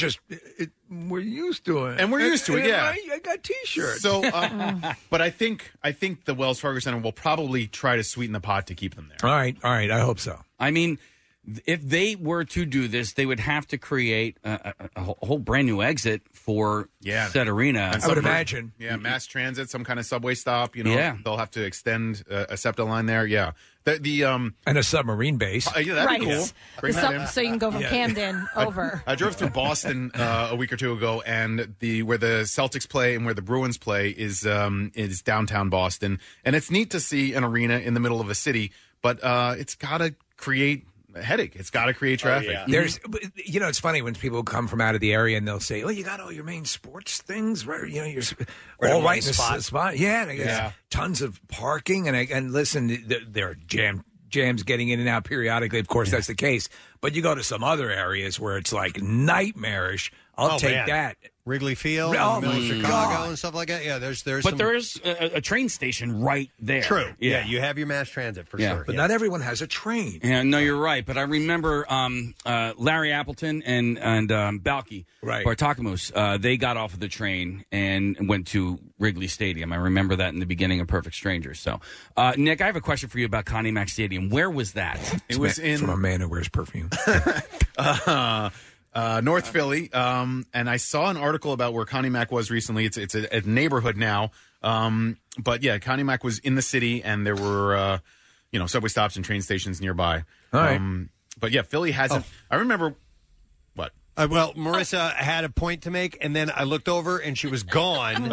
used to it. And we're used to it, yeah. I got T-shirts. So, but I think the Wells Fargo Center will probably try to sweeten the pot to keep them there. All right. I hope so. I mean, if they were to do this, they would have to create a whole brand new exit for said arena. And I would imagine. Yeah, mass transit, some kind of subway stop. Yeah. They'll have to extend a SEPTA line there. Yeah. And a submarine base. Yeah, that'd be cool. Bring that in. So you can go from Camden over. I drove through Boston a week or two ago, and where the Celtics play and where the Bruins play is downtown Boston, and it's neat to see an arena in the middle of a city, but it's got to create a headache. It's got to create traffic. There's, it's funny when people come from out of the area and they'll say, "Oh, you got all your main sports things, right? You're all right in the spot." Yeah, and I guess tons of parking, and listen, there are jams getting in and out periodically. Of course, that's the case. But you go to some other areas where it's like nightmarish. I'll take that. Wrigley Field, Oh, in the middle of my Chicago, God. and stuff like that. Yeah, there's. But there is a train station right there. True. Yeah, you have your mass transit for sure. But not everyone has a train. Yeah, no, you're right. But I remember Larry Appleton and Balky, Bartakamus, they got off of the train and went to Wrigley Stadium. I remember that in the beginning of Perfect Strangers. So, Nick, I have a question for you about Connie Mack Stadium. Where was that? It was from a man who wears perfume. North Philly, and I saw an article about where Connie Mack was recently. It's a neighborhood now, but yeah, Connie Mack was in the city, and there were subway stops and train stations nearby. All right. But yeah, Philly hasn't. I remember what. Well, Marissa had a point to make, and then I looked over, and she was gone.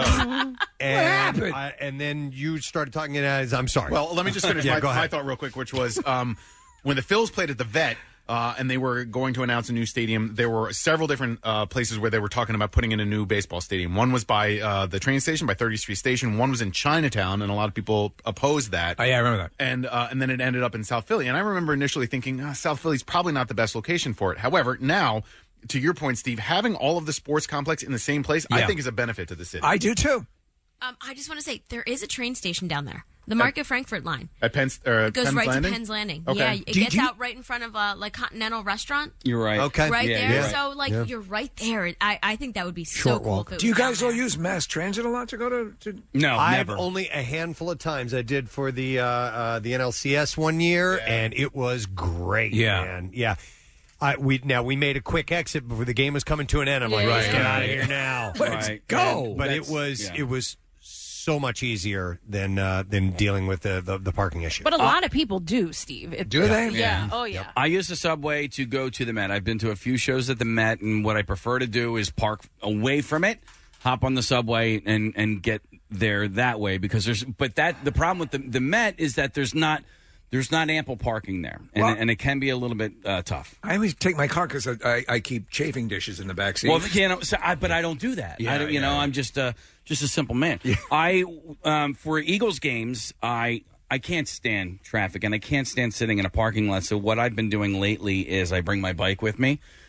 And then you started talking as I'm sorry. Well, let me just finish my thought real quick, which was when the Phils played at the Vet. And they were going to announce a new stadium. There were several different places where they were talking about putting in a new baseball stadium. One was by the train station, by 30th Street Station. One was in Chinatown, and a lot of people opposed that. Oh, yeah, I remember that. And then it ended up in South Philly. And I remember initially thinking, South Philly's probably not the best location for it. However, now, to your point, Steve, having all of the sports complex in the same place, I think is a benefit to the city. I do, too. I just want to say, there is a train station down there. The Market Frankfurt line. At It goes Penn's right Landing? to Penn's Landing. Okay. Yeah, it gets out right in front of Continental Restaurant. You're right. Okay. Right there. Yeah. So, you're right there. I think that would be so cool. If it Do you was down guys all use mass transit a lot to go to? No, I've never. only a handful of times. I did for the NLCS one year, and it was great. Yeah. Man. Yeah. We made a quick exit before the game was coming to an end. I'm like, let's get out of here now. Let's go. But it was so much easier than dealing with the parking issue. But a lot of people do, Steve. Do they? Yeah. Oh, yeah. I use the subway to go to the Met. I've been to a few shows at the Met, and what I prefer to do is park away from it, hop on the subway, and get there that way. Because the problem with the Met is that there's not ample parking there, and it can be a little bit tough. I always take my car because I keep chafing dishes in the back seat. Well, but I don't do that. Yeah, I'm just a simple man. I for Eagles games, I can't stand traffic, and I can't stand sitting in a parking lot. So what I've been doing lately is I bring my bike with me,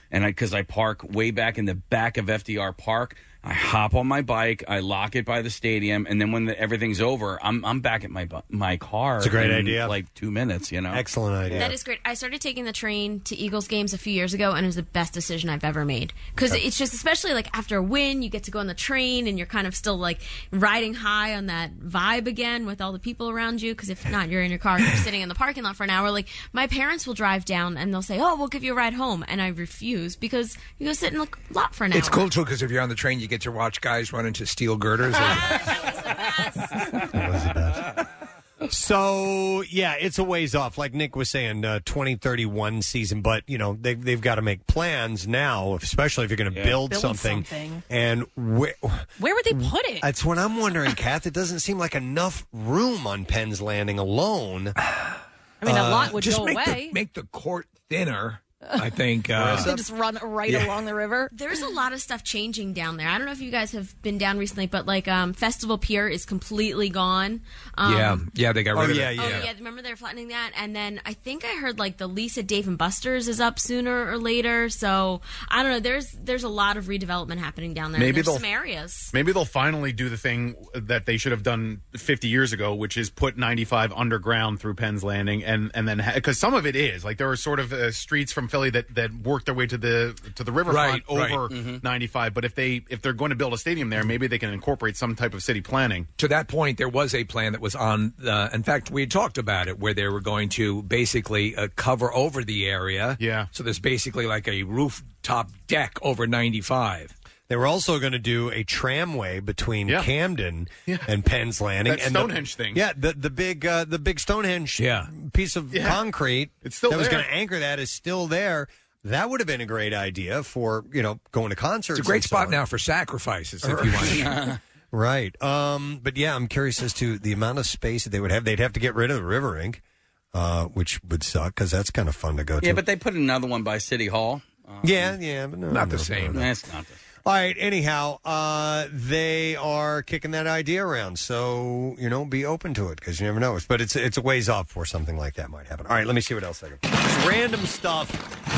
and because I park way back in the back of FDR Park. I hop on my bike, I lock it by the stadium, and then when everything's over, I'm back at my car. It's a great in idea. Like 2 minutes, Excellent idea. That is great. I started taking the train to Eagles games a few years ago, and it was the best decision I've ever made. Because it's just, especially like after a win, you get to go on the train, and you're kind of still like riding high on that vibe again with all the people around you. Because if not, you're in your car, you're sitting in the parking lot for an hour. Like my parents will drive down, and they'll say, "Oh, we'll give you a ride home," and I refuse because you go sit in the lot for an hour. It's cool too because if you're on the train, you get to watch guys run into steel girders. So, yeah, it's a ways off. Like Nick was saying, 2031 season. But, they've got to make plans now, especially if you're going to build something. And where would they put it? That's what I'm wondering, Kath. It doesn't seem like enough room on Penn's Landing alone. I mean, a lot would just go away. Make the court thinner. I think They just run right along the river. There's a lot of stuff changing down there. I don't know if you guys have been down recently, but like Festival Pier is completely gone. Yeah, they got rid of it. Yeah. Remember they were flattening that, and then I think I heard like the lease at Dave and Buster's is up sooner or later. So I don't know. There's a lot of redevelopment happening down there. There's some areas. Maybe they'll finally do the thing that they should have done 50 years ago, which is put 95 underground through Penn's Landing, and then because some of it is like there are sort of streets from Philly that work their way to the riverfront over 95. But if they're going to build a stadium there, maybe they can incorporate some type of city planning. To that point, there was a plan that was on. In fact, we had talked about it where they were going to basically cover over the area. Yeah. So there's basically like a rooftop deck over 95. They were also going to do a tramway between Camden and Penn's Landing. That Stonehenge thing. Yeah, the big Stonehenge piece of concrete it's still that was there. going to anchor that is still there. That would have been a great idea for, going to concerts. It's a great and so spot on. now for sacrifices if you want. Right. But yeah, I'm curious as to the amount of space that they would have. They'd have to get rid of the river rink, which would suck because that's kind of fun to go to. Yeah, but they put another one by City Hall. But not the same. It's not the same. All right. Anyhow, they are kicking that idea around, so be open to it because you never know. But it's a ways off before something like that might happen. All right, let me see what else I got. Just random stuff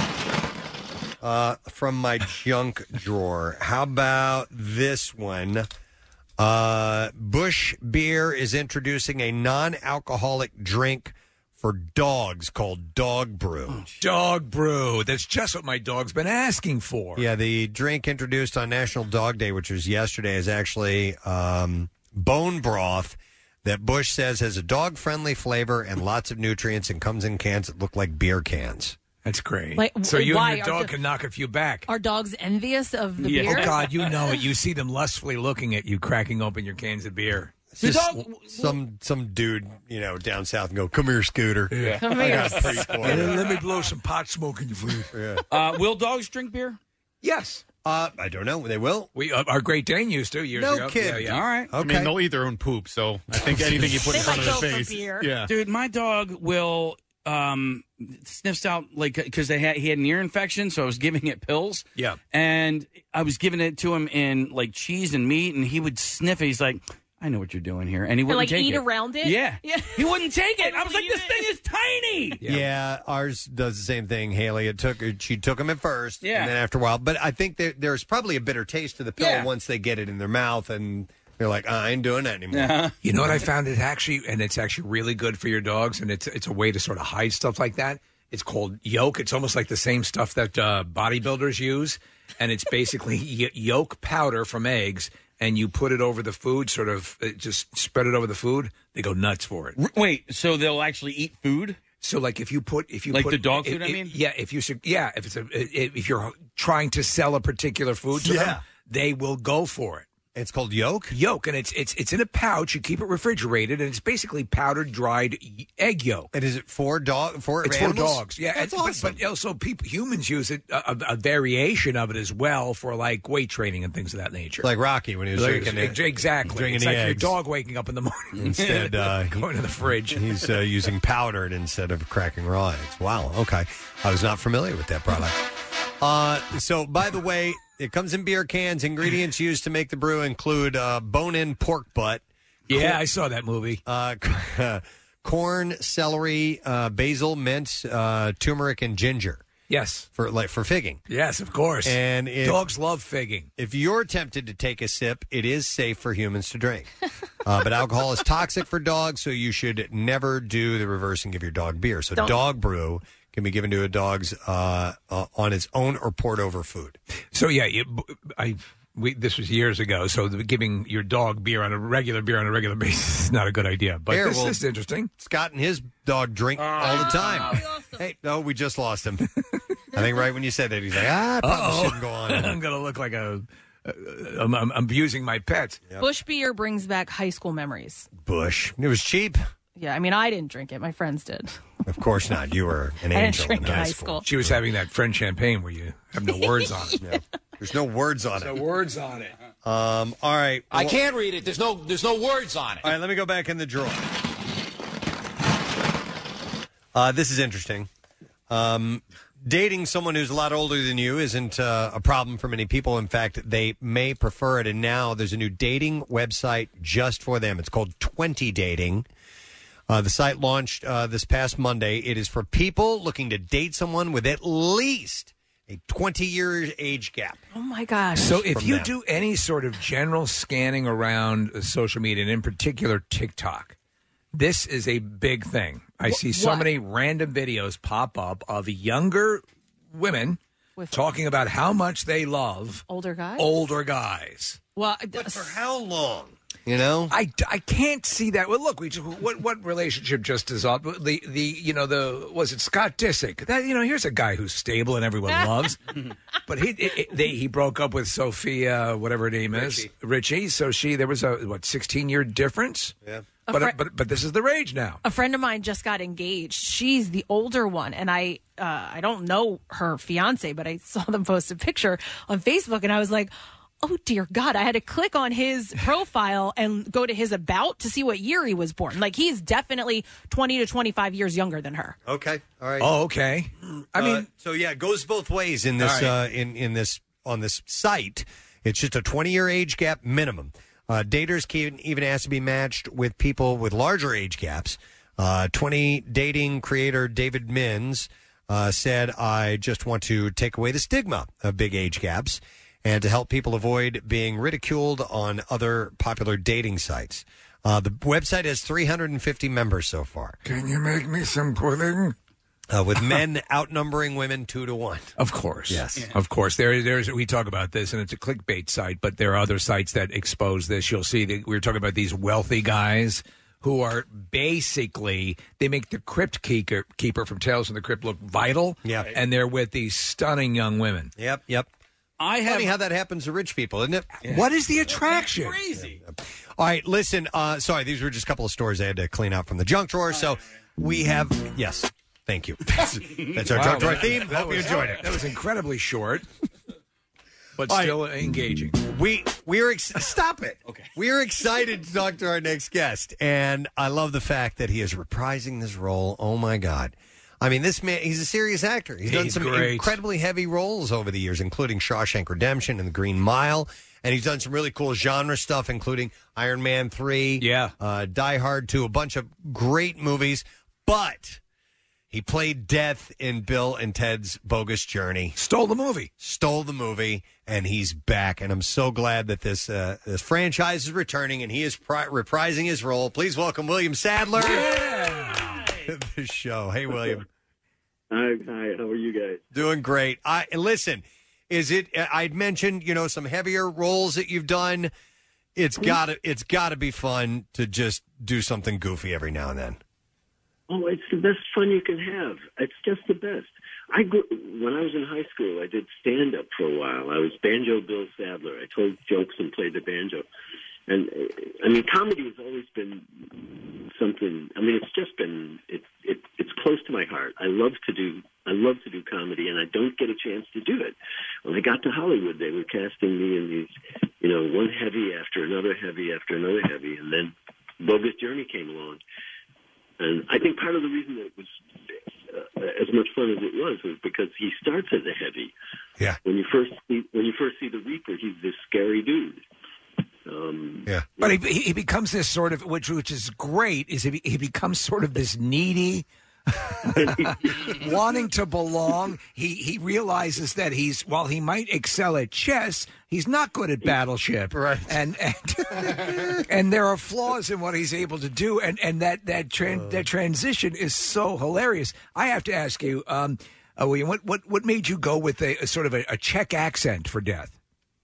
from my junk drawer. How about this one? Busch Beer is introducing a non-alcoholic drink for dogs called Dog Brew. Dog Brew. That's just what my dog's been asking for. Yeah, the drink introduced on National Dog Day, which was yesterday, is actually bone broth that Busch says has a dog-friendly flavor and lots of nutrients and comes in cans that look like beer cans. That's great. Like, so you why? and your dog can knock a few back. Are dogs envious of the beer? Oh, God, you know it. You see them lustfully looking at you, cracking open your cans of beer. Just some dude, down south and go, "Come here, Scooter. Yeah. Come I here. got a treat for you." Let me blow some pot smoke in your food. Yeah. Will dogs drink beer? Yes. I don't know. They will. We our Great Dane used to years No ago. kidding. Yeah. All right. Okay. I mean, they'll eat their own poop, so I think anything you put in front of their face. Yeah. Dude, my dog will sniffs out because he had an ear infection, so I was giving it pills. Yeah. And I was giving it to him in like cheese and meat, and he would sniff it. He's like, I know what you're doing here. And he wouldn't take eat it. around it? Yeah. He wouldn't take it. I was like, this thing is tiny. Yeah, ours does the same thing, Haley. She took them at first, Yeah. and then after a while. But I think there's probably a bitter taste to the pill Yeah. once they get it in their mouth, and they're like, I ain't doing that anymore. You know what I found? It's actually really good for your dogs, and it's a way to sort of hide stuff like that. It's called yolk. It's almost like the same stuff that bodybuilders use, and it's basically yolk powder from eggs. And you put it over the food, sort of just spread it over the food. They go nuts for it. Wait, so they'll actually eat food? So, like, if you put the dog food, I mean, if you're trying to sell a particular food to them, they will go for it. It's called yolk? Yolk, and it's in a pouch. You keep it refrigerated, and it's basically powdered, dried egg yolk. And is it for It's animals? for dogs. Yeah, That's awesome. But also humans use it, a variation of it as well for, like, weight training and things of that nature. Like Rocky when he was drinking Exactly. drinking It's the like eggs. your dog waking up in the morning. Instead, going to the fridge. He's using powdered instead of cracking raw eggs. Wow, okay. I was not familiar with that product. So, by the way, it comes in beer cans. Ingredients used to make the brew include bone-in pork butt. Yeah, I saw that movie. Corn, celery, basil, mint, turmeric, and ginger. Yes. For figging. Yes, of course. And dogs love figging. If you're tempted to take a sip, it is safe for humans to drink. But alcohol is toxic for dogs, so you should never do the reverse and give your dog beer. So dog brew can be given to a dog's on its own or poured over food. So yeah, this was years ago. So giving your dog beer on a regular basis is not a good idea. But this is interesting. Scott and his dog drink all the time. Hey, no, we just lost him. I think right when you said that, he's like, I probably shouldn't go on. I'm going to look like I'm abusing my pets. Bush beer brings back high school memories. Bush. It was cheap. Yeah, I mean, I didn't drink it. My friends did. Of course not. You were an I didn't angel drink in high school. She was having that French champagne where you have no words on it. Yeah. There's no words on it. No words on it. All right. I can't read it. There's no words on it. All right, let me go back in the drawer. This is interesting. Dating someone who's a lot older than you isn't a problem for many people. In fact, they may prefer it. And now there's a new dating website just for them. It's called 20 Dating. The site launched this past Monday. It is for people looking to date someone with at least a 20-year age gap. Oh, my gosh. So if you do any sort of general scanning around social media, and in particular TikTok, this is a big thing. I see so many random videos pop up of younger women talking about how much they love older guys. Well, but for how long? You know, I can't see that. Well, look, what relationship just dissolved? Was it Scott Disick? That here's a guy who's stable and everyone loves, but he broke up with Sophia, whatever her name is, Richie. So there was a 16-year difference. Yeah. But this is the rage now. A friend of mine just got engaged. She's the older one, and I don't know her fiance, but I saw them post a picture on Facebook, and I was like, oh, dear God. I had to click on his profile and go to his about to see what year he was born. Like, he's definitely 20 to 25 years younger than her. Okay. All right. Oh, okay. I mean, so yeah, it goes both ways in this on this site. It's just a 20-year age gap minimum. Daters can even ask to be matched with people with larger age gaps. 20 Dating creator David Mins said, I just want to take away the stigma of big age gaps and to help people avoid being ridiculed on other popular dating sites. The website has 350 members so far. Can you make me some pudding? With men outnumbering women 2-1. Of course. Yes. Yeah. Of course. There's we talk about this, and it's a clickbait site, but there are other sites that expose this. You'll see that we were talking about these wealthy guys who are basically, they make the crypt keeper from Tales from the Crypt look vital. Yeah. And they're with these stunning young women. Yep. Funny how that happens to rich people, isn't it? Yeah. What is the attraction? That's crazy. All right, listen. Sorry, these were just a couple of stories I had to clean out from the junk drawer. So we have, yes, thank you. That's our junk drawer theme. Hope you enjoyed it. That was incredibly short, but still engaging. Stop it. Okay. We are excited to talk to our next guest, and I love the fact that he is reprising this role. Oh my God. I mean, this man, he's a serious actor. He's done some incredibly heavy roles over the years, including Shawshank Redemption and The Green Mile. And he's done some really cool genre stuff, including Iron Man 3, Die Hard 2, a bunch of great movies. But he played Death in Bill and Ted's Bogus Journey. Stole the movie, and he's back. And I'm so glad that this franchise is returning, and he is reprising his role. Please welcome William Sadler to the show. Hey, William. Hi, how are you guys? Doing great. Listen, I'd mentioned, some heavier roles that you've done. It's gotta be fun to just do something goofy every now and then. Oh, it's the best fun you can have. It's just the best. When I was in high school, I did stand-up for a while. I was Banjo Bill Sadler. I told jokes and played the banjo. And, I mean, comedy has always been something, I mean, it's just been, it's close to my heart. I love to do comedy, and I don't get a chance to do it. When I got to Hollywood, they were casting me in these, one heavy after another heavy after another heavy, and then Bogus Journey came along. And I think part of the reason that it was as much fun as it was because he starts as a heavy. Yeah. When you first see the Reaper, he's this scary dude. But he becomes this sort of, which is great, is he becomes sort of this needy, Wanting to belong, he realizes that while he might excel at chess, he's not good at Battleship, right? And there are flaws in what he's able to do, and that transition is so hilarious. I have to ask you, William, what made you go with a sort of a Czech accent for Death?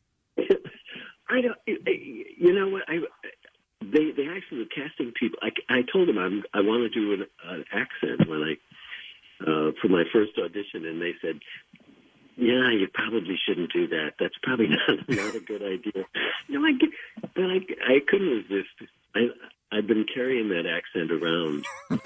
I don't. You know what? They actually were casting people. I told them I want to do an accent when for my first audition, and they said, "Yeah, you probably shouldn't do that. That's probably not a good idea." No, but I couldn't resist. I've been carrying that accent around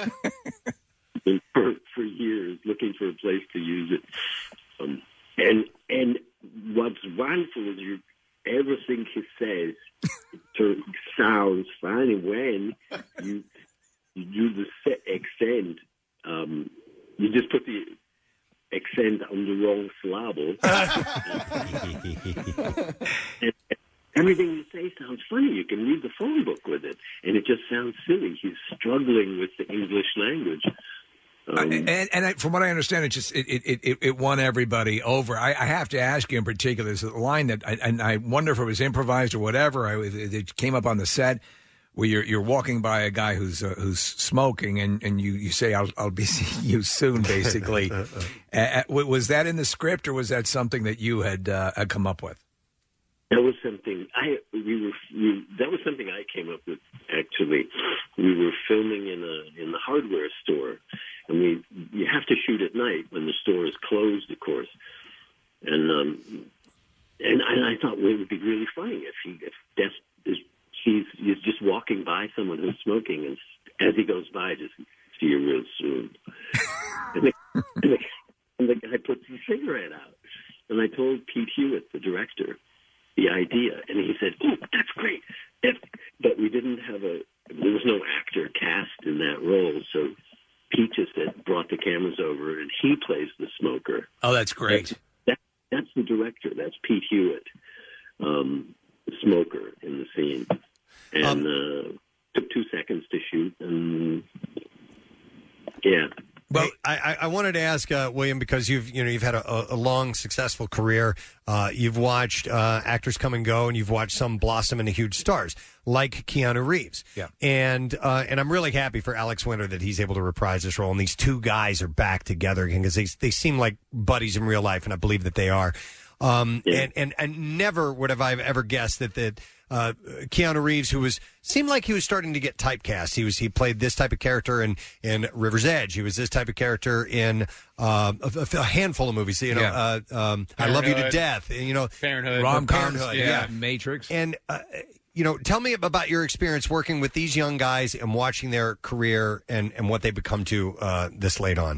for years, looking for a place to use it. And what's wonderful is everything he says sounds funny when you do the accent. You just put the accent on the wrong syllable. And everything you say sounds funny. You can read the phone book with it, and it just sounds silly. He's struggling with the English language. And from what I understand, it won everybody over. I have to ask you in particular, there's a line that, I wonder if it was improvised or whatever. It came up on the set where you're walking by a guy who's smoking, and you say, "I'll be seeing you soon," basically. Was that in the script, or was that something that you had come up with? That was something that was something I came up with. Actually, we were filming in the hardware store, and you have to shoot at night when the store is closed, of course. And I thought it would be really funny if Death he's just walking by someone who's smoking, and as he goes by, just see you real soon. and the guy puts his cigarette out, and I told Pete Hewitt, the director, the idea, and he said, "Oh, that's great." But we didn't have there was no actor cast in that role, so Pete just brought the cameras over, and he plays the smoker. Oh, that's great. That's the director. That's Pete Hewitt, the smoker in the scene, and took 2 seconds to shoot, and yeah. Well, I wanted to ask William, because you've had a long, successful career. You've watched actors come and go, and you've watched some blossom into huge stars, like Keanu Reeves. Yeah. And I'm really happy for Alex Winter that he's able to reprise this role, and these two guys are back together again, because they seem like buddies in real life, and I believe that they are. And never would have I ever guessed that Keanu Reeves, who seemed like he was starting to get typecast. He played this type of character in River's Edge. He was this type of character in a handful of movies. I Love You to Death. Parenthood, rom-coms, yeah, Matrix. And tell me about your experience working with these young guys and watching their career and what they become to this late on.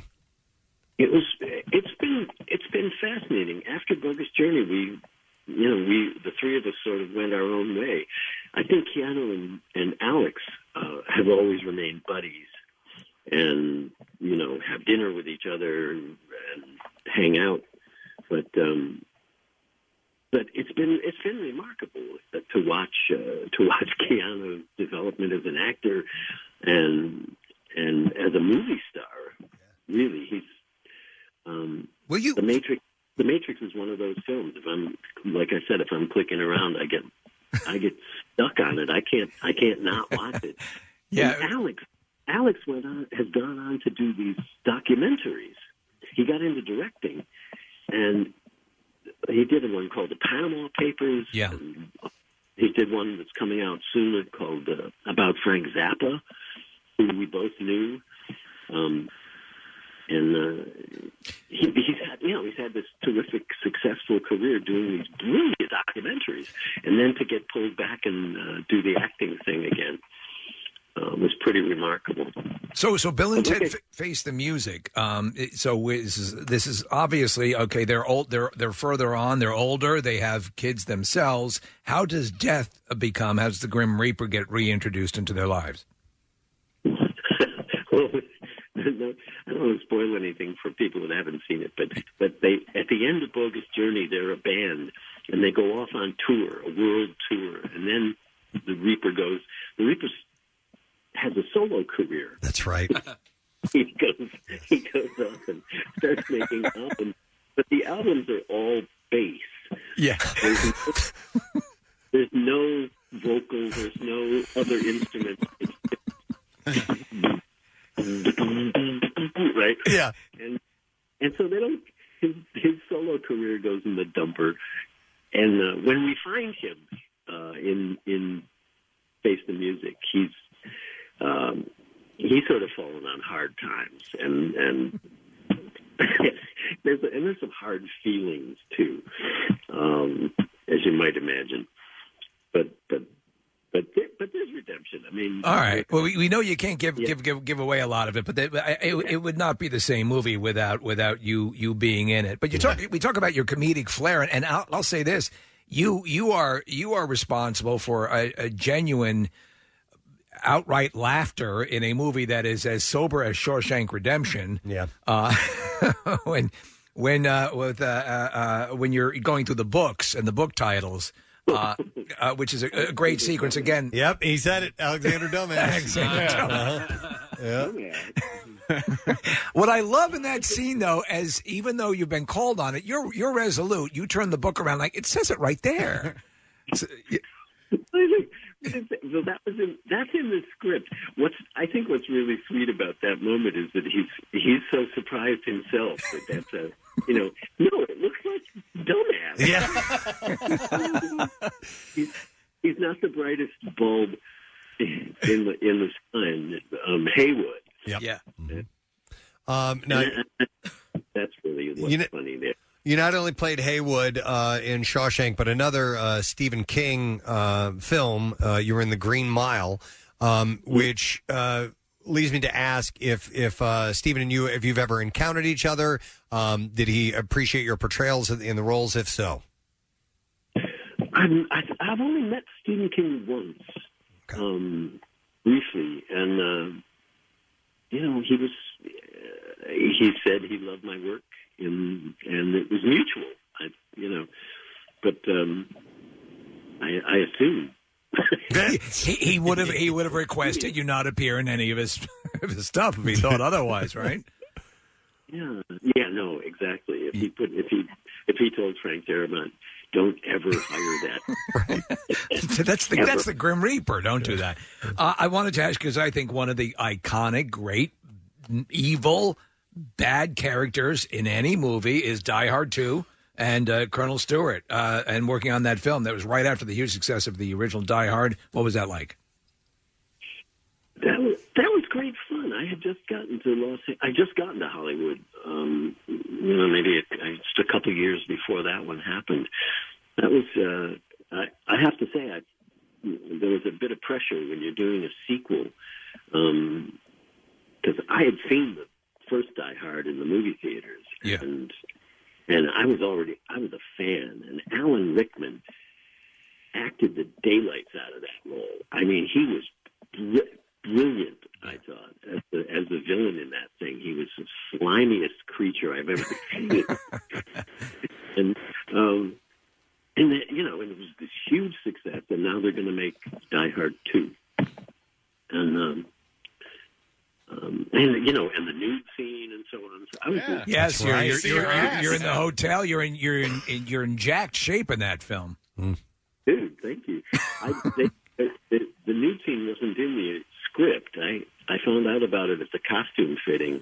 It's been fascinating. After Bogus Journey, the three of us sort of went our own way. I think Keanu and Alex have always remained buddies, and have dinner with each other and hang out. But it's been remarkable to watch Keanu's development as an actor and as a movie star. Really, he's. The Matrix is one of those films. If I'm clicking around, I get stuck on it. I can't not watch it. Yeah. And Alex has gone on to do these documentaries. He got into directing, and he did one called The Panama Papers. Yeah. And he did one that's coming out soon called about Frank Zappa, who we both knew. He's had this terrific, successful career doing these brilliant documentaries, and then to get pulled back and do the acting thing again was pretty remarkable. So Bill and Ted Face the Music. This is obviously okay. They're old. They're further on. They're older. They have kids themselves. How does Death become? How does the Grim Reaper get reintroduced into their lives? Well, I don't want to spoil anything for people that haven't seen it, but they, at the end of Bogus Journey, they're a band, and they go off on tour, a world tour, and then the Reaper has a solo career. That's right. he goes off and starts making albums, but the albums are all bass. Yeah. There's no vocals. There's no other instruments. Right? Yeah. And so they don't. His solo career goes in the dumper. And when we find him in Face the Music, he's sort of fallen on hard times, and there's some hard feelings too, as you might imagine. But there's redemption. I mean, all right. Well, we know you can't give away a lot of it, but it would not be the same movie without you being in it. But we talk about your comedic flair, and I'll say this: you are responsible for a genuine, outright laughter in a movie that is as sober as Shawshank Redemption. Yeah. When you're going through the books and the book titles. Which is a great sequence again. Yep, he said it. Alexander Dumbass. What I love in that scene, though, as even though you've been called on it, you're resolute. You turn the book around like it says it right there. So that's in the script. I think what's really sweet about that moment is that he's so surprised himself that that's no, it looks like Dumbass. Yeah. he's not the brightest bulb in the sun. Haywood. Yep. Yeah. Now, that's really what's funny there. You not only played Haywood in Shawshank, but another Stephen King film. You were in The Green Mile, which leads me to ask if Stephen and you, if you've ever encountered each other. Did he appreciate your portrayals in the roles? If so, I've only met Stephen King once, briefly, and he said he loved my work. And it was mutual, but I assume he would have requested you not appear in any of his stuff if he thought otherwise, right? Yeah, no, exactly. If he told Frank Darabont, don't ever hire that. That's the Grim Reaper. Don't do that. I wanted to ask because I think one of the iconic, great, evil, bad characters in any movie is Die Hard 2 and Colonel Stewart. And working on that film, that was right after the huge success of the original Die Hard. What was that like? That was great fun. I had just gotten to Hollywood. Maybe just a couple of years before that one happened. That was. I have to say, there was a bit of pressure when you're doing a sequel, because I had seen the first Die Hard in the movie theaters, and I was a fan, and Alan Rickman acted the daylights out of that role. I mean, he was brilliant. I thought as the villain in that thing, he was the slimiest creature I've ever seen. and it was this huge success, and now they're going to make Die Hard 2, and the nude scene and so on. So I was yes, you're in the hotel. You're in jacked shape in that film. Dude, thank you. The nude scene wasn't in the script. I found out about it at the costume fitting.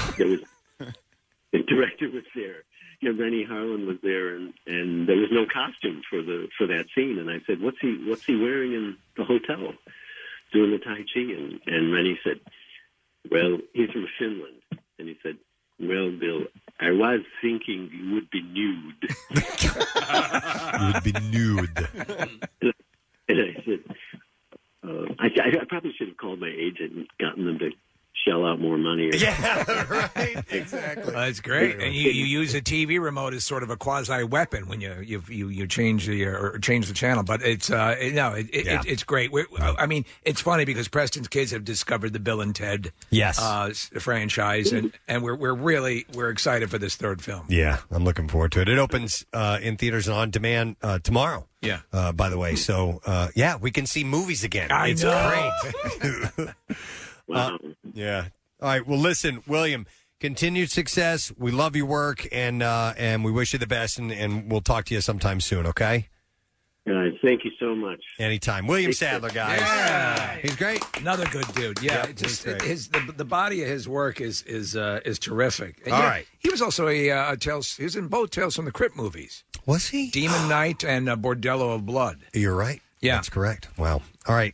The director was there. Rennie Harlan was there, and there was no costume for that scene. And I said, "What's he wearing in the hotel doing the Tai Chi?" And Rennie said, "Well, he's from Finland." And he said, "Well, Bill, I was thinking you would be nude." You would be nude. And I said, I probably should have called my agent and gotten them to shell out more money. Yeah, right. Exactly. That's great. And you use a TV remote as sort of a quasi weapon when you change the channel. But it's it's great. I mean, it's funny because Preston's kids have discovered the Bill and Ted franchise, and we're excited for this third film. Yeah, I'm looking forward to it. It opens in theaters and on demand tomorrow. Yeah. By the way, so we can see movies again. I it's know. great. Wow. Yeah. All right. Well, listen, William, continued success. We love your work, and we wish you the best, and we'll talk to you sometime soon, okay? Guys, thank you so much. Anytime. William Sadler, guys. Yeah. He's great. Another good dude. Yeah, Yep, just he's great. the body of his work is terrific. And, All you know, right. he was also he was in both Tales from the Crypt movies. Was he? Demon Knight and Bordello of Blood. You're right. Yeah. That's correct. Wow. All right.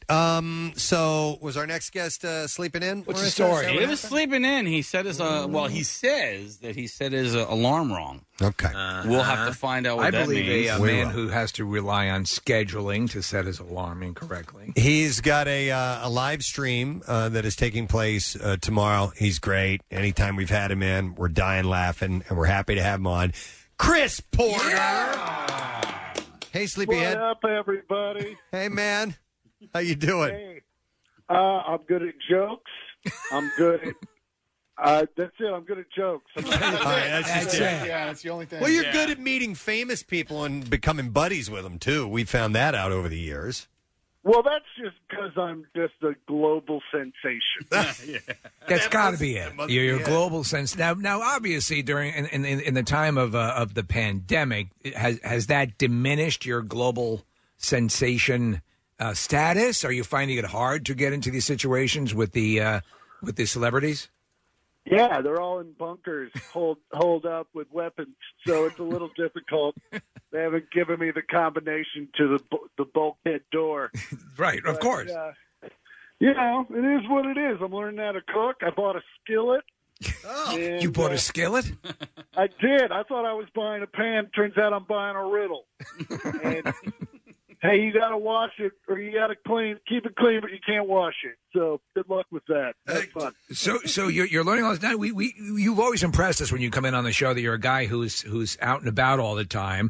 So was our next guest sleeping in? What's the story? He was sleeping in. He said his he says that he set his alarm wrong. Okay. We'll have to find out what I that believe means. a man who has to rely on scheduling to set his alarm incorrectly. He's got a live stream that is taking place tomorrow. He's great. Anytime we've had him in, we're dying laughing, and we're happy to have him on. Chris Porter. Hey, Sleepyhead. What up, everybody? Hey, man. How you doing? Hey, I'm good at jokes. I'm good at... that's it. I'm good at jokes. That's it. Yeah, that's the only thing. Well, you're good at meeting famous people and becoming buddies with them, too. We found that out over the years. Well, that's just because I'm just a global sensation. That's got to be it. You're a global sense. Now, obviously, during in the time of the pandemic, has that diminished your global sensation status? Are you finding it hard to get into these situations with the celebrities? Yeah, they're all in bunkers, holed up with weapons, so it's a little difficult. They haven't given me the combination to the bulkhead door. Right, of course. You know, it is what it is. I'm learning how to cook. I bought a skillet. And, you bought a skillet? I did. I thought I was buying a pan. Turns out I'm buying a riddle. And hey, you got to wash it, or you got to keep it clean, but you can't wash it. So good luck with that. Have fun. So you're learning all this now. You've always impressed us when you come in on the show that you're a guy who's out and about all the time,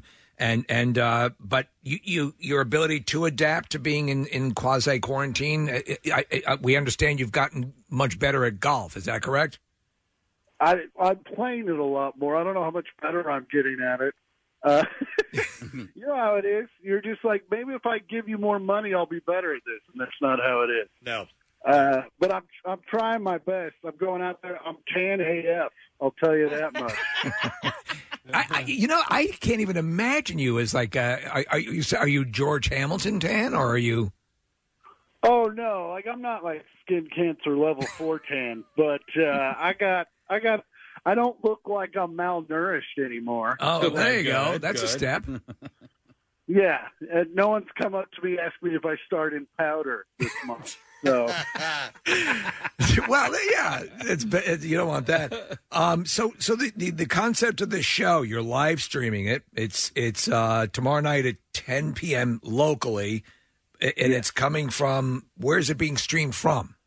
but your ability to adapt to being in quasi quarantine. We understand you've gotten much better at golf. Is that correct? I'm playing it a lot more. I don't know how much better I'm getting at it. You know how it is. You're just like, maybe if I give you more money, I'll be better at this, and that's not how it is. No. But I'm trying my best. I'm going out there. I'm tan AF. I'll tell you that much. I can't even imagine you as like. Are you George Hamilton tan, or are you? Oh no, like I'm not like skin cancer level 4 tan, but I don't look like I'm malnourished anymore. Oh, there you go. That's a step. Yeah, and no one's come up to me asked me if I start in powder this month. So, well, yeah, you don't want that. So the concept of the show, you're live streaming it. It's tomorrow night at 10 p.m. locally, and it's coming from. Where's it being streamed from?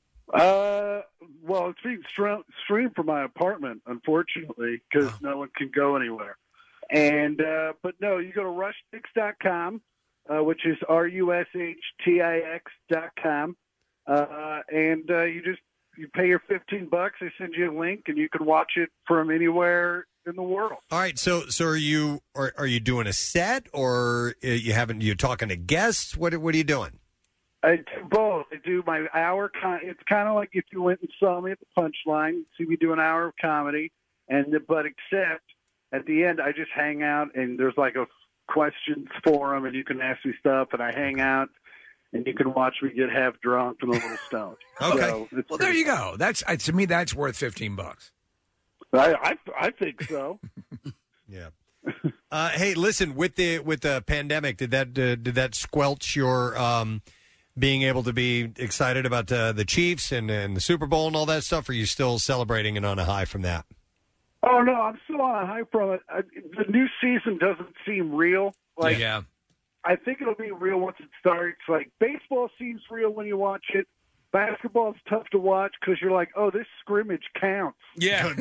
Well, it's being streamed from my apartment, unfortunately, because no one can go anywhere. And but no, you go to rushtix.com, which is RUSHTIX.com, and you pay your $15. They send you a link, and you can watch it from anywhere in the world. All right, so are you doing a set, or you're talking to guests? What are you doing? I do both. I do my hour. It's kind of like if you went and saw me at the Punchline. See me do an hour of comedy, but except at the end, I just hang out, and there's like a questions forum, and you can ask me stuff, and I hang out, and you can watch me get half drunk and a little stoned. Okay. So well, there you go. That's to me, that's worth $15. I think so. Yeah. Hey, listen, with the pandemic, did that squelch your being able to be excited about the Chiefs and the Super Bowl and all that stuff? Or are you still celebrating and on a high from that? Oh no, I'm still on a high from it. The new season doesn't seem real. Yeah. I think it'll be real once it starts. Like baseball seems real when you watch it. Basketball is tough to watch because you're like, oh, this scrimmage counts. Yeah.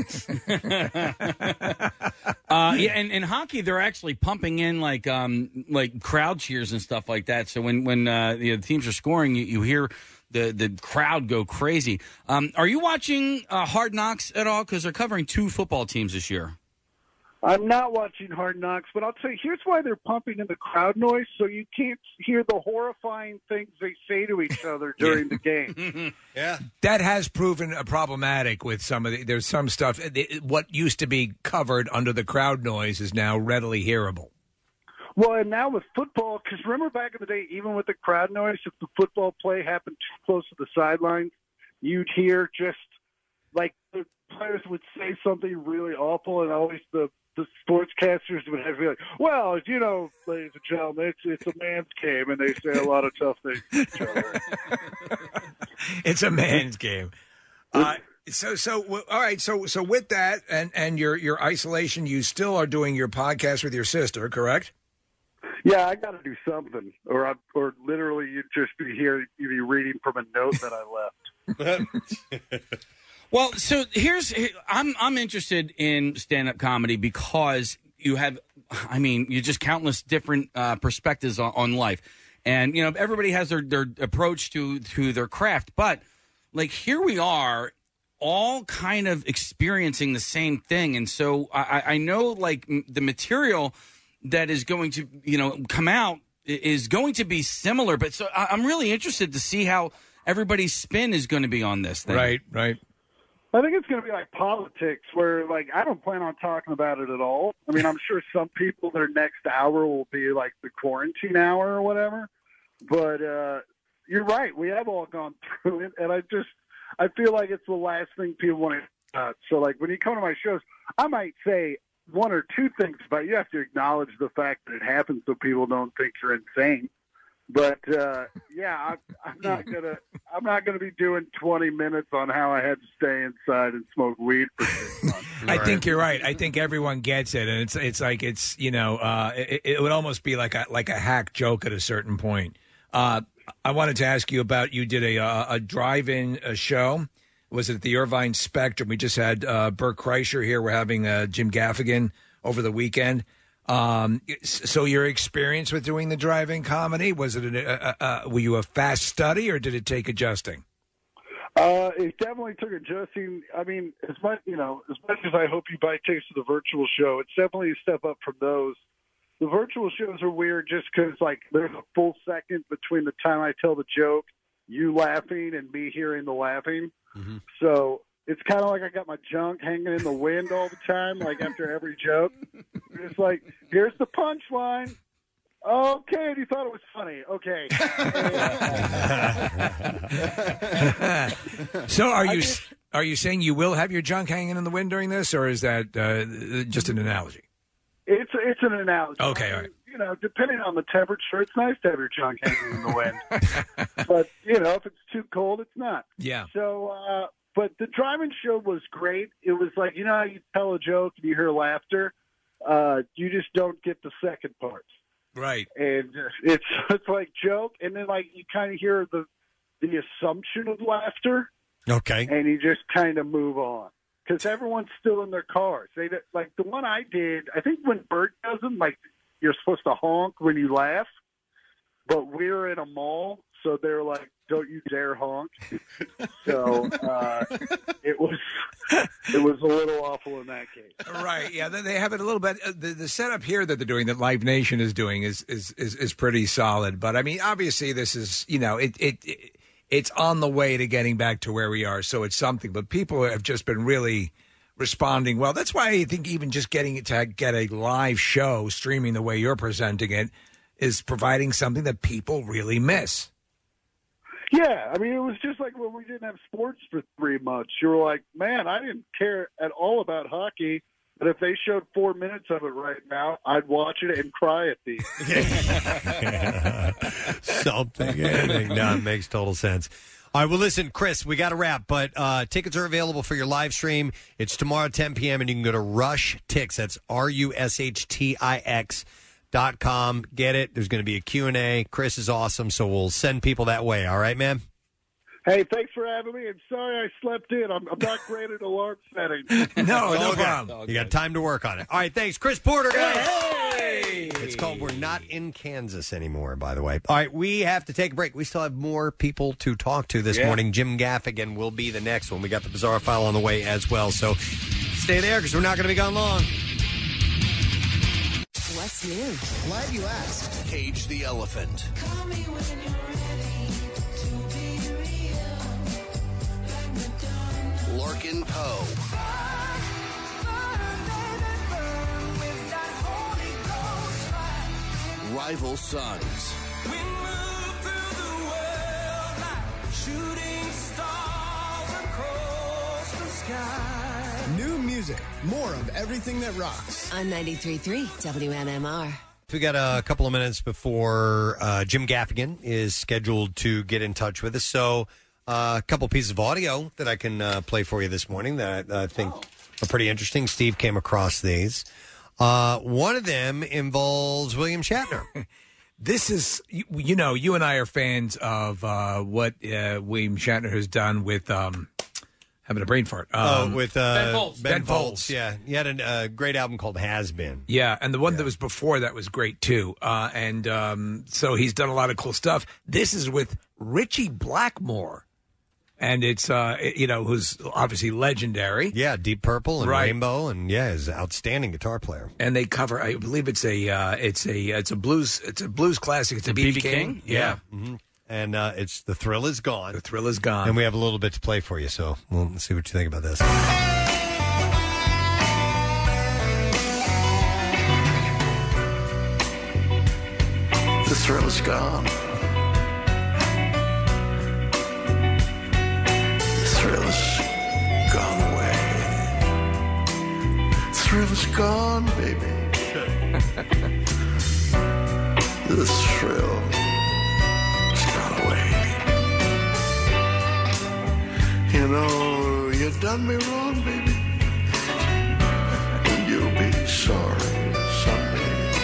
And hockey, they're actually pumping in like crowd cheers and stuff like that. So when the teams are scoring, you hear the crowd go crazy. Are you watching Hard Knocks at all? Because they're covering 2 football teams this year. I'm not watching Hard Knocks, but I'll tell you, here's why they're pumping in the crowd noise, so you can't hear the horrifying things they say to each other during the game. Yeah. That has proven problematic with some of there's some stuff. What used to be covered under the crowd noise is now readily hearable. Well, and now with football, because remember back in the day, even with the crowd noise, if the football play happened too close to the sidelines, you'd hear just like the players would say something really awful, and always the sportscasters would have to be like, well, you know, ladies and gentlemen, it's a man's game, and they say a lot of tough things to each other. It's a man's game. So all right. So with that and your isolation, you still are doing your podcast with your sister, correct? Yeah, I got to do something, or literally you'd just be here, you'd be reading from a note that I left. Well, so I'm interested in stand-up comedy because you have, you just countless different perspectives on life. And, you know, everybody has their approach to their craft. But, like, here we are all kind of experiencing the same thing. And so I know, like, the material that is going to, you know, come out is going to be similar. But so I'm really interested to see how everybody's spin is going to be on this thing. Right. I think it's going to be like politics where, like, I don't plan on talking about it at all. I mean, I'm sure some people, their next hour will be like the quarantine hour or whatever. But you're right. We have all gone through it. And I feel like it's the last thing people want to hear about. So, like, when you come to my shows, I might say one or two things, but you have to acknowledge the fact that it happens so people don't think you're insane. But yeah, I'm not gonna be doing 20 minutes on how I had to stay inside and smoke weed for 6 months. I think you're right. I think everyone gets it, and it's like you know it would almost be like a hack joke at a certain point. I wanted to ask you about you did a drive-in show. Was it at the Irvine Spectrum? We just had Bert Kreischer here. We're having Jim Gaffigan over the weekend. So your experience with doing the drive-in comedy, was it were you a fast study or did it take adjusting? It definitely took adjusting. I mean, as much as I hope you buy tickets to the virtual show, it's definitely a step up from those. The virtual shows are weird just because, like, there's a full second between the time I tell the joke, you laughing, and me hearing the laughing. Mm-hmm. So it's kind of like I got my junk hanging in the wind all the time, like after every joke. It's like, here's the punchline. Okay, and you thought it was funny. Okay. So are you saying you will have your junk hanging in the wind during this, or is that just an analogy? It's an analogy. Okay, all right. You know, depending on the temperature, it's nice to have your junk hanging in the wind. But, you know, if it's too cold, it's not. Yeah. So, but the drive-in show was great. It was like, you know how you tell a joke and you hear laughter? You just don't get the second part. Right. And it's like joke, and then, like, you kind of hear the assumption of laughter. Okay. And you just kind of move on. Because everyone's still in their cars. They, like, the one I did, I think when Bert does them, like, you're supposed to honk when you laugh, but we're in a mall, so they're like, don't you dare honk. So it was a little awful in that case. Right, yeah, they have it a little bit. The setup here that they're doing, that Live Nation is doing, is pretty solid. But, I mean, obviously this is, you know, it's on the way to getting back to where we are, so it's something. But people have just been really responding well. That's why I think even just getting it to get a live show streaming the way you're presenting it is providing something that people really miss. Yeah, I mean, it was just like when we didn't have sports for 3 months. You were like, man, I didn't care at all about hockey, but if they showed 4 minutes of it right now, I'd watch it and cry at the Anything. No, it makes total sense. All right, well, listen, Chris, we got to wrap, but tickets are available for your live stream. It's tomorrow at 10 p.m., and you can go to RushTix. That's RushTix.com. Get it. There's going to be a Q&A. Chris is awesome, so we'll send people that way. All right, man? Hey, thanks for having me, and sorry I slept in. I'm not great at alarm setting. No problem. You got time to work on it. All right, thanks. Chris Porter, guys. Hey! It's called We're Not in Kansas Anymore, by the way. All right, we have to take a break. We still have more people to talk to this morning. Jim Gaffigan will be the next one. We got the Bizarre File on the way as well, so stay there because we're not going to be gone long. What's new? Glad you asked. Cage the Elephant. Larkin Poe. Rival Sons. New music, more of everything that rocks. On 93.3 WMMR. We got a couple of minutes before Jim Gaffigan is scheduled to get in touch with us. So a couple pieces of audio that I can play for you this morning that I think are pretty interesting. Steve came across these. One of them involves William Shatner. This is, you know, you and I are fans of what William Shatner has done with having a brain fart. With Ben Folds. Ben Folds, yeah. He had a great album called Has Been. Yeah, and the one that was before that was great, too. So he's done a lot of cool stuff. This is with Richie Blackmore. And it's, who's obviously legendary. Yeah, Deep Purple and Rainbow, and is an outstanding guitar player. And they cover, I believe it's a blues classic. It's a B.B. King. Yeah. Mm-hmm. And it's The Thrill Is Gone. The Thrill Is Gone. And we have a little bit to play for you, so we'll see what you think about this. The thrill is gone. The thrill is gone away. The thrill is gone, baby. The thrill is gone away. You know, you done me wrong, baby. And you'll be sorry someday.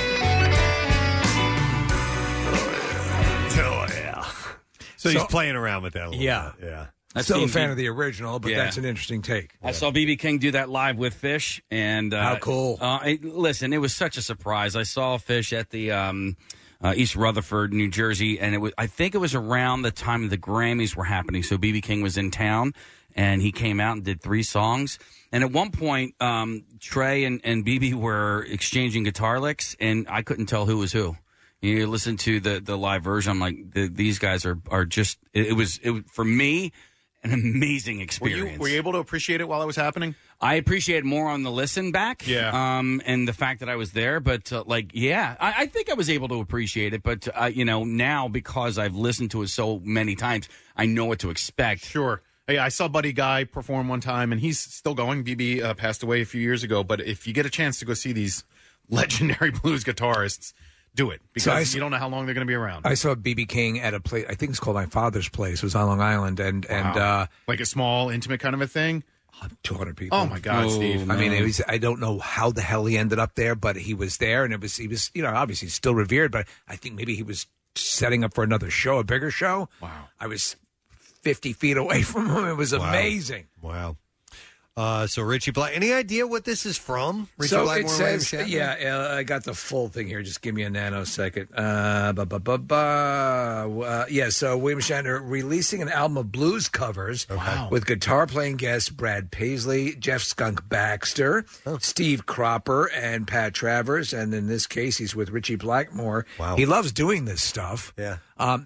Oh, yeah. So he's playing around with that a little bit. Yeah. I'm still a fan of the original, but that's an interesting take. I saw B.B. King do that live with Fish, and how cool! Listen, it was such a surprise. I saw Fish at the East Rutherford, New Jersey, and I think it was around the time the Grammys were happening. So B.B. King was in town, and he came out and did 3 songs. And at one point, Trey and B.B. were exchanging guitar licks, and I couldn't tell who was who. You listen to the live version, I'm like, these guys are just. It was for me an amazing experience. Were you able to appreciate it while it was happening? I appreciate it more on the listen back, and the fact that I was there. But I think I was able to appreciate it. But now because I've listened to it so many times, I know what to expect. Sure. Hey, I saw Buddy Guy perform one time, and he's still going. BB passed away a few years ago. But if you get a chance to go see these legendary blues guitarists, do it, because you don't know how long they're going to be around. I saw B.B. King at a place, I think it's called My Father's Place. It was on Long Island. And like a small, intimate kind of a thing? 200 people. Oh, my God, Steve. I mean, I don't know how the hell he ended up there, but he was there, and he was obviously still revered, but I think maybe he was setting up for another show, a bigger show. Wow. I was 50 feet away from him. It was amazing. Wow. So Richie Black, any idea what this is from? Richie So Blackmore, it says, I got the full thing here. Just give me a nanosecond. So William Shatner releasing an album of blues covers with guitar playing guests Brad Paisley, Jeff Skunk Baxter, Steve Cropper, and Pat Travers. And in this case, he's with Richie Blackmore. Wow. He loves doing this stuff. Yeah.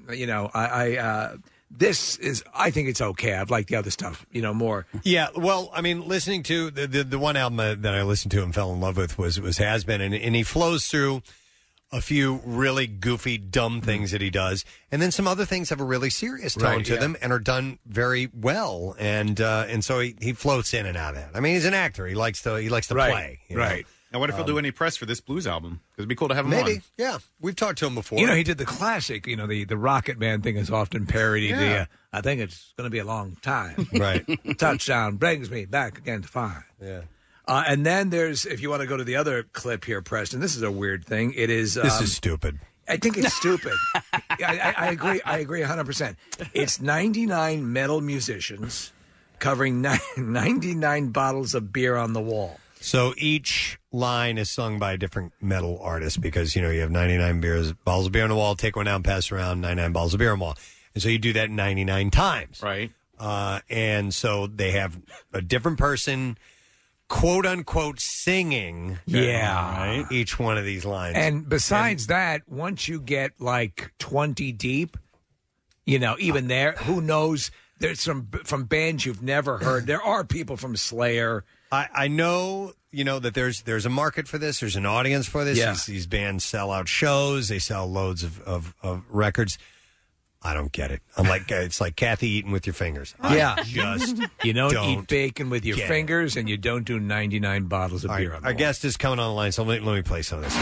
I think it's okay. I've liked the other stuff, more. Yeah, well, I mean, listening to the one album that I listened to and fell in love with was Has Been, and he flows through a few really goofy, dumb things that he does, and then some other things have a really serious tone to them and are done very well, and so he floats in and out of that. I mean, he's an actor; he likes to play, right. Now, what if he'll do any press for this blues album? Because it'd be cool to have him on. Yeah. We've talked to him before. He did the classic, the Rocket Man thing is often parodied. Yeah. I think it's going to be a long time. Right. Touchdown brings me back again to find. Yeah. And then there's, if you want to go to the other clip here, Preston, this is a weird thing. It is. This is stupid. I think it's stupid. I agree. I agree 100%. It's 99 metal musicians covering 99 bottles of beer on the wall. So each line is sung by a different metal artist because, you have 99 bottles of beer on the wall, take one out and pass around 99 bottles of beer on the wall. And so you do that 99 times. Right. And so they have a different person quote unquote singing each one of these lines. And besides that, once you get like 20 deep, even there, who knows? There's some from bands you've never heard. There are people from Slayer. I know, that there's a market for this. There's an audience for this. Yeah. These bands sell out shows. They sell loads of records. I don't get it. I'm like, it's like Kathy eating with your fingers. I just you don't don't eat bacon with your get it. fingers, and you don't do 99 bottles of beer on the Our wall. guest is coming on the line, so let me play some of this.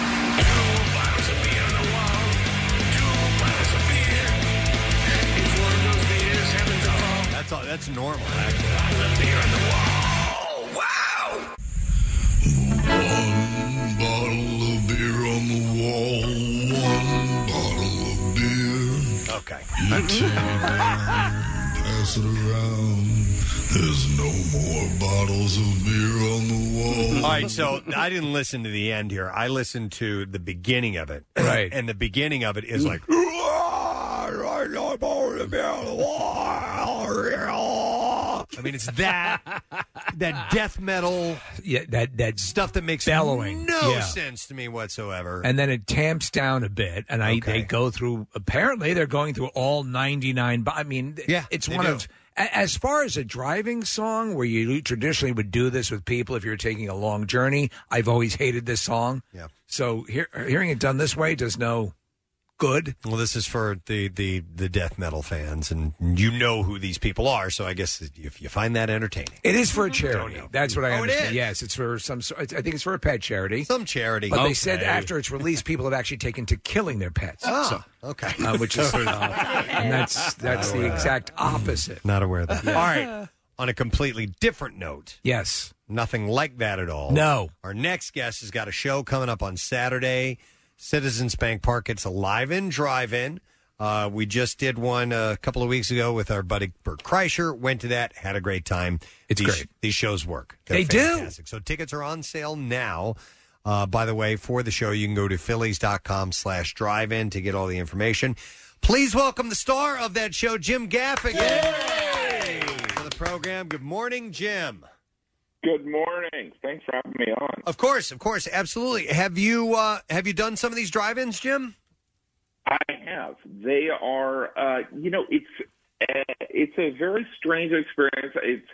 That's normal, actually. Wow! One bottle of beer on the wall. One bottle of beer. Okay. You take it, pass it around. There's no more bottles of beer on the wall. All right, so I didn't listen to the end here. I listened to the beginning of it. Right. And the beginning of it is like, I mean, it's that death metal, that stuff that makes bellowing. no Yeah. sense to me whatsoever. And then it tamps down a bit, and they go through. Apparently, they're going through all 99. I mean, it's they one do. of. As far as a driving song, where you traditionally would do this with people if you're taking a long journey, I've always hated this song. Yeah. So hearing it done this way does no good. Well, this is for the death metal fans, and you know who these people are, so I guess if you find that entertaining. It is for a charity. That's what I Oh, it understand. is? Yes, it's for some. I think it's for a pet charity. Some charity. But Okay. they said after it's released, people have actually taken to killing their pets. Oh, okay. Which is and that's the exact opposite. Not aware of that. Yeah. All right. On a completely different note. Yes. Nothing like that at all. No. Our next guest has got a show coming up on Saturday, Citizens Bank Park. It's a live-in, drive-in. We just did one a couple of weeks ago with our buddy Bert Kreischer. Went to that, had a great time. It's great. These shows work. They're They do. fantastic. So tickets are on sale now. By the way, for the show, you can go to phillies.com/drive-in to get all the information. Please welcome the star of that show, Jim Gaffigan, to the program. Good morning, Jim. Good morning. Thanks for having me on. Of course, absolutely. Have you done some of these drive-ins, Jim? I have. They are, it's a very strange experience. It's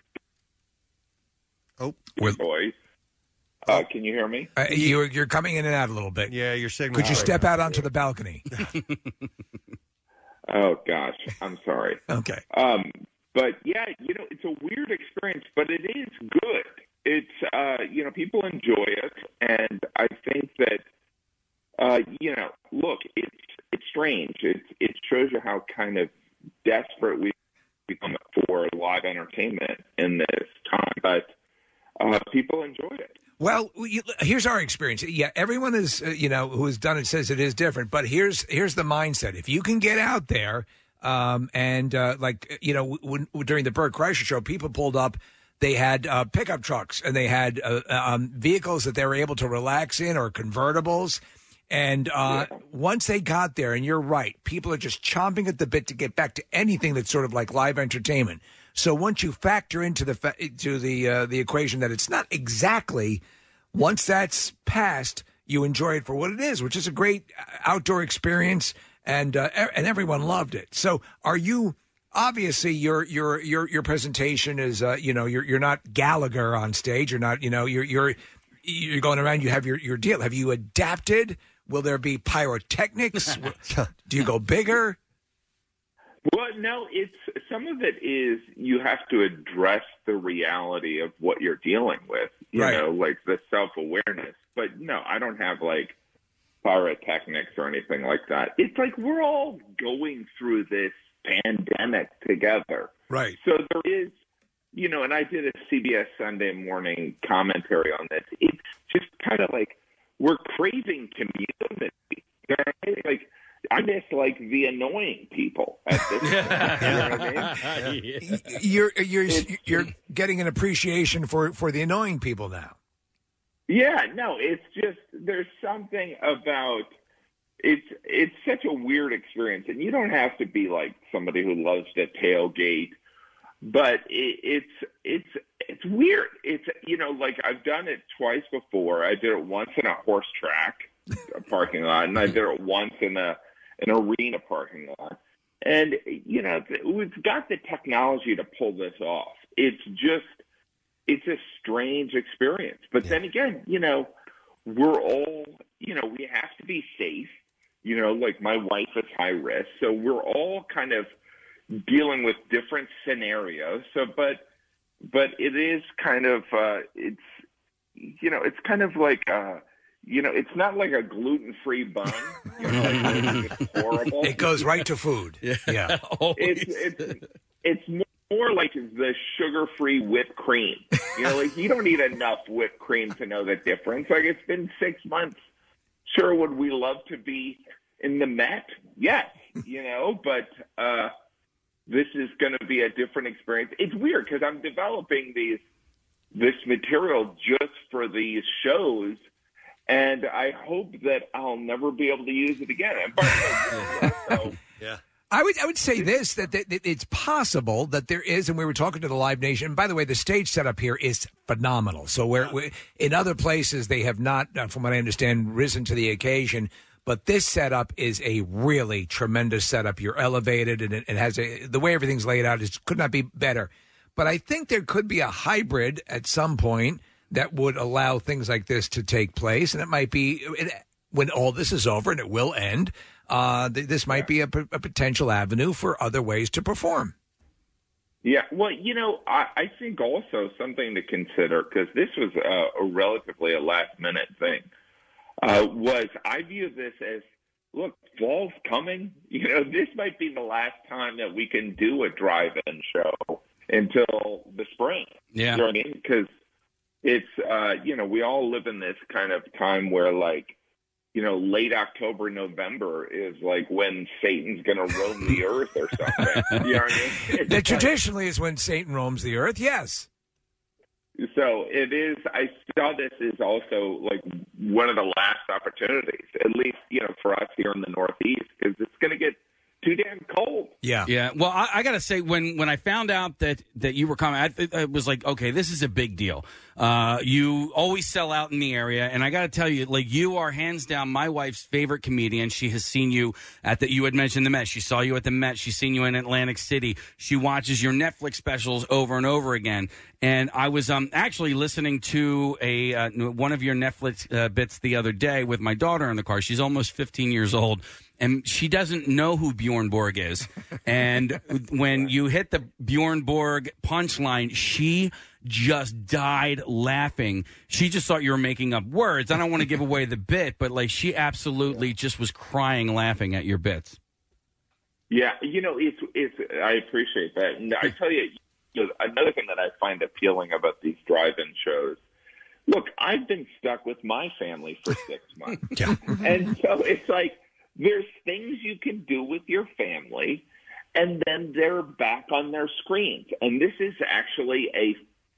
boys. Can you hear me? You're coming in and out a little bit. Yeah, your signal. Could you step out onto the balcony? Oh gosh, I'm sorry. Okay. But yeah, it's a weird experience, but it is good. It's people enjoy it, and I think that look, it's strange. It shows you how kind of desperate we've become for live entertainment in this time, but people enjoy it. Well, here's our experience. Yeah, everyone is, who has done it says it is different. But here's the mindset. If you can get out there, during the Bert Kreischer show, people pulled up. They had pickup trucks and they had vehicles that they were able to relax in, or convertibles. And once they got there, and you're right, people are just chomping at the bit to get back to anything that's sort of like live entertainment. So once you factor into the equation that it's not exactly, once that's passed, you enjoy it for what it is, which is a great outdoor experience, and everyone loved it. So are you? Obviously, your presentation is you're not Gallagher on stage. You're not you're going around. You have your deal. Have you adapted? Will there be pyrotechnics? Do you go bigger? Well, no, some of it is you have to address the reality of what you're dealing with, you know, like the self-awareness. But no, I don't have like pyrotechnics or anything like that. It's like we're all going through this pandemic together. Right. So there is, and I did a CBS Sunday Morning commentary on this. It's just kind of like we're craving community. Like, I miss like the annoying people at this point. You know what I mean? You're getting an appreciation for the annoying people now. Yeah, no, it's just there's something about it's such a weird experience, and you don't have to be like somebody who loves to tailgate, but it's it's weird. It's, like I've done it twice before. I did it once in a horse track parking lot, and I did it once in an arena parking lot. And, we've got the technology to pull this off. It's a strange experience. But then again, we're all, we have to be safe. Like my wife is high risk. So we're all kind of dealing with different scenarios. So, but it is kind of, it's kind of like, it's not like a gluten-free bun. It's horrible. It goes right to food. Yeah. It's more like the sugar-free whipped cream. You don't need enough whipped cream to know the difference. Like, it's been 6 months. Sure, would we love to be in the Met? Yes, but this is going to be a different experience. It's weird because I'm developing this material just for these shows, and I hope that I'll never be able to use it again. I would say this, that it's possible that there is, and we were talking to the Live Nation. And by the way, the stage setup here is phenomenal. So we're in other places, they have not, from what I understand, risen to the occasion. But this setup is a really tremendous setup. You're elevated, and it has the way everything's laid out could not be better. But I think there could be a hybrid at some point that would allow things like this to take place. And it might be, when all this is over, and it will end, this might be a potential avenue for other ways to perform. Yeah, well, I think also something to consider, because this was a relatively a last-minute thing, was I view this as, look, fall's coming. This might be the last time that we can do a drive-in show until the spring. Yeah. You know what I mean? Because it's, we all live in this kind of time where, like, late October, November is like when Satan's going to roam the earth or something. You know what I mean? That traditionally is when Satan roams the earth, yes. So it is, I saw this as also like one of the last opportunities, at least, for us here in the Northeast, because it's going to get too damn cold. Yeah. Well, I got to say, when I found out that you were coming, I was like, okay, this is a big deal. You always sell out in the area, and I got to tell you, like, you are hands down my wife's favorite comedian. She has seen you you had mentioned the Met. She saw you at the Met. She's seen you in Atlantic City. She watches your Netflix specials over and over again. And I was actually listening to one of your Netflix bits the other day with my daughter in the car. She's almost 15 years old. And she doesn't know who Bjorn Borg is. And when you hit the Bjorn Borg punchline, she just died laughing. She just thought you were making up words. I don't want to give away the bit, but like she absolutely just was crying laughing at your bits. Yeah, it's I appreciate that. And I tell you, another thing that I find appealing about these drive-in shows, look, I've been stuck with my family for 6 months. Yeah. And so it's like, there's things you can do with your family, and then they're back on their screens. And this is actually a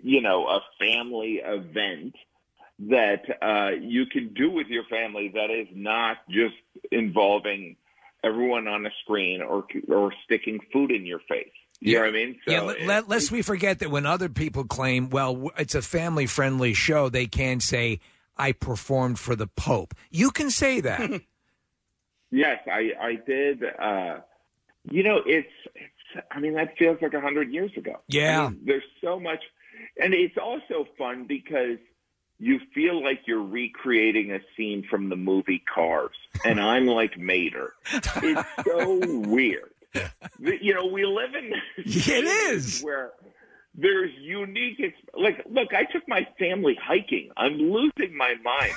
family event that you can do with your family that is not just involving everyone on a screen or sticking food in your face. You know what I mean? So lest we forget that when other people claim, well, it's a family-friendly show, they can say, I performed for the Pope. You can say that. Yes, I did. That feels like 100 years ago. Yeah. There's so much. And it's also fun because you feel like you're recreating a scene from the movie Cars. And I'm like Mater. It's so weird. We live in this it is where there's unique, look, I took my family hiking. I'm losing my mind.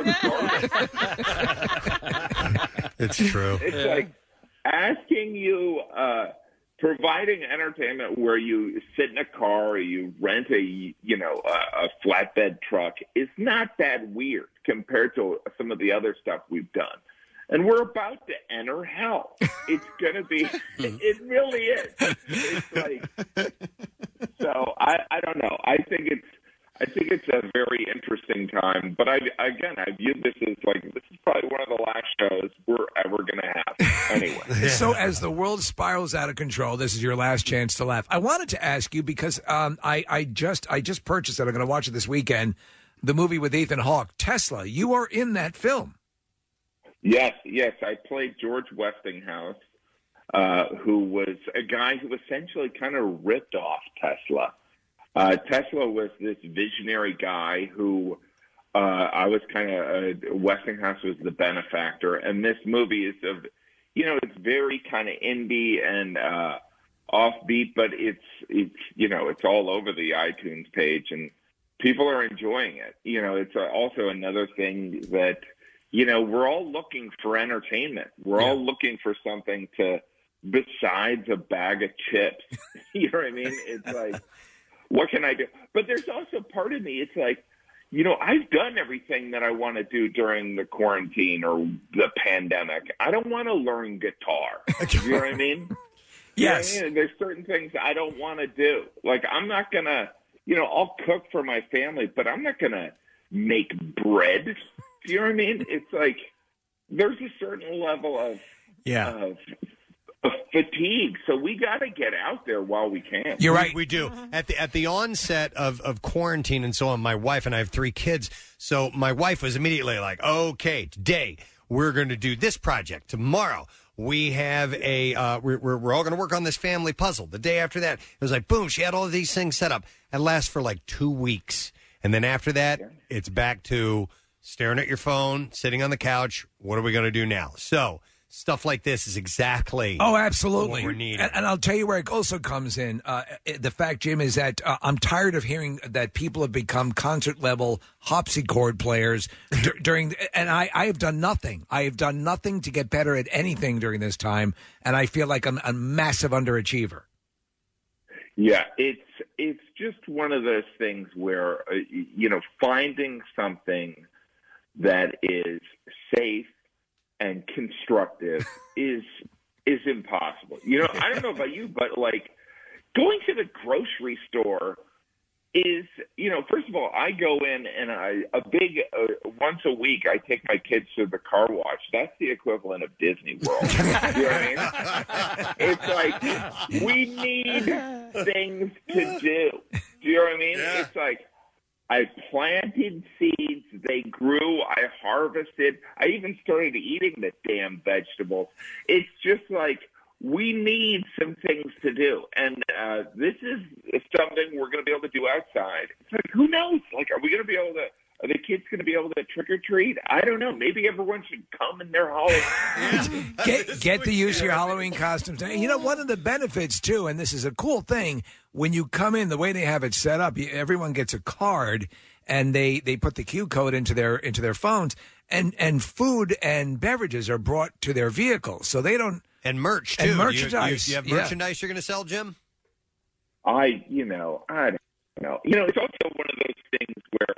It's true. It's like asking you, providing entertainment where you sit in a car or you rent a flatbed truck is not that weird compared to some of the other stuff we've done. And we're about to enter hell. It's going to be, it really is. It's like, so I don't know. I think it's a very interesting time. But I view this as like, this is probably one of the last shows we're ever going to have anyway. So as the world spirals out of control, this is your last chance to laugh. I wanted to ask you because I just purchased it. I'm going to watch it this weekend. The movie with Ethan Hawke, Tesla. You are in that film. Yes. I played George Westinghouse, who was a guy who essentially kind of ripped off Tesla. Tesla was this visionary guy who I was Westinghouse was the benefactor, and this movie is it's very kind of indie and offbeat, but it's all over the iTunes page, and people are enjoying it. It's also another thing that we're all looking for entertainment. We're all looking for something besides a bag of chips. You know what I mean? It's like, what can I do? But there's also part of me, it's like, I've done everything that I want to do during the quarantine or the pandemic. I don't want to learn guitar. You know what I mean? Yes. There's certain things I don't want to do. Like, I'm not going to, I'll cook for my family, but I'm not going to make bread. Do you know what I mean? It's like, there's a certain level of fatigue, so we got to get out there while we can. You're right, we do. At the onset of quarantine and so on, my wife and I have 3 kids, so my wife was immediately like, okay, today we're going to do this project. Tomorrow we have we're all going to work on this family puzzle. The day after that, it was like, boom, she had all of these things set up. It lasts for like 2 weeks. And then after that, it's back to staring at your phone, sitting on the couch. What are we going to do now? So stuff like this is exactly absolutely what we're needing. And I'll tell you where it also comes in. The fact, Jim, is that I'm tired of hearing that people have become concert-level harpsichord players and I have done nothing. I have done nothing to get better at anything during this time, and I feel like I'm a massive underachiever. Yeah, it's just one of those things where, finding something that is safe and constructive is impossible. I don't know about you, but like going to the grocery store is, first of all, I go in and once a week I take my kids to the car wash. That's the equivalent of Disney World. You know what I mean? It's like, we need things to do. Do you know what I mean? Yeah. It's like, I planted seeds, they grew, I harvested, I even started eating the damn vegetables. It's just like, we need some things to do. And this is something we're going to be able to do outside. It's like, who knows? Like, are the kids going to be able to trick or treat? I don't know. Maybe everyone should come in their Halloween. Get to use your Halloween costumes. One of the benefits, too, and this is a cool thing, when you come in, the way they have it set up, everyone gets a card, and they put the Q code into their phones, and food and beverages are brought to their vehicles, so they don't. And merch, too. And merchandise. You have merchandise you're going to sell, Jim? I don't know. It's also one of those things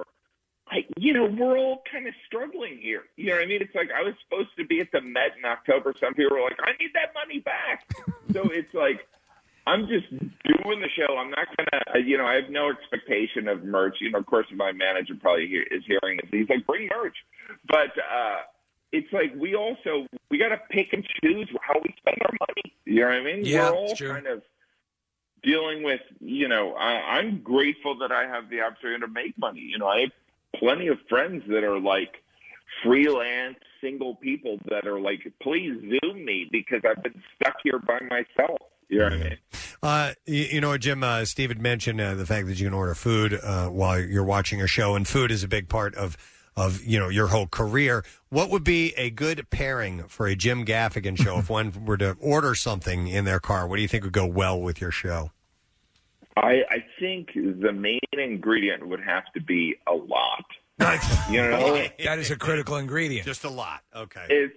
where, we're all kind of struggling here. You know what I mean? It's like, I was supposed to be at the Met in October. Some people were like, I need that money back. So it's like, I'm just doing the show. I'm not going to, I have no expectation of merch. Of course, my manager probably is hearing this. He's like, bring merch. But it's like, we got to pick and choose how we spend our money. You know what I mean? Yeah, we're all kind of dealing with, I'm grateful that I have the opportunity to make money. I have plenty of friends that are like freelance single people that are like, please Zoom me because I've been stuck here by myself. You know what I mean? Jim, Steve had mentioned the fact that you can order food while you're watching a show, and food is a big part of your whole career. What would be a good pairing for a Jim Gaffigan show if one were to order something in their car? What do you think would go well with your show? I think the main ingredient would have to be a lot. That is a critical ingredient. Just a lot. Okay.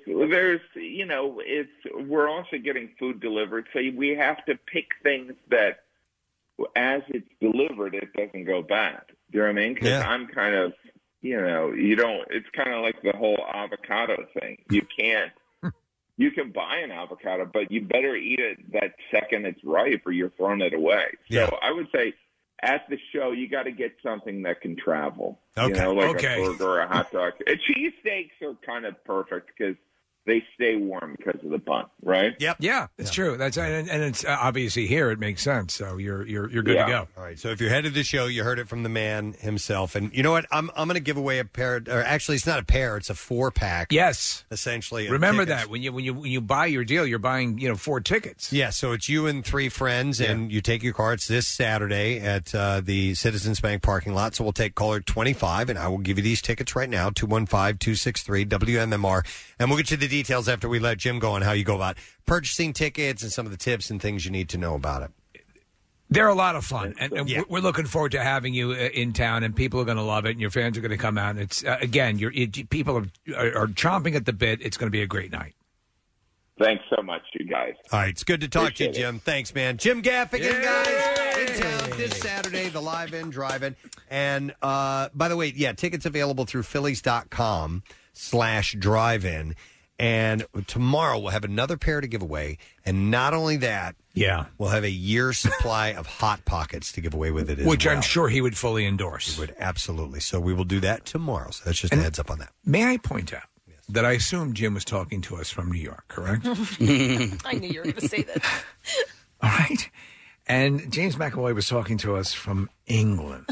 We're also getting food delivered, so we have to pick things that, as it's delivered, it doesn't go bad. Do you know what I mean? Because I'm kind of, it's kind of like the whole avocado thing. You can buy an avocado, but you better eat it that second it's ripe or you're throwing it away. So I would say, at the show, you got to get something that can travel. Okay. Like a burger or a hot dog. Cheesesteaks are kind of perfect because they stay warm because of the bun, right? Yep. Yeah, it's true. That's and it's obviously here it makes sense. So you're good to go. All right. So if you're headed to the show, you heard it from the man himself. And you know what? I'm going to give away a pair. Or actually, it's not a pair. It's a 4-pack. Yes. Essentially. of Remember tickets. that when you buy your deal, you're buying 4 tickets. Yeah. So it's you and 3 friends, and you take your car. It's this Saturday at the Citizens Bank parking lot. So we'll take caller 25, and I will give you these tickets right now. 215-263-WMMR, and we'll get you the details after we let Jim go on how you go about purchasing tickets and some of the tips and things you need to know about it. They're a lot of fun, and we're looking forward to having you in town, and people are going to love it, and your fans are going to come out. And it's again, people are chomping at the bit. It's going to be a great night. Thanks so much, you guys. All right, it's good to talk to you, Appreciate Jim. Thanks, man. Jim Gaffigan, guys, in town this Saturday, the Live In Drive-In. And by the way, tickets available through Phillies.com/drive-in. And tomorrow we'll have another pair to give away. And not only that, we'll have a year's supply of Hot Pockets to give away with it as Which well. I'm sure he would fully endorse. He would, absolutely. So we will do that tomorrow. So that's just a heads up on that. May I point out that I assume Jim was talking to us from New York, correct? I knew you were going to say that. All right. And James McAvoy was talking to us from England.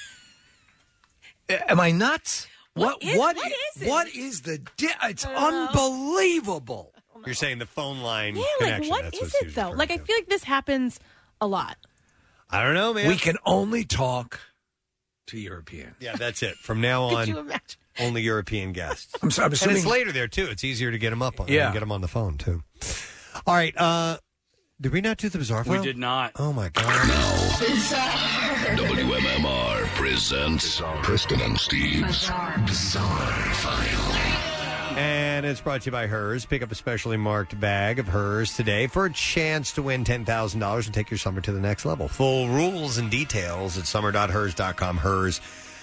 Am I nuts? What is the it's unbelievable. You're saying the phone line Yeah, connection. like, what that's is what it, though? Like, I feel like this happens a lot. I don't know, man. We can only talk to Europeans. Yeah, that's it. From now on, Could you imagine? only European guests. I'm and assuming it's later there, too. It's easier to get them up on, Yeah. get them on the phone, too. All right. Did we not do the Bizarre File? We did not. Oh, my God. WMMR presents Preston and Steve's Bizarre File. And it's brought to you by Hers. Pick up a specially marked bag of Hers today for a chance to win $10,000 and take your summer to the next level. Full rules and details at summer.hers.com. Hers,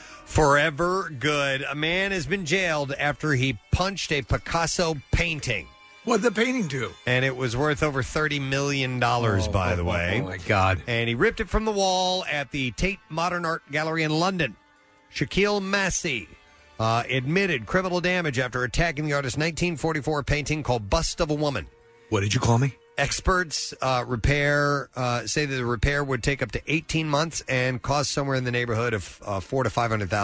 forever good. A man has been jailed after he punched a Picasso painting. What did the painting do? And it was worth over $30 million, by the way. Oh, my God. And he ripped it from the wall at the Tate Modern Art Gallery in London. Shaquille Massey admitted criminal damage after attacking the artist's 1944 painting called Bust of a Woman. What did you call me? Experts say that the repair would take up to 18 months and cost somewhere in the neighborhood of $400,000 to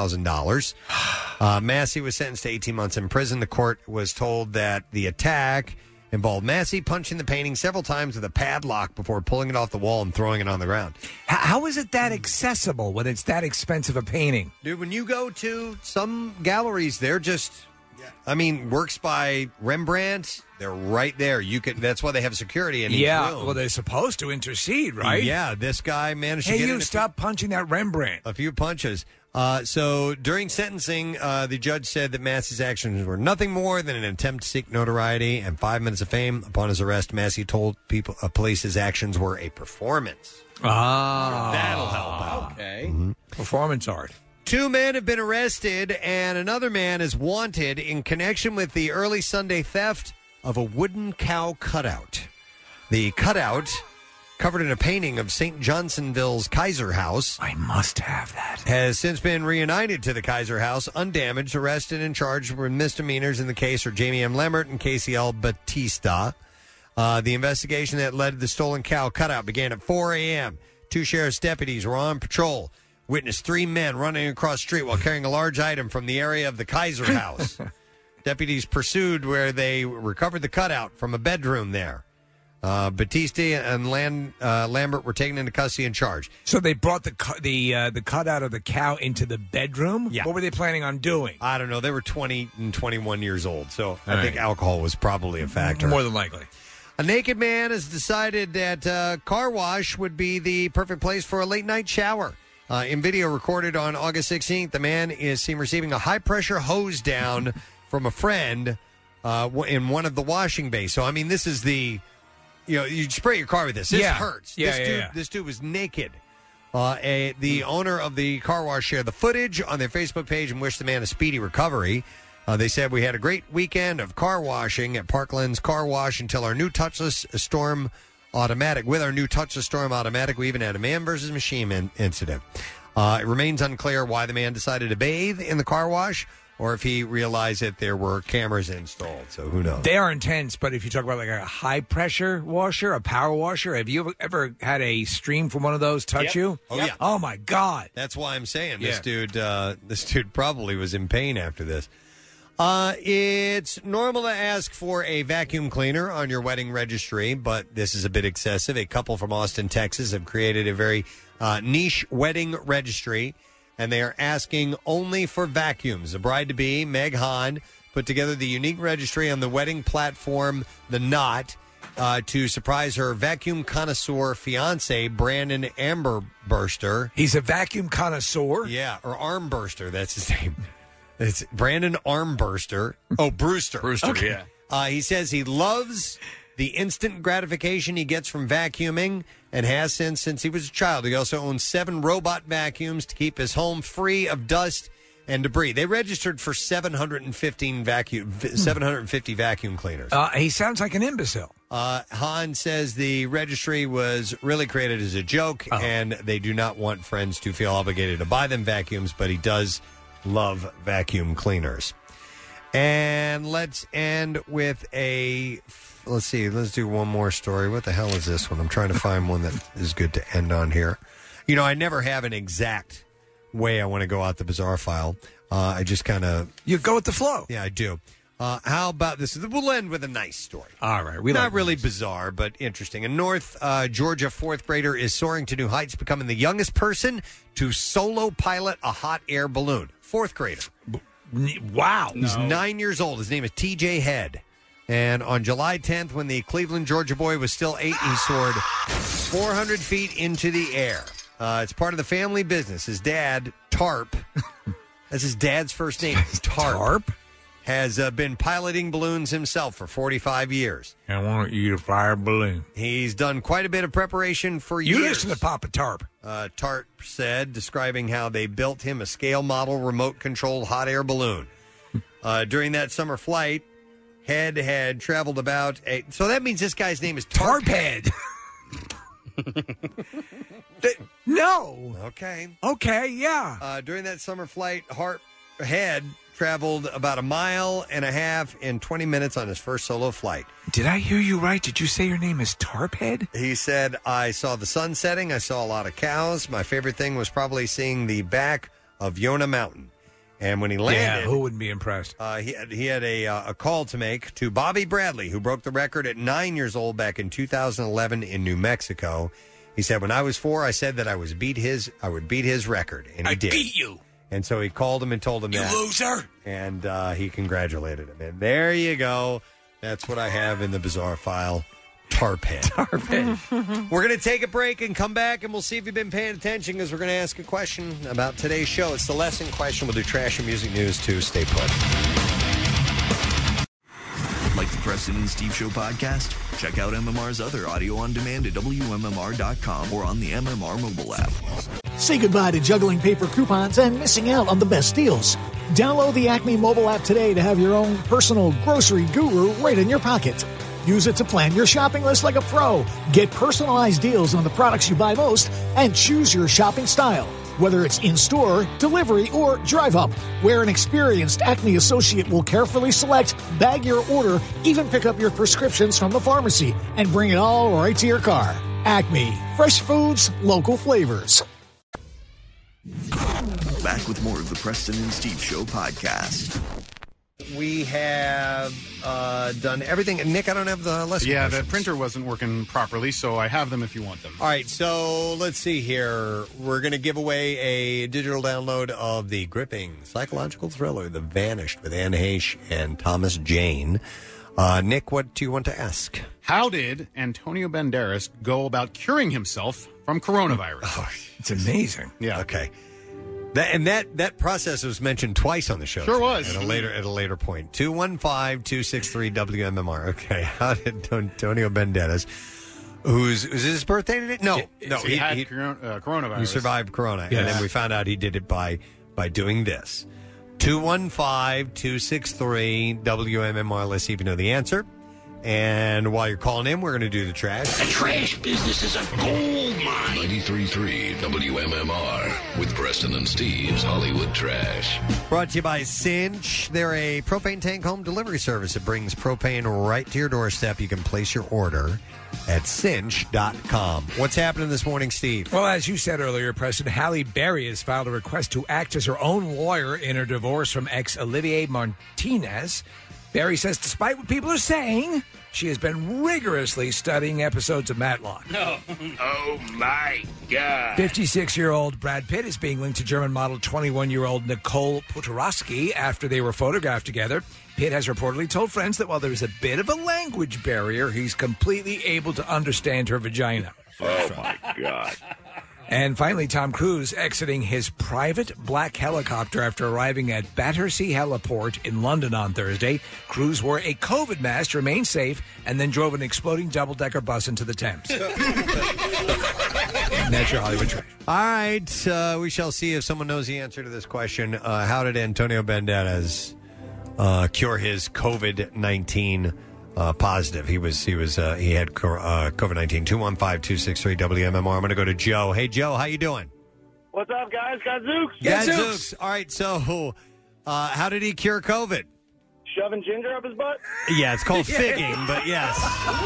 $500,000. Massey was sentenced to 18 months in prison. The court was told that the attack involved Massey punching the painting several times with a padlock before pulling it off the wall and throwing it on the ground. How is it that accessible when it's that expensive a painting? Dude, when you go to some galleries, they're just... I mean, works by Rembrandt, they're right there. That's why they have security in each room. Well, they're supposed to intercede, right? Yeah, this guy managed to Hey, get you stop punching that Rembrandt. a few punches. So during sentencing, the judge said that Massey's actions were nothing more than an attempt to seek notoriety and 5 minutes of fame. Upon his arrest, Massey told police his actions were a performance. That'll help out. Okay. Performance art. 2 men have been arrested, and another man is wanted in connection with the early Sunday theft of a wooden cow cutout. The cutout, covered in a painting of St. Johnsonville's Kaiser House, I must have that, has since been reunited to the Kaiser House, undamaged. Arrested and charged with misdemeanors in the case are Jamie M. Lambert and Casey L. Batista. The investigation that led to the stolen cow cutout began at 4 a.m. 2 sheriff's deputies were on patrol. Witnessed 3 men running across the street while carrying a large item from the area of the Kaiser House. Deputies pursued where they recovered the cutout from a bedroom there. Batista and Lambert were taken into custody and charged. So they brought the cutout of the cow into the bedroom? Yeah. What were they planning on doing? I don't know. They were 20 and 21 years old, so I think alcohol was probably a factor. More than likely. A naked man has decided that car wash would be the perfect place for a late-night shower. In video recorded on August 16th, the man is seen receiving a high-pressure hose down from a friend in one of the washing bays. So, I mean, this is the... you spray your car with this. This hurts. This dude was naked. The owner of the car wash shared the footage on their Facebook page and wished the man a speedy recovery. They said, "We had a great weekend of car washing at Parkland's Car Wash until our new touchless storm automatic. With our new touchless storm automatic, we even had a man versus machine incident. It remains unclear why the man decided to bathe in the car wash or if he realized that there were cameras installed. So who knows? They are intense, but if you talk about like a high-pressure washer, a power washer, have you ever had a stream from one of those touch you? Oh, yeah. Oh, my God. That's why I'm saying this dude probably was in pain after this. It's normal to ask for a vacuum cleaner on your wedding registry, but this is a bit excessive. A couple from Austin, Texas have created a very niche wedding registry, and they are asking only for vacuums. The bride-to-be, Meg Hahn, put together the unique registry on the wedding platform, The Knot, to surprise her vacuum connoisseur fiance, Brandon Armburster. He's a vacuum connoisseur? Yeah, or Armburster, that's his name. It's Brandon Armburster. Oh, Brewster. Brewster, yeah. He says he loves the instant gratification he gets from vacuuming and has since he was a child. He also owns 7 robot vacuums to keep his home free of dust and debris. They registered for 750 vacuum cleaners. He sounds like an imbecile. Hahn says the registry was really created as a joke, and they do not want friends to feel obligated to buy them vacuums, but he does love vacuum cleaners. And let's end with let's do one more story. What the hell is this one? I'm trying to find one that is good to end on here. You know, I never have an exact way I want to go out the bizarre file. I just kind of... You go with the flow. Yeah, I do. How about this? We'll end with a nice story. All right. Not really bizarre, but interesting. In North Georgia, 4th grader is soaring to new heights, becoming the youngest person to solo pilot a hot air balloon. 4th grader. Wow. He's 9 years old. His name is TJ Head. And on July 10th, when the Cleveland, Georgia boy was still 8, he soared 400 feet into the air. It's part of the family business. His dad, Tarp, that's his dad's first name, Tarp, has been piloting balloons himself for 45 years. I want you to fire a balloon. He's done quite a bit of preparation for years. You listen to Papa Tarp. Tarp said, describing how they built him a scale model remote-controlled hot air balloon. During that summer flight, Head had traveled about... So that means this guy's name is Tarp Head. No. Okay, yeah. During that summer flight, Head traveled about 1.5 miles in 20 minutes on his first solo flight. Did I hear you right? Did you say your name is Tarphead? He said, I saw the sun setting. I saw a lot of cows. My favorite thing was probably seeing the back of Yonah Mountain. And when he landed... Yeah, who wouldn't be impressed? He had a call to make to Bobby Bradley, who broke the record at 9 years old back in 2011 in New Mexico. He said, when I was 4, I said that I would beat his record, and he did. I beat you. And so he called him and told him you that. You loser. And he congratulated him. And there you go. That's what I have in the bizarre file. Tarphead. We're going to take a break and come back, and we'll see if you've been paying attention, because we're going to ask a question about today's show. It's the lesson question. We'll do trash and music news, too. Stay put. Like the Preston and Steve Show podcast? Check out MMR's other audio on demand at WMMR.com or on the MMR mobile app. Say goodbye to juggling paper coupons and missing out on the best deals. Download the Acme mobile app today to have your own personal grocery guru right in your pocket. Use it to plan your shopping list like a pro. Get personalized deals on the products you buy most and choose your shopping style. Whether it's in-store, delivery, or drive-up, where an experienced Acme associate will carefully select, bag your order, even pick up your prescriptions from the pharmacy, and bring it all right to your car. Acme. Fresh foods, local flavors. Back with more of the Preston and Steve Show podcast. We have done everything. Nick, I don't have the lesson Yeah, questions. the printer wasn't working properly, so I have them if you want them. All right, so let's see here. We're going to give away a digital download of the gripping psychological thriller, The Vanished, with Anne Heche and Thomas Jane. Nick, what do you want to ask? How did Antonio Banderas go about curing himself from coronavirus? Oh, it's amazing. Yeah. Okay. That process was mentioned twice on the show. Sure was. At a later point. 215-263-WMMR. Okay. How did Antonio Banderas, who's his birthday today? No. He had coronavirus. He survived corona. Yes. And then we found out he did it by doing this. 215-263-WMMR. Let's see if you know the answer. And while you're calling in, we're going to do the trash. The trash business is a gold my. 93.3 WMMR with Preston and Steve's Hollywood Trash. Brought to you by Cinch. They're a propane tank home delivery service that brings propane right to your doorstep. You can place your order at cinch.com. What's happening this morning, Steve? Well, as you said earlier, Preston, Halle Berry has filed a request to act as her own lawyer in her divorce from ex Olivier Martinez. Berry says, despite what people are saying, she has been rigorously studying episodes of Matlock. No. Oh, my God. 56-year-old Brad Pitt is being linked to German model 21-year-old Nicole Putorowski after they were photographed together. Pitt has reportedly told friends that while there's a bit of a language barrier, he's completely able to understand her vagina. Oh, my God. And finally, Tom Cruise exiting his private black helicopter after arriving at Battersea Heliport in London on Thursday. Cruise wore a COVID mask to remain safe and then drove an exploding double-decker bus into the Thames. And that's your Hollywood Trash. All right, we shall see if someone knows the answer to this question. How did Antonio Banderas cure his COVID-19 positive? He had COVID-19. 215-263 WMMR. I'm going to go to Joe. Hey, Joe, how you doing? What's up, guys? Gadzooks. Gadzooks. All right, so how did he cure COVID? Shoving ginger up his butt? Yeah, it's called figging, but yes.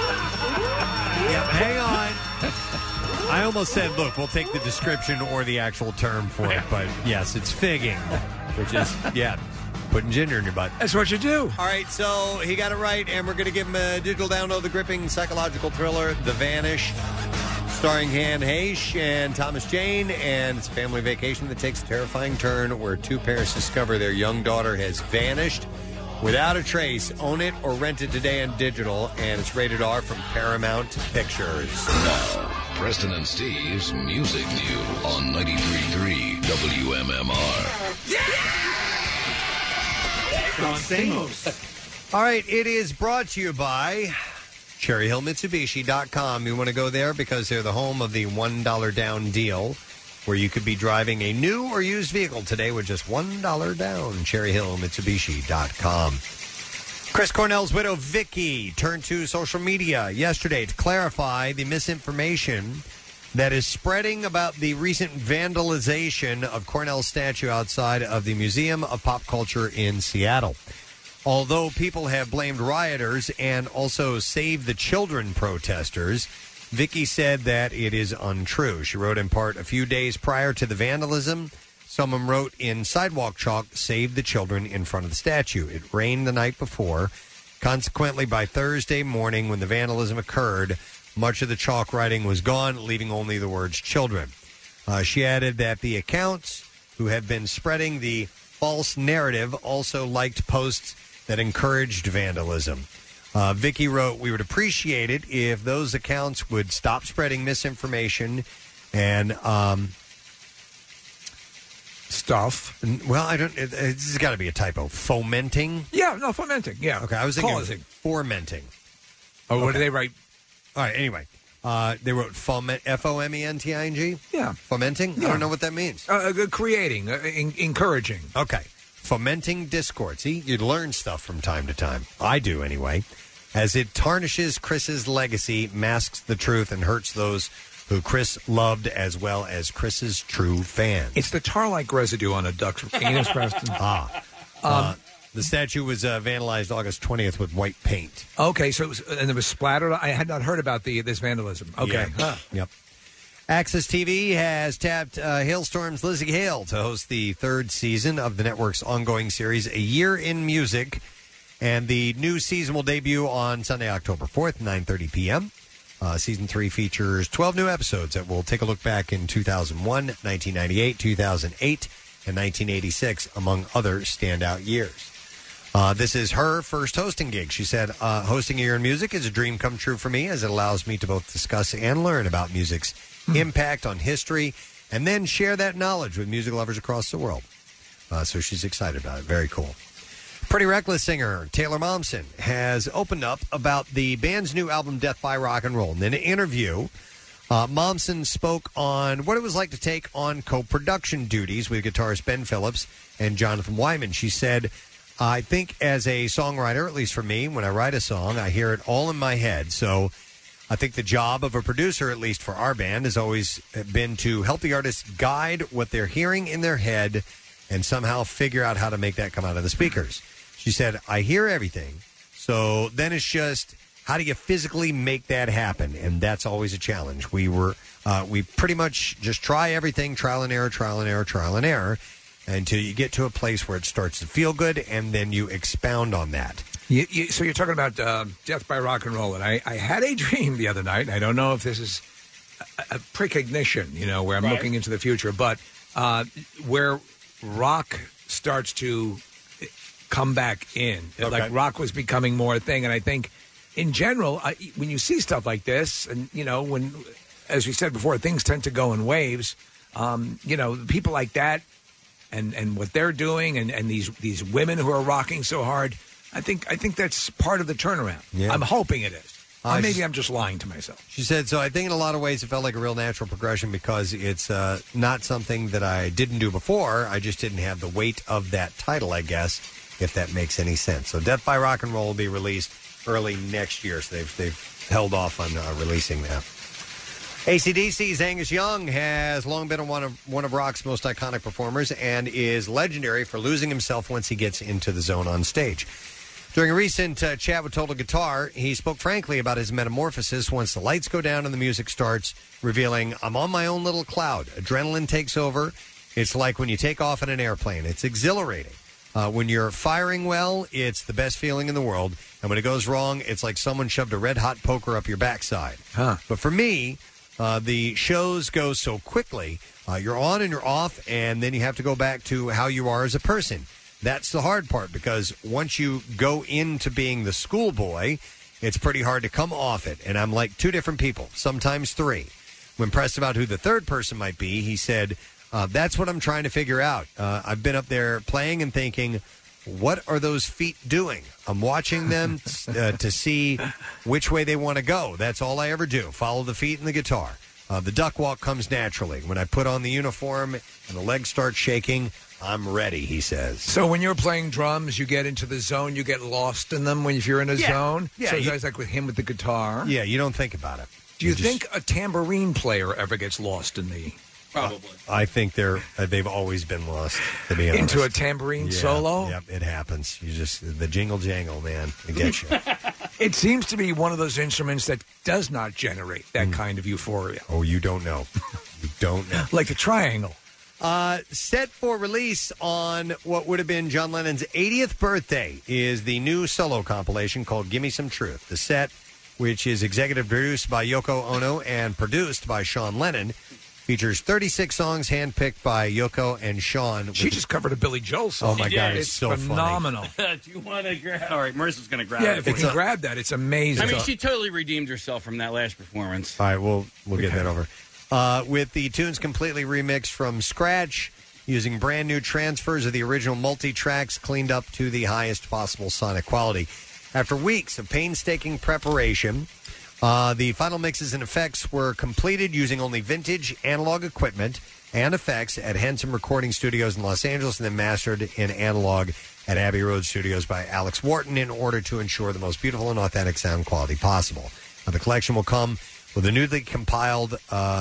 Yep, hang on. I almost said, look, we'll take the description or the actual term for it, but yes, it's figging, which is, putting ginger in your butt. That's what you do. All right, so he got it right, and we're going to give him a digital download, the gripping psychological thriller, The Vanish, starring Han Heche and Thomas Jane, and it's a family vacation that takes a terrifying turn where two parents discover their young daughter has vanished without a trace. Own it or rent it today on digital, and it's rated R from Paramount Pictures. Now, Preston and Steve's Music News on 93.3 WMMR. All right, it is brought to you by CherryHillMitsubishi.com. You want to go there because they're the home of the $1 down deal, where you could be driving a new or used vehicle today with just $1 down. CherryHillMitsubishi.com. Chris Cornell's widow, Vicky, turned to social media yesterday to clarify the misinformation that is spreading about the recent vandalization of Cornell's statue outside of the Museum of Pop Culture in Seattle. Although people have blamed rioters and also Save the Children protesters, Vicky said that it is untrue. She wrote in part, a few days prior to the vandalism, someone wrote in sidewalk chalk, Save the Children in front of the statue. It rained the night before. Consequently, by Thursday morning when the vandalism occurred, much of the chalk writing was gone, leaving only the words children. She added that the accounts who have been spreading the false narrative also liked posts that encouraged vandalism. Vicky wrote, we would appreciate it if those accounts would stop spreading misinformation and stuff. Well, I don't. This has got to be a typo. Fomenting. Yeah, no, fomenting. Yeah. Okay, I was thinking Causing. Fomenting. Oh, what do they write? All right. Anyway, they wrote foment. Fomenting. Yeah. Fomenting. Yeah. I don't know what that means. Creating, encouraging. Okay. Fomenting discord. See, you learn stuff from time to time. I do anyway. As it tarnishes Chris's legacy, masks the truth, and hurts those who Chris loved, as well as Chris's true fans. It's the tar-like residue on a duck's anus, Preston. The statue was vandalized August 20th with white paint. Okay, so it was splattered. I had not heard about this vandalism. Okay. Yeah. Yep. Access TV has tapped Hailstorm's Lizzie Hale to host the third season of the network's ongoing series, A Year in Music. And the new season will debut on Sunday, October 4th, 9:30 p.m. Season 3 features 12 new episodes that will take a look back in 2001, 1998, 2008, and 1986, among other standout years. This is her first hosting gig. She said, hosting A Year in Music is a dream come true for me, as it allows me to both discuss and learn about music's impact on history, and then share that knowledge with music lovers across the world. So she's excited about it. Very cool. Pretty Reckless singer Taylor Momsen has opened up about the band's new album, Death by Rock and Roll. In an interview, Momsen spoke on what it was like to take on co-production duties with guitarist Ben Phillips and Jonathan Wyman. She said, I think as a songwriter, at least for me, when I write a song, I hear it all in my head. So I think the job of a producer, at least for our band, has always been to help the artists guide what they're hearing in their head and somehow figure out how to make that come out of the speakers. She said, I hear everything. So then it's just, how do you physically make that happen? And that's always a challenge. We pretty much just try everything, trial and error, until you get to a place where it starts to feel good, and then you expound on that. So you're talking about Death by Rock and Roll, and I had a dream the other night. I don't know if this is a precognition, where I'm looking into the future, but where rock starts to come back in. Okay. Like rock was becoming more a thing, and I think in general, when you see stuff like this, and, when, as we said before, things tend to go in waves, people like that and what they're doing and these women who are rocking so hard, I think that's part of the turnaround. Yeah. I'm hoping it is. Or maybe I'm just lying to myself. She said, so I think in a lot of ways it felt like a real natural progression because it's not something that I didn't do before. I just didn't have the weight of that title, I guess, if that makes any sense. So Death by Rock and Roll will be released early next year. So they've held off on releasing that. AC/DC's Angus Young has long been one of rock's most iconic performers and is legendary for losing himself once he gets into the zone on stage. During a recent chat with Total Guitar, he spoke frankly about his metamorphosis once the lights go down and the music starts, revealing, I'm on my own little cloud. Adrenaline takes over. It's like when you take off in an airplane. It's exhilarating. When you're firing well, it's the best feeling in the world. And when it goes wrong, it's like someone shoved a red-hot poker up your backside. But for me, the shows go so quickly. You're on and you're off, and then you have to go back to how you are as a person. That's the hard part, because once you go into being the schoolboy, it's pretty hard to come off it. And I'm like two different people, sometimes three. When pressed about who the third person might be, he said, that's what I'm trying to figure out. I've been up there playing and thinking, what are those feet doing? I'm watching them to see which way they want to go. That's all I ever do. Follow the feet and the guitar. The duck walk comes naturally. When I put on the uniform and the legs start shaking, I'm ready, he says. So when you're playing drums, you get into the zone, you get lost in them if you're in a zone? Yeah. So you guys like with him with the guitar? Yeah, you don't think about it. Do you think a tambourine player ever gets lost in the... Probably. I think they've always been lost, to be honest. Into a tambourine solo? Yep, it happens. You just, the jingle jangle, man, it gets you. It seems to be one of those instruments that does not generate that kind of euphoria. Oh, you don't know. You don't know. Like the triangle. Set for release on what would have been John Lennon's 80th birthday is the new solo compilation called Gimme Some Truth. The set, which is executive produced by Yoko Ono and produced by Sean Lennon, features 36 songs handpicked by Yoko and Sean. She just covered a Billy Joel song. Oh, my God, it's so phenomenal. Do you want to grab? All right, Marissa's going to grab Yeah, it. if you can grab that, it's amazing. I mean, she totally redeemed herself from that last performance. All right, we'll get that over. With the tunes completely remixed from scratch, using brand new transfers of the original multi-tracks cleaned up to the highest possible sonic quality. After weeks of painstaking preparation, the final mixes and effects were completed using only vintage analog equipment and effects at Henson Recording Studios in Los Angeles, and then mastered in analog at Abbey Road Studios by Alex Wharton in order to ensure the most beautiful and authentic sound quality possible. The collection will come with a newly compiled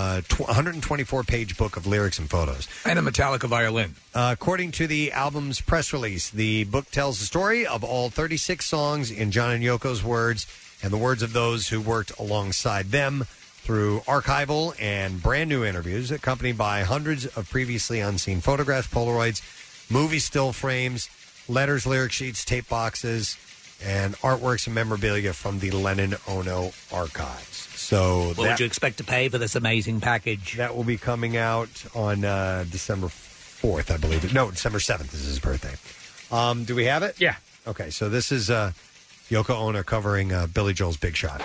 124-page book of lyrics and photos. And a Metallica violin. According to the album's press release, the book tells the story of all 36 songs in John and Yoko's words and the words of those who worked alongside them through archival and brand new interviews, accompanied by hundreds of previously unseen photographs, Polaroids, movie still frames, letters, lyric sheets, tape boxes, and artworks and memorabilia from the Lennon-Ono archives. So what would you expect to pay for this amazing package? That will be coming out on December 4th, I believe. No, December 7th is his birthday. Do we have it? Yeah. Okay, so this is Yoko Ono covering Billy Joel's Big Shot.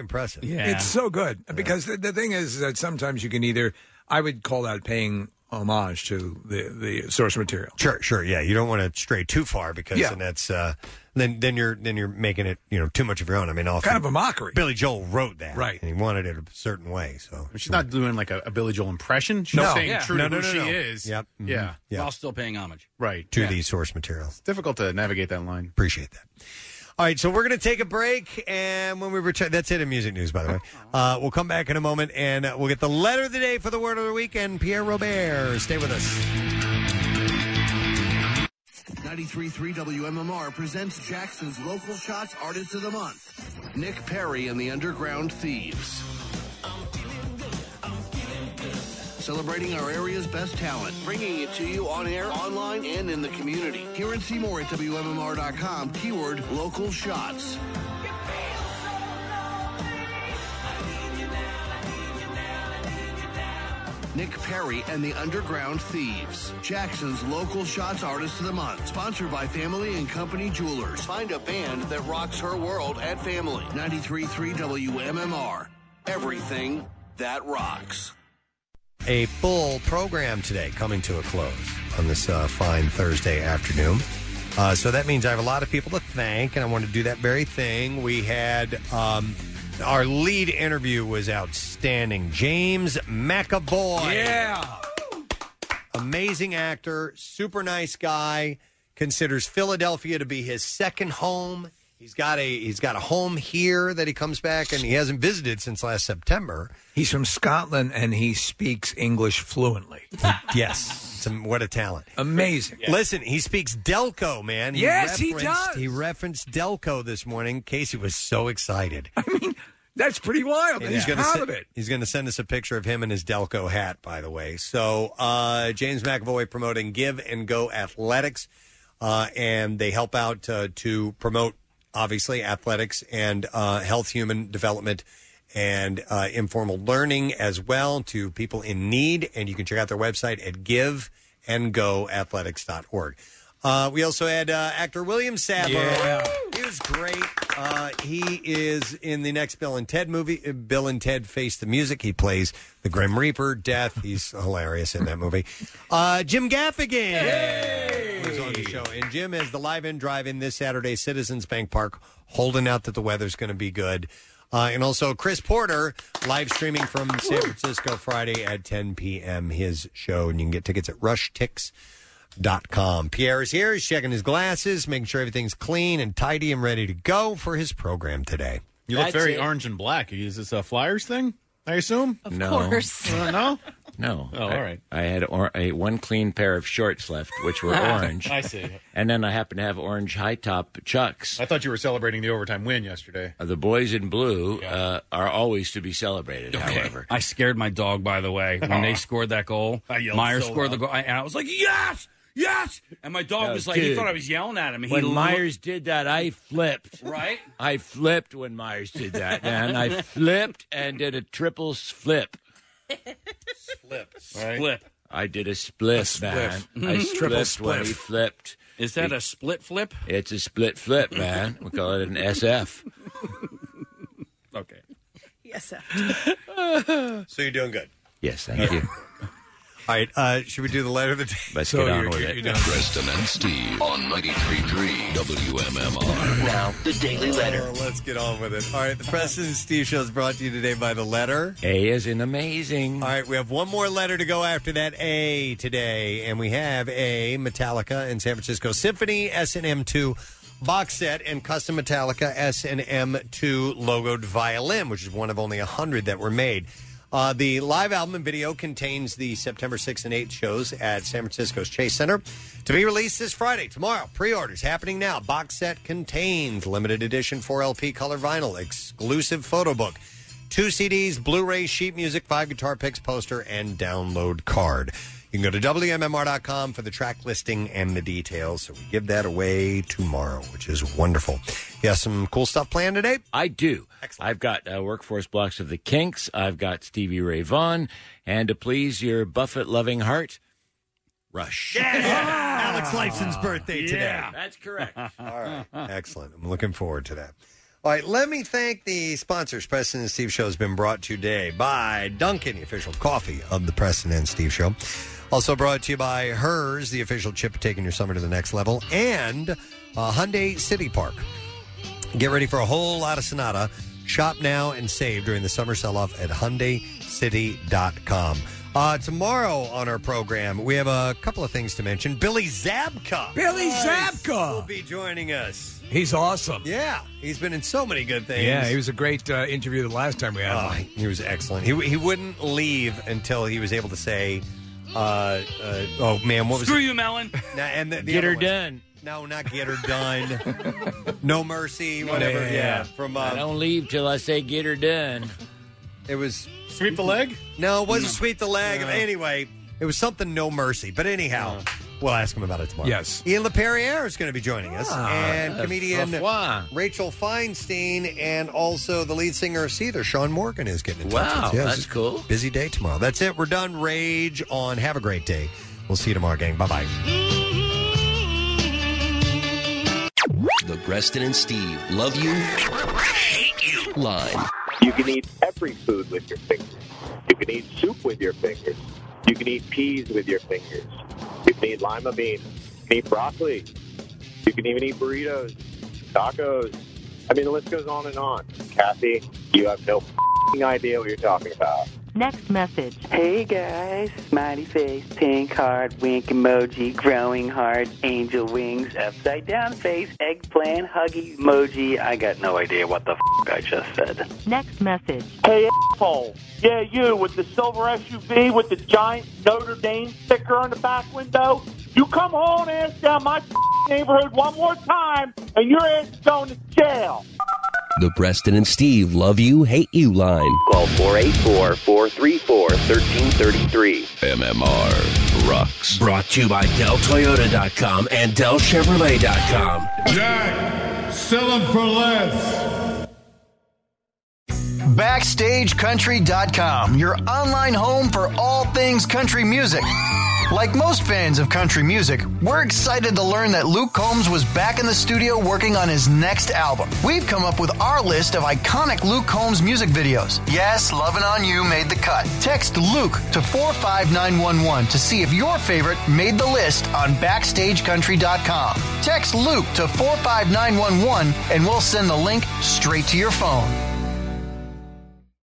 impressive. It's so good because the thing is that sometimes you can either, I would call that paying homage to the source material. Sure, yeah. You don't want to stray too far because then that's then you're making it too much of your own. I mean, kind of a mockery. Billy Joel wrote that, right? And he wanted it a certain way. So she's not doing like a Billy Joel impression. She's saying true to who she is. Yep. Yeah. While still paying homage. Right. To the source material. It's difficult to navigate that line. Appreciate that. All right, so we're going to take a break, and when we return, that's it in music news, by the way. We'll come back in a moment, and we'll get the letter of the day for the word of the week, and Pierre Robert. Stay with us. 93.3 WMMR presents Jackson's Local Shots Artist of the Month, Nick Perry and the Underground Thieves. Celebrating our area's best talent, bringing it to you on air, online, and in the community. Hear and see more at WMMR.com, keyword local shots. Nick Perry and the Underground Thieves. Jackson's Local Shots Artist of the Month. Sponsored by Family and Company Jewelers. Find a band that rocks her world at Family. 93.3 WMMR. Everything that rocks. A full program today coming to a close on this fine Thursday afternoon. So that means I have a lot of people to thank, and I want to do that very thing. We had our lead interview was outstanding. James McAvoy. Yeah. Amazing actor, super nice guy, considers Philadelphia to be his second home. He's got a home here that he comes back, and he hasn't visited since last September. He's from Scotland, and he speaks English fluently. Yes. What a talent. Amazing. Yeah. Listen, he speaks Delco, man. He does. He referenced Delco this morning. Casey was so excited. I mean, that's pretty wild. And he's proud of it. He's going to send us a picture of him in his Delco hat, by the way. So James McAvoy promoting Give and Go Athletics, and they help out to promote, obviously, athletics and health, human development, and informal learning as well to people in need. And you can check out their website at giveandgoathletics.org. We also had actor William Sadler. Yeah. He was great. He is in the next Bill and Ted movie, Bill and Ted Face the Music. He plays the Grim Reaper, Death. He's hilarious in that movie. Jim Gaffigan was on the show. And Jim has the live-in drive-in this Saturday, Citizens Bank Park, holding out that the weather's going to be good. And also Chris Porter, live streaming from San Francisco Friday at 10 p.m., his show. And you can get tickets at rushtix.com. Pierre is here. He's checking his glasses, making sure everything's clean and tidy and ready to go for his program today. You look very orange and black. Is this a Flyers thing, I assume? Of course. No? No. Oh, all right. I had one clean pair of shorts left, which were orange. I see. And then I happen to have orange high-top Chucks. I thought you were celebrating the overtime win yesterday. The boys in blue are always to be celebrated, however. I scared my dog, by the way, when they scored that goal. Myers scored the goal, and I was like, yes! Yes! And my dog was like, he thought I was yelling at him. And when Myers did that, I flipped. Right? I flipped when Myers did that, man. I flipped and did a triple flip. Split. I did a split, man. I flipped when he flipped. Is that a split flip? It's a split flip, man. We call it an SF. Okay. Yes, sir. So you're doing good. Yes, thank you. All right, should we do the letter of the day? Let's get on with it. Preston and Steve on 93.3 WMMR. Now, the Daily Letter. Let's get on with it. All right, the Preston and Steve show is brought to you today by the letter A as in amazing. All right, we have one more letter to go after that A today, and we have A, Metallica and San Francisco Symphony S&M 2 box set and custom Metallica S&M 2 logoed violin, which is one of only 100 that were made. The live album and video contains the September 6th and 8th shows at San Francisco's Chase Center to be released this Friday. Tomorrow, pre-orders happening now. Box set contains limited edition 4LP color vinyl, exclusive photo book, 2 CDs, Blu-ray, sheet music, 5 guitar picks, poster, and download card. You can go to WMMR.com for the track listing and the details. So we give that away tomorrow, which is wonderful. You have some cool stuff planned today? I do. Excellent. I've got workforce blocks of the Kinks. I've got Stevie Ray Vaughan. And to please your Buffett-loving heart, Rush. Alex Lifeson's birthday today. That's correct. All right. Excellent. I'm looking forward to that. All right, let me thank the sponsors. Preston and Steve Show has been brought to you today by Dunkin', the official coffee of the Preston and Steve Show. Also brought to you by Hers, the official chip taking your summer to the next level, and Hyundai City Park. Get ready for a whole lot of Sonata. Shop now and save during the summer sell-off at HyundaiCity.com. Tomorrow on our program, we have a couple of things to mention. Billy Zabka. Will be joining us. He's awesome. Yeah, he's been in so many good things. Yeah, he was a great interview the last time we had him. He was excellent. He wouldn't leave until he was able to say, oh, man, what was Screw it? you, Melon. And the Get other her one. done. No, not get her done. No mercy, whatever. Yeah. From I don't leave till I say get her done. It was Sweep the leg? No, it wasn't sweep the leg. Anyway, it was something no mercy. But anyhow, we'll ask him about it tomorrow. Yes. Ian LePerriere is going to be joining us. And au comedian revoir. Rachel Feinstein and also the lead singer of Seether, Sean Morgan, is getting in touch Wow, with us. that's cool. Busy day tomorrow. That's it. We're done. Rage on. Have a great day. We'll see you tomorrow, gang. Bye-bye. The Preston and Steve love you, hate you line. You can eat every food with your fingers. You can eat soup with your fingers. You can eat peas with your fingers. You can eat lima beans. You can eat broccoli. You can even eat burritos, tacos. I mean, the list goes on and on. Kathy, you have no idea what you're talking about. Next message. Hey guys, smiley face, pink heart, wink emoji, growing heart, angel wings, upside down face, eggplant, huggy emoji. I got no idea what the I just said. Next message. Hey, asshole. Yeah, you with the silver SUV with the giant Notre Dame sticker on the back window. You come hauling ass down my neighborhood one more time, and your ass is going to jail. The Preston and Steve love you, hate you line. Call 484-434-1333. MMR rocks. Brought to you by DellToyota.com and DellChevrolet.com. Jack, sell them for less. BackstageCountry.com, your online home for all things country music. Like most fans of country music, we're excited to learn that Luke Combs was back in the studio working on his next album. We've come up with our list of iconic Luke Combs music videos. Yes, Lovin' On You made the cut. Text Luke to 45911 to see if your favorite made the list on BackstageCountry.com. Text Luke to 45911 and we'll send the link straight to your phone.